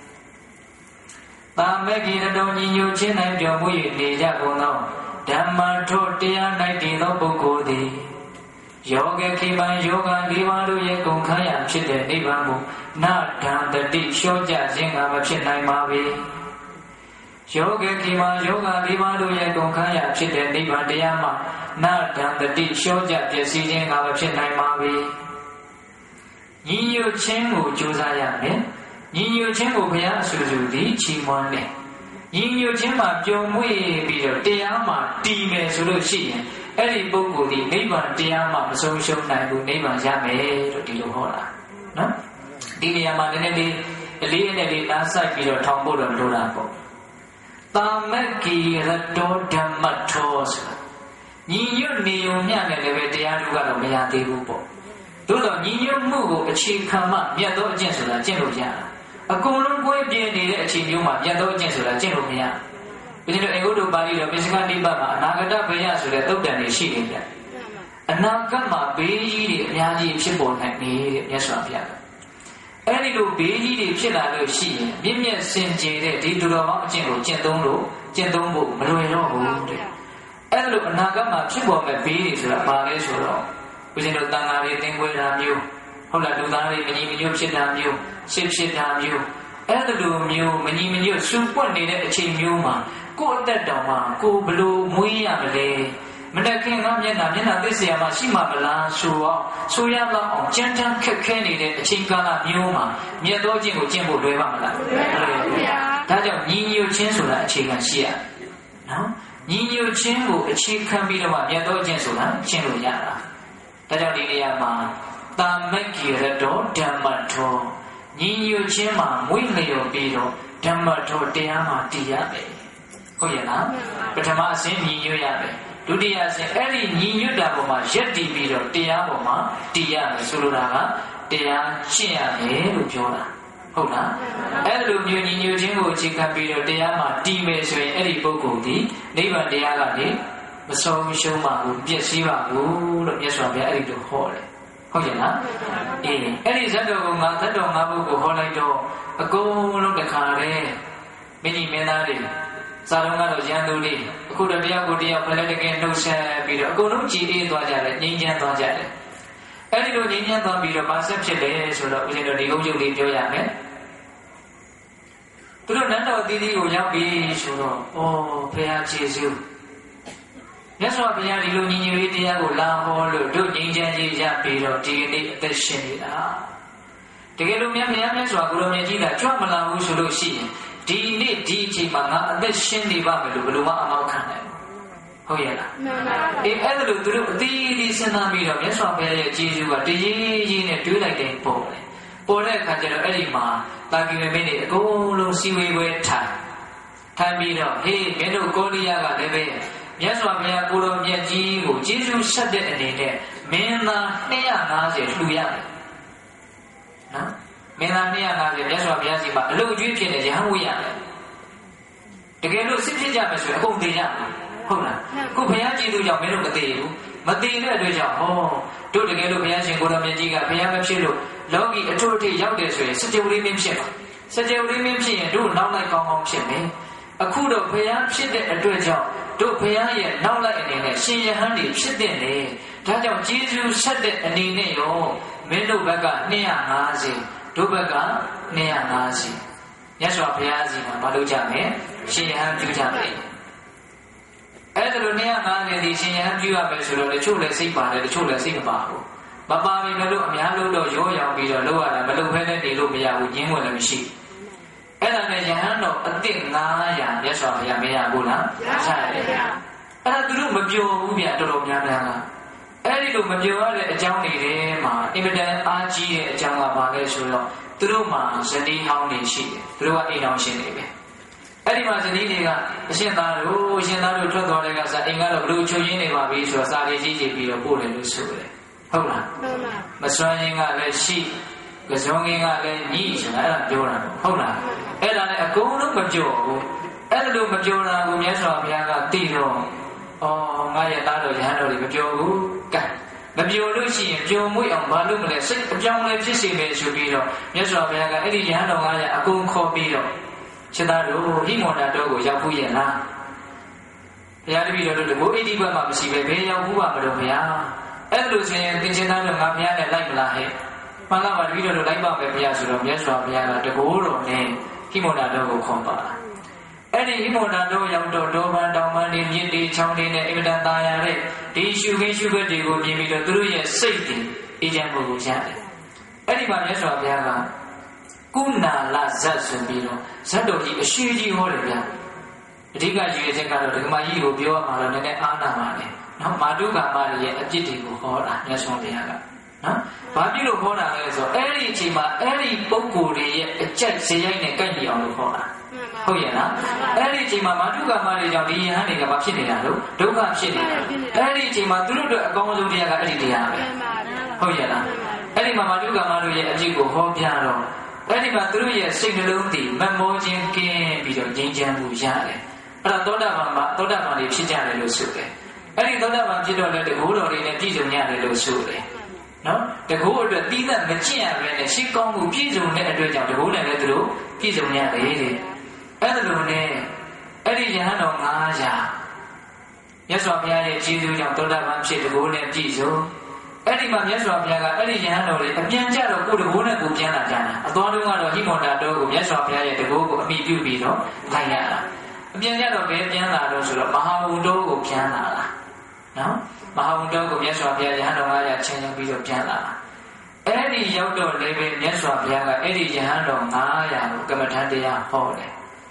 သာမေဂိတော်ညီညွတ်ခြင်း၌ပြောမှု၍နေကြကုန်သောဓမ္မထို့တရား၌တည်သောပုဂ္ဂိုလ်သည်ယောဂခိမံယောဂ၄ပါးတို့ရဲ့ကုန်ခန်းရာဖြစ်တဲ့နိဗ္ဗာန်ကိုနာထံတတိလျှော့ကြခြင်းကမဖြစ်နိုင်ပါပေယောဂခိမံယောဂ၄ပါးတို့ရဲ့ကုန်ခန်းရာဖြစ်တဲ့နိဗ္ဗာန်တရားမှာနာထံတတိလျှော့ကြပျက်စီးခြင်းကမဖြစ်နိုင်ပါပေညီညွတ်ခြင်းကိုကြိုးစားရမယ်ညီညွတ်ခြင်းကိုဘုရားအဆူဆူသည်ချီးမွမ်းတယ်ညီညွတ်ခြင်းမှာပျော်မွေ့ပြီးတော့တရားမှာတည်မယ်ဆိုလို့ရှိရင်အဲ့ဒီပုဂ္ဂိုလ်ဒီနိဗ္ဗာန်တရားမှာမဆုံးရှုံးနိုင်ဘူးနိဗ္ဗာန်ရမယ်လို့ဒီလိုဟောတာနော်ဒီနေရာမှာနည်းနည်းလေးအလေးနဲ့လေးနားဆိုင်ပြီးတော့ထောင်ဖို့တော့လိုတာပေါ့သာမက္ကိရတောဓမ္မထောဆိုတာညီညွတ်နေုံမျှနဲ့လည်းပဲတရားလူကတော့မရသေးဘူးပေါ့သို့တော့ညီညွတ်မှုကိုအခြေခံမှမြတ်သောအကျင့်ဆိုတာကျင့်လို့ရတာအကုန်လုံးကိုယ်ပြင်းနေတဲ့အချိန်မျိုးမှာမြတ်သောအကျင့်ဆိုတာကျင့်လို့မရဘူးဒီလိုအင်္ဂုတ္တပါဠိတော်ပိဿကနိဗ္ဗာန်မှာအနာဂတဘယဆိုတဲ့သုတ်တန်တွေရှိနေတယ်အနာဂတ်မှာဘေးကြီးတွေအများကြီးဖြစ်ပေါ်နိုင်တယ်မြတ်စွာဘုရားအဲ့ဒီလိုဘေးကြီးတွေဖြစ်လာလို့ရှိရင်မြင့်မြတ်စင်ကြယ်တဲ့ဒီသူတော်ကောင်းအကျင့်ကိုကျင့်သုံးဖို့မလွယ်တော့ဘူးတဲ့အဲ့လိုအနာဂတ်မှာဖြစ်ပေါ်မဲ့ဘေးတွေဆိုတာဘာလဲဆိုတော့ဦးဇင်းတို့တန်ဃာတွေသင်္ကွဲတာမျိုးဟုတ်လားလူသားတွေမညီမညွတ်ဖြစ်တာမျိုးရှင်းဖြစ်တာမျိုးအဲ့လိုမျိုးမညီမညွတ်စူပွက်နေတဲ့အချိန်မျိုးမှာကိုယ့်အသက်တော်မှာကိုဘလို့မွေးရမလဲမတခင်ကမျက်နှာသိစရာမှရှိမှမလားဆိုရတော့အောင်ကြမ်းတမ်းခက်ခဲနေတဲ့အချိန်ကာလမျိုးမှာမြတ်သောခြင်းကိုကျင့်ဖို့လွယ်ပါမလားလွယ်ပါဗျာဒါကြောင့်ညီညွတ်ခြင်းဆိုတာအခြေခံရှိရနော်ညီညွတ်ခြင်းကိုအခြေခံပြီးတော့မြတ်သောခြင်းဆိုတာကျင့်လို့ရတာဒါကြောင့်ဒီနေရာမှာတာမက္ခိရတောဓမ္မထောညီညွတ်ခြင်းမှာမွေးလျော်ပြီးတော့ဓမ္မထောတရားမှာတည်ရမယ်ဟုတ်ရဲ့လားပထမအဆင့်ညီညွတ်ရမယ်ဒုတိယအဆင့်အဲ့ဒီညီညွတ်တာပေါ်မှာရက်တည်ပြီးတော့တရားပေါ်မှာတည်ရမယ်ဆိုလိုတာကတရားရှင်းရမယ်လို့ပြောတာဟုတ်လားအဲ့လိုမျိုးညီညွတ်ခြင်းကိုအခြေခံပြီးတော့တရားမှာတည်မယ်ဆိုရင်အဲ့ဒီပုဂ္ဂိုလ်ဒီနိဗ္ဗာန်တရားကနေမဆုံးရှုံးပါဘူးပြည့်စည်ပါဘူးလို့မြတ်စွာဘုရားအဲ့ဒီလိုဟောတယ်ဟုတ်ရဲ့လားအေးအဲ့ဒီဇတ်တော်ကငါဇတ်တော်၅ဘုကိုဟောလိုက်တော့အကုန်လုံးတခါတည်းမင်းကြီးမင်းသားတွေစာလုံးကတော့ရန်သူတွေအခုတော့တရားကိုတရားဖလဲတကယ်နှုတ်ဆက်ပြီးတော့အကုန်လုံးကြည်အေးသွားကြတယ်ငြိမ်းချမ်းသွားကြတယ်အဲ့ဒီလိုငြိမ်းချမ်းသွားပြီးတော့ဘာဆက်ဖြစ်လဲဆိုတော့ဦးဇင်းတို့ဒီအုပ်ချုပ်လေးပြောရမယ်သူတို့နန်းတော်အသီးသီးကိုရောက်ပြီဆိုတော့ဩဘုရားကျေးဇူးမြတ်စွာဘုရားဒီလိုညီညွတ်ရေးတရားကိုလာဟောလို့တို့ငြိမ်းချမ်းရေးရပြီးတော့ဒီနေ့အသက်ရှင်နေတာတကယ်လို့မြတ်မြတ်စွာကိုရောမြတ်ကြီးကကြွမလာဘူးဆိုလို့ရှိရင်ဒီနေ့ဒီအချိန်မှာငါအသက်ရှင်နေပါမယ်လို့ဘယ်လိုမှအမောက်ခံနိုင်ဘူးဟုတ်ရဲ့လားမှန်ပါဘူးအေးအဲ့ဒါလို့သူတို့အသီးသီးစဉ်းစားပြီးတော့မြတ်စွာဘုရားရဲ့ကျေးဇူးကတရေးရေးနဲ့တွေးလိုက်တဲ့ပုံလေပေါ်တဲ့အခါကျတော့အဲ့ဒီမှာတာဂီမင်းတွေအကုန်လုံးစီဝေပွဲထိုင်ပြီးတော့ဟေးမင်းတို့ကိုလိယကလည်းပဲမြတ်စွာဘုရားကိုတော်မြတ်ကြီးကိုကျေးဇူးဆက်တဲ့အနေနဲ့မင်းသား250လှူရတယ်နော်မင်းသား250မြတ်စွာဘုရားစီမှာအလုပ်ကျွေးဖြစ်နေရဟန်းဝေးရတယ်တကယ်လို့စစ်ဖြစ်ကြမယ်ဆိုရင်အကုန်သိကြမှာဟုတ်လားခုဘုရားကျေးဇူးကြောင့်မင်းတို့မသိဘူးမသိတဲ့အတွက်ကြောင့်ဟောတို့တကယ်လို့ဘုရားရှင်ကိုတော်မြတ်ကြီးကဘုရားမဖြစ်လို့လောကီအထွတ်အထိပ်ရောက်တယ်ဆိုရင်စကြဝဠာမင်းဖြစ်မှာစကြဝဠာမင်းဖြစ်ရင်တို့နောက်လိုက်ကောင်းကောင်းဖြစ်မယ်အခုတော့ဘုရားဖြစ်တဲ့အတွက်ကြောင့်တို့ဘုရားရဲ့နောက်လိုက်အနေနဲ့ရှင်ယဟန်တွေဖြစ်တဲ့လေဒါကြောင့်ကျေးဇူးဆက်တဲ့အနေနဲ့ရောမင်းတို့ဘက်က250တို့ဘက်က250မြတ်စွာဘုရားစီမှာမလုပ်ကြမယ်ရှင်ယဟန်ပြုကြမယ်အဲ့ဒါလို250ဒီရှင်ယဟန်ပြုရမယ်ဆိုတော့တချို့လည်းစိတ်ပါတယ်တချို့လည်းစိတ်မပါဘူးမပါပြီမလို့အများလုံးတော့ရောရောင်ပြီးတော့လုပ်ရတာမလုပ်ဖဲနဲ့နေလို့မရဘူးညင်းဝင်လည်းမရှိအဲ့ဒါနဲ့ယဟန်တော်အသစ်900မြတ်စွာဘုရားမရဘူးလားရတယ်အဲ့ဒါသူတို့မပြောဘူးဗျတော်တော်များများကအဲ့ဒီလိုမပြောရတဲ့အကြောင်းတွေထဲမှာအင်မတန်အားကြီးတဲ့အကြောင်းကဘာလဲဆိုတော့သူတို့မှာဇနီးဟောင်းတွေရှိတယ်သူတို့ကအိမ်တော်ရှင်တွေပဲအဲ့ဒီမှာဇနီးတွေကအရှင်သားတို့ထွက်သွားတဲ့ကစားအိမ်ကတော့ဘလို့ချုပ်ရင်းနေပါပြီဆိုတော့စာရေးကြီးပြီးတော့ပို့တယ်လို့ဆိုတယ်ဟုတ်လားမစွမ်းရင်ကလည်းရှိကစုံငင်းကလည်းညှိဆိုတာအဲ့ဒါပြောတာဟုတ်လားအဲ့ဒါလည်းအကုန်လုံးမပြောဘူးအဲ့ဒါလို့မပြောတာကိုမြတ်စွာဘုရားကသိတော့ငါရဲ့သားတော်ရဟန်းတော်တွေမပြောဘူးကဲမပြောလို့ရှိရင်ပြောမွေ့အောင်ဘာလို့မလဲစိတ်အပြောင်းလဲဖြစ်စေမယ်ဆိုပြီးတော့မြတ်စွာဘုရားကအဲ့ဒီရဟန်းတော်900အကုန်ခေါ်ပြီးတော့ခြေသားတို့ဟိမန္တာတော်ကိုရောက်ဖို့ရဲ့လားဘုရားတပည့်တော်တို့ကိုအိတိဘတ်မှမရှိပဲဘယ်ရောက်ဖို့ပါမလို့ဘုရားအဲ့လိုဆိုရင်သင်္ချင်သားတို့ငါဘုရားနဲ့လိုက်မလားဟဲ့မှန်လားပါတပည့်တော်တို့လိုက်ပါမယ်ဘုရားဆိုတော့မြတ်စွာဘုရားကတကိုးတော်နဲ့ဟိမန္တာတော်ကိုခေါ်ပါအဲ့ဒီဟိမန္တာတော်ရောက်တော့တောပန်တောင်ပန်တွေမြစ်တွေချောင်းတွေနဲ့အင်မတန်သားရတဲ့ဒီရှုခင်းရှုခွက်တွေကိုမြင်ပြီးတော့သူတို့ရဲ့စိတ်တွေအေးချမ်းမှုကိုရတယ်အဲ့ဒီမှာမြတ်စွာဘုရားကကုဏလဇတ်ဆိုပြီးတော့ဇတ်တော်ကြီးအရှိကြီးဟောတယ်ဗျာအဓိကရည်ရွယ်ချက်ကတော့ဒီကမာကြီးကိုပြောရမှာတော့နည်းနည်းအားနာပါနဲ့နော်မာတုကာမရဲ့အပြစ်တွေကိုဟောတာမြတ်စွာဘုရားကနော်ဘာဖြစ်လို့ဟောတာလဲဆိုတော့အဲ့ဒီအချိန်မှာအဲ့ဒီပုဂ္ဂိုလ်တွေရဲ့အကျက်ဇေယိုက်နဲ့ကိုက်ညီအောင်လို့ဟောတာဟုတ်ရဲ့လားအဲ့ဒီအချိန်မှာမာတုကာမတွေကြောင့်ဒီယဟန်တွေကဘာဖြစ်နေတာလို့ဒုက္ခဖြစ်နေတာအဲ့ဒီအချိန်မှာသူတို့အတွက်အကောင်းဆုံးတရားကအဲ့ဒီတရားပဲဟုတ်ရဲ့လားအဲ့ဒီမှာမာတုကာမတို့ရဲ့အပြစ်ကိုဟောပြတော့အဲ့ဒီမှာသူတို့ရဲ့စိတ်နှလုံးတည်မမောခြင်းကင်းပြီးတော့ငြိမ်းချမ်းမှုရတယ်အဲ့ဒါသောတာပန်တွေဖြစ်ကြတယ်လို့ဆိုတယ်အဲ့ဒီသောတာပန်ဖြစ်တော့လည်းတကိုးတော်တွေနဲ့ပြည့်စုံရတယ်လို့ဆိုတယ်နော်တကိုးအတွက်တိသက်မကျင့်ရဘဲနဲ့ရှိကောင်းမှုပြည့်စုံတဲ့အတွက်ကြောင့်တကိုးနဲ့လည်းသူတို့ပြည့်စုံရတယ်တဲ့အဲ့ဒါလိုနဲ့အဲ့ဒီယဟန်တော်900မြတ်စွာဘုရားရဲ့ကျေးဇူးကြောင့်သောတာပန်ဖြစ်တကိုးနဲ့ပြည့်စုံအဲ့ဒီမှာမြတ်စွာဘုရားကအဲ့ဒီယဟန်တော်တွေအပြန်ကြတော့ကိုယ်တကိုးနဲ့ကိုပြန်လာကြတာအသွားတုန်းကတော့ဟိမန္တာတော်ကိုမြတ်စွာဘုရားရဲ့တကိုးကိုအမိပြုပြီးတော့လိုက်ရတာအပြန်ကြတော့ဘယ်ပြန်လာတော့ဆိုတော့မဟာဝုဒ္ဓကိုပြန်လာတာနော်မဟာဝုဒ္ဓကိုမြတ်စွာဘုရားယဟန်တော်900ချင်းချင်းပြီးတော့ပြန်လာတာအဲ့ဒီရောက်တော့လည်းပဲမြတ်စွာဘုရားကအဲ့ဒီယဟန်တော်900ကိုကမ္မထန်တရားဟောတယ်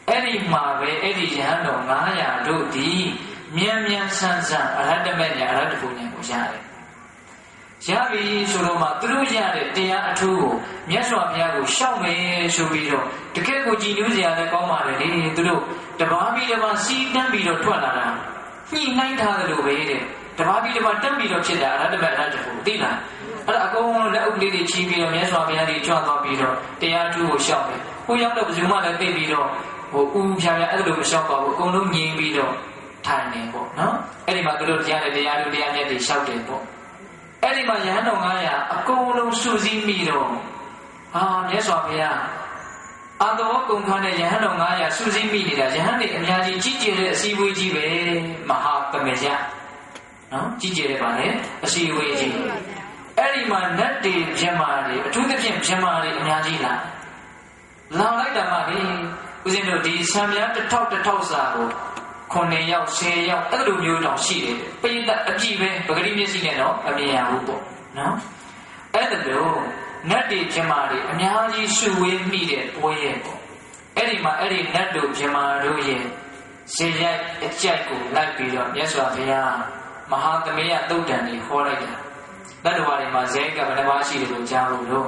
အဲ့ဒီမှာပဲအဲ့ဒီယဟန်တော်900တို့ဒီမြန်မြန်ဆန်းဆန်းအရဟတမေညာအရဟတဘုံဉာဏ်ကိုရတယ်ရပြီဆိုတော့မှသူတို့ရတဲ့တရားအထူးကိုမြတ်စွာဘုရားကိုရှောက်မယ်ဆိုပြီးတော့တကယ်ကိုကြည်နူးစရာလည်းကောင်းပါလေလေသူတို့တပါးပြီးတပါးစီးတန်းပြီးတော့ထွက်လာတာညှိနှိုင်းထားတယ်လို့ပဲတဲ့တပါးပြီးတပါးတက်ပြီးတော့ဖြစ်တာအရဟတမေအရဟတဘုံသိလားအဲ့ဒါအကုန်လုံးလက်ဥပဒေတွေချီးပြီးတော့မြတ်စွာဘုရားကြီးကြွသွားပြီးတော့တရားထူးကိုရှောက်တယ်ဟိုရောက်တော့ဘယ်သူမှလည်းသိပြီးတော့ဟိုဦးဖြာဖြာအဲ့လိုမရှောက်ပါဘူးအကုန်လုံးငြင်းပြီးတော့ထိုင်နေပေါ့နော်အဲ့ဒီမှာသူတို့တရားနဲ့တရားတို့တရားမြတ်တွေရှောက်တယ်ပေါ့အဲ့ဒီမှာယဟန်တော်900အကုန်လုံးစုစည်းမိတော့မြတ်စွာဘုရားအာတော်ကုန်ခါနဲ့ယဟန်တော်900စုစည်းမိနေတာယဟန်တွေအများကြီးကြီးကျယ်တဲ့အစည်းအဝေးကြီးပဲမဟာပမေယနော်ကြီးကျယ်တယ်ပါလေအစည်းအဝေးကြီးအဲ့ဒီမှာနတ်တွေပြမတွေအထူးသဖြင့်ပြမတွေအများကြီးလာလိုက်တာမှလေဦးဇင်းတို့ဒီဆံမြတ်1000စာကို9ယောက်10ယောက်အဲ့လိုမျိုးတောင်ရှိတယ်ပိဋကအကြည့်ပဲပဂတိမျက်စိနဲ့တော့အမြင်ရဘူးပေါ့နော်အဲ့ဒါလို့နတ်တွေပြမတွေအများကြီးရှုဝေးမိတဲ့ပွဲရဲ့ပေါ့အဲ့ဒီမှာအဲ့ဒီနတ်တို့ပြမတို့ရဲ့ဇေယျအကြိုက်ကိုလိုက်ပြီးတော့မြတ်စွာဘုရားမဟာသမယသုတ်တံကြီးဟောလိုက်တာတတ္တဝါတွေမှာဇေယျကဘယ်နှပါးရှိတယ်လို့ကြားလို့တော့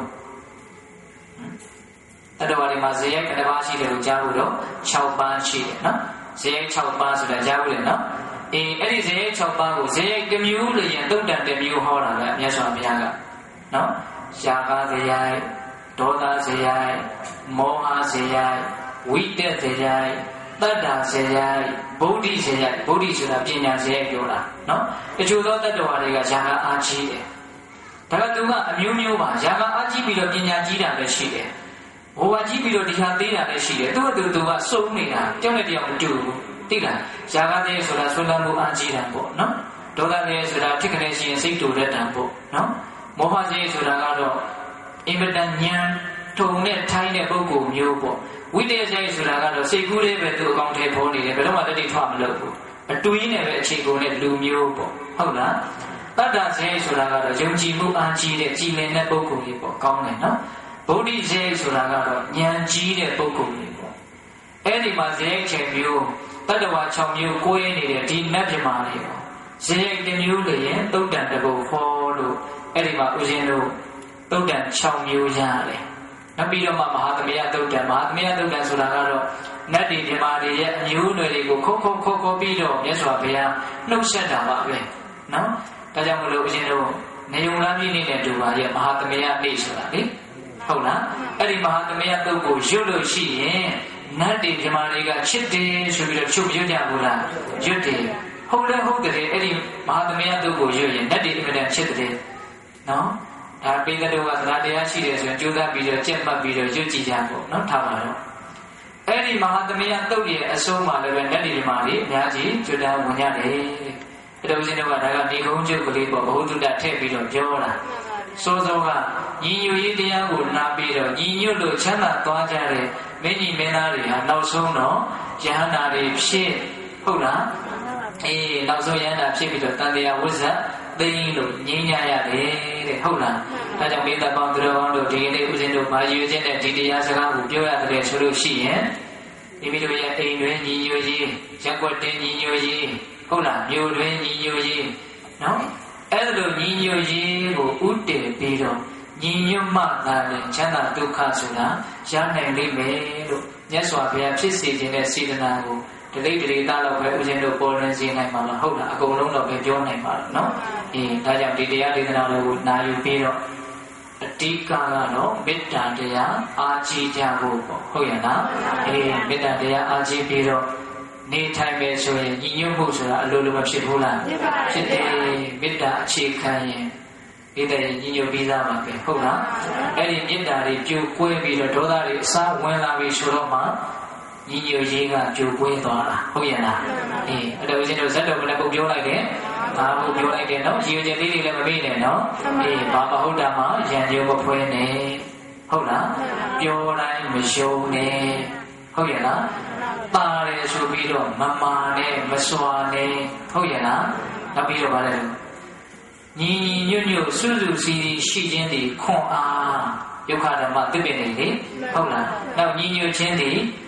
တတ္တဝါတွေမှာဇေယျဘယ်နှပါးရှိတယ်လို့ကြားလို့တော့6ပါးရှိတယ်နော်ဇေယျ6ပါးဆိုတာကြားဘူးလေနော်အဲ့ဒီဇေယျ6ပါးကိုဇေယျတစ်မျိုးလို့ရင်သုတ်တံတစ်မျိုးဟောတာပဲမြတ်စွာဘုရားကနော်ရှားကားဇေယျဒေါသဇေယျမောဟဇေယျဝိတက်ဇေယျတတ္တာဇေယျဗုဒ္ဓဇေယျဗုဒ္ဓဆိုတာပညာဇေယျပြောတာနော်တချို့သောတတ္တဝါတွေကရှားကားအားကြီးတယ်ဒါကသူကအမျိုးမျိုးပါရှားကားအားကြီးပြီးတော့ပညာကြီးတာလည်းရှိတယ်ဟိုကကြည့်ပြီးတော့ဒီဟာသေးတာလည်းရှိတယ်သူကသူကစုံနေတာကြောက်နေတရားမတူဘူးသိလားຢာကသေးဆိုတာဆွမ်းလန်းမှုအားကြီးတာပေါ့နော်ဒေါသသေးဆိုတာထိကနေရှိရင်စိတ်တူတတ်တာပေါ့နော်မောဟသေးဆိုတာကတော့အင်မတန်ဉာဏ်ထုံနဲ့ထိုင်းတဲ့ပုဂ္ဂိုလ်မျိုးပေါ့ဝိတ္တသေးဆိုတာကတော့စိတ်ကူးလေးပဲသူအကောင့်ထဲပေါ်နေတယ်ဘယ်တော့မှတတိထွမလုပ်ဘူးအတွေးနဲ့ပဲအခြေကုန်တဲ့လူမျိုးပေါ့ဟုတ်လားတတ္တသေးဆိုတာကတော့ယုံကြည်မှုအားကြီးတဲ့ကြည်လင်တဲ့ပုဂ္ဂိုလ်ကြီးပေါ့ကောင်းတယ်နော်ဗုဒ္ဓဇေယျဆိုတာကတော့ဉာဏ်ကြီးတဲ့ပုဂ္ဂိုလ်တွေပေါ့အဲ့ဒီမှာဇေယျချေမျိုးတတ္တဝါ6မျိုးကိုးနေတဲ့ဒီနတ်ပြမာတွေပေါ့ဇေယျတစ်မျိုးလည်းရင်သုတ်တံတပုတ်ဟောလို့အဲ့ဒီမှာဦးဇင်းတို့သုတ်တံ6မျိုးရတယ်နောက်ပြီးတော့မှမဟာသမယသုတ်တံဆိုတာကတော့နတ်တွေပြမာတွေရဲ့အမျိုးနွယ်တွေကိုခေါ်ပြီးတော့မြတ်စွာဘုရားနှုတ်ဆက်တာပါပဲနော်ဒါကြောင့်မလို့ဦးဇင်းတို့နေုံလားပြည့်နေတဲ့တူပါရဲ့မဟာသမယနေ့ဆိုတာလေဟုတ်လားအဲ့ဒီမဟာသမယသုတ်ကိုရွတ်လို့ရှိရင်နတ်တွေပြမာတွေကချစ်တယ်ဆိုပြီးတော့ချုပ်ပြကြဘူးလားရွတ်တယ်ဟုတ်တယ်အဲ့ဒီမဟာသမယသုတ်ကိုရွတ်ရင်နတ်တွေအမြဲတမ်းချစ်တယ်နော်ဒါပိဿတို့ကသရတရားရှိတယ်ဆိုရင်ကြိုးစားပြီးတော့ကြက်မှတ်ပြီးတော့ရွတ်ကြည့်ကြပေါ့နော်ထားပါတော့အဲ့ဒီမဟာသမယသုတ်ရဲ့အဆုံးမှာလည်းပဲနတ်တွေပြမာတွေအများကြီးကျွတ်တာဝင်ရတယ်အဲ့တော့ဦးဇင်းတို့ကဒါကနေကုန်းကျုပ်ကလေးပေါ့ဘုဟုတုတ္တထည့်ပြီးတော့ပြောတာစောစောကညီညွတ်ရေးတရားကိုနားပြီးတော့ညီညွတ်လို့ချမ်းသာသွားကြတဲ့မင်းကြီးမင်းသားတွေဟာနောက်ဆုံးတော့ယဟန္တာတွေဖြစ်ဟုတ်လားနောက်ဆုံးယဟန္တာဖြစ်ပြီးတော့တန်တရားဝိဇ္ဇသိမ့်လို့ငြိမ်းကြရတယ်တဲ့ဟုတ်လားဒါကြောင့်မိသားပေါင်းသူတော်ကောင်းတို့ဒီနေ့ဦးဇင်းတို့မာရွေခြင်းနဲ့ဒီတရားစကားကိုပြောရတယ်ဆိုလို့ရှိရင်မိမိတို့ရဲ့အိမ်တွင်ညီညွတ်ရေးရက်ွက်တင်ညီညွတ်ရေးဟုတ်လားမြို့တွင်ညီညွတ်ရေးနော်အဲ့လိုညီညွတ်ရေးကိုဥတည်ပြီးတော့ညီညွတ်မှသာလေချမ်းသာဒုက္ခဆိုတာရနိုင်လိမ့်မယ်လို့မြတ်စွာဘုရားဖြစ်စေခြင်းတဲ့စေတနာကိုဒီလေးဒီသားတော့ပဲဦးဇင်းတို့ပေါ်လွင်စေနိုင်မှာလားဟုတ်လားအကုန်လုံးတော့ပဲပြောနိုင်ပါတော့နော်ဒါကြောင့်ဒီတရားဒေသနာတော်ကိုနာယူပြီးတော့အတိကကတော့မေတ္တာတရားအားကြီးကြဖို့ပေါ့ဟုတ်ရဲ့လားမေတ္တာတရားအားကြီးပြီးတော့နေထိုင်မယ်ဆိုရင်ညီညွတ်မှုဆိုတာအလိုလိုမဖြစ်ဘူးလားဖြစ်တယ်မေတ္တာအခြေခံရင်ဒီတည်းညီညွတ်ပြီးသားပါပဲဟုတ်လားအဲ့ဒီမေတ္တာတွေပြိုကွဲပြီးတော့ဒေါသတွေအစားဝင်လာပြီးဆိုတော့မှညီညွတ်ရေးကပြိုကွဲသွားတာဟုတ်ရဲ့လားအဲ့တော့ဦးဇင်းတို့ဇတ်တော်ကလည်းပုတ်ပြောလိုက်တယ်ဘာပုတ်ပြောလိုက်တယ်နော်ရည်ရွယ်ချက်လေးတွေလည်းမမေ့နဲ့နော်ဘာမဟုတ်တာမှရံကြုံမဖွဲနဲ့ဟုတ်လားပြောတိုင်းမရှုံးနဲ့ဟုတ်ရဲ့လားပါတယ်ဆိုပြီးတော့မမာနဲ့မစွာနဲ့ဟုတ်ရဲ့လားနောက်ပြီးတော့ဗါလဲညီညွတ်ညွတ်စွစွစီစီရှိခြင်းဒီခွန်အားယုခဓမ္မသစ်ပင်နေလေဟုတ်လားနောက်ညီညွတ်ခြင်းဒီ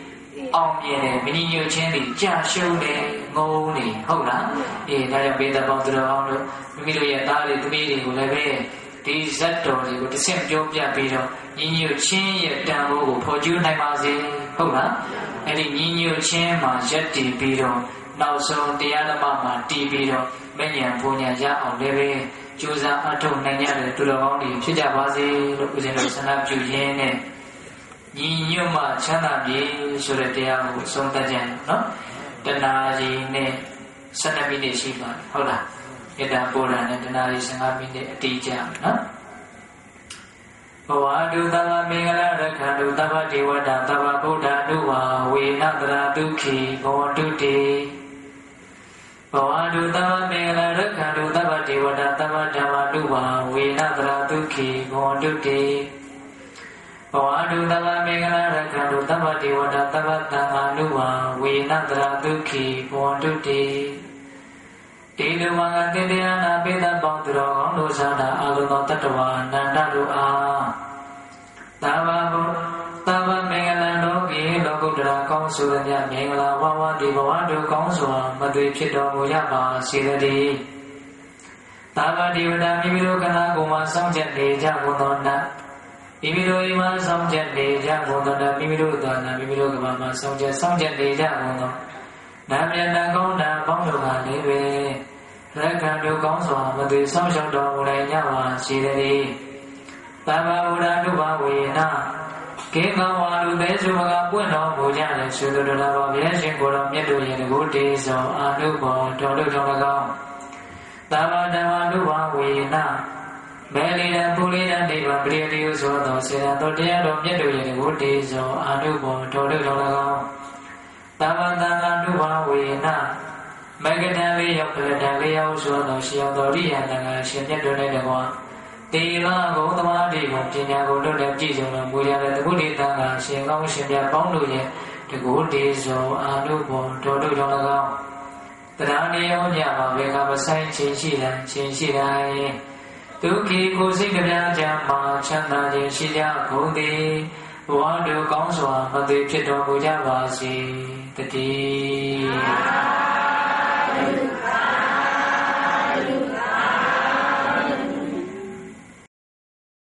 အောင်မြင်တယ်မညီညွတ်ခြင်းတွေကြာရှုံးတယ်ငုံနေဟုတ်လားဒါကြောင့်ဘေးသက်ပေါင်းသူတော်ကောင်းတို့မိမိတို့ရဲ့သားတွေသမီးတွေကိုလည်းပဲဒီဇတ်တော်တွေကိုတစ်ဆင့်ပြောပြပြီးတော့ညီညွတ်ခြင်းရဲ့တန်ဖိုးကိုဖော်ကျူးနိုင်ပါစေဟုတ်လားအဲ့ဒီညီညွတ်ခြင်းမှာရပ်တည်ပြီးတော့နောက်ဆုံးတရားဓမ္မမှာတည်ပြီးတော့မဉ္ဇဉ်ပူညာရအောင်လည်းပဲကြိုးစားအထောက်နိုင်ကြတဲ့သူတော်ကောင်းတွေဖြစ်ကြပါစေလို့ဦးဇင်းတို့ဆန္ဒပြုရင်းနဲ့ညီညွတ်မှချမ်းသာပြီဆိုတဲ့တရားကိုဆုံးသတ်ကြနော်တဏှာကြီးနဲ့12မိနစ်ရှိပါဟုတ်လားဣဒ္ဓပုရဏနဲ့တဏှာကြီး15မိနစ်အတိအကျနော်ဘဝတုသဗ္ဗမင်္ဂလရက္ခန္တုသဗ္ဗဒေဝတာသဗ္ဗဗုဒ္ဓတုဝါဝေနတရာဒုက္ခိဘောတုတေဘဝတုသဗ္ဗမင်္ဂလရက္ခန္တုသဗ္ဗဒေဝတာသဗ္ဗဓမ္မတုဝါဝေနတရာဒုက္ခိဘောတုတေဘဝတုသဗ္ဗမင်္ဂလရက္ခန္တုသဗ္ဗဒေဝတာသဗ္ဗသံဃာနုဝါဝေနတရာဒုက္ခိဘောတုတေတေလူမင်္ဂတေတရားနာပိသပေါင်းသူတော်ကောင်းတို့သာသာအာလုံသောတတ္တဝါနန္ဒတို့အားသဗ္ဗဗုသဗ္ဗမင်္ဂလံတို့ဤလောကုတ္တရာကောင်းစွာမြတ်မင်္ဂလာဝဝတိဘဝတို့ကောင်းစွာမသွေဖြစ်တော်မူရပါစေတည်းသဗ္ဗဒေဝတာမိမိတို့ကနာကိုမှစောင့်ကြနေကြကုန်သောနတ်မိမိတို့ဤမှာစောင့်ကြနေကြကုန်သောနတ်မိမိတို့သာနာမိမိတို့ကဘာမှစောင့်ကြနေကြကုန်သောနာမြတ်နာကောင်းတာပေါင်းတို့ကလည်းပဲရက္ခန္တုကောင်းစွာမသွေစောင့်ရှောက်တော်မူနိုင်ကြပါစေတည်းသဗ္ဗဗုဒ္ဓတုဘဝေနကေကဝါလူသေးစုမကပွင့်တော်မူကြတဲ့သုတ္တရဘောဘုရားရှင်ကိုယ်တော်မြတ်တို့ရဲ့တကုတေဇောအာနုဘောတော်တို့တော်၎င်းသဗ္ဗဓမ္မတုဘဝေနမေလီရပုရိယနိဗ္ဗာန်ပရိယတိဟုဆိုသောစေတသောတရားတော်မြတ်တို့ရဲ့တကုတေဇောအာနုဘောတော်တို့တော်၎င်းသဗ္ဗသံဃာတုဘဝေနမဂ္ဂတံလေးရောက်ပလတံလေးရောက်ဆိုသောရှေယောတော်ရိယတံဃာရှင်မြတ်တို့နဲ့တကွာတေလဂုံသမာဓိကိုပညာကိုလွတ်တဲ့ပြည့်စုံတော်မူရတဲ့တကုဋ္ဌိတံဃာရှင်ကောင်းရှင်မြတ်ပေါင်းတို့ရဲ့တကုဋ္ဌိဇောအာနုဘောတော်တို့တော်၎င်းတရားနေရောညမှာဘေကမဆိုင်ခြင်းရှိတိုင်းဒုက္ခိကိုစိတ်ကြပြကြမှာချမ်းသာခြင်းရှိကြကုန်သည်ဘဝတို့ကောင်းစွာမသွေဖြစ်တော်မူကြပါစေတည်း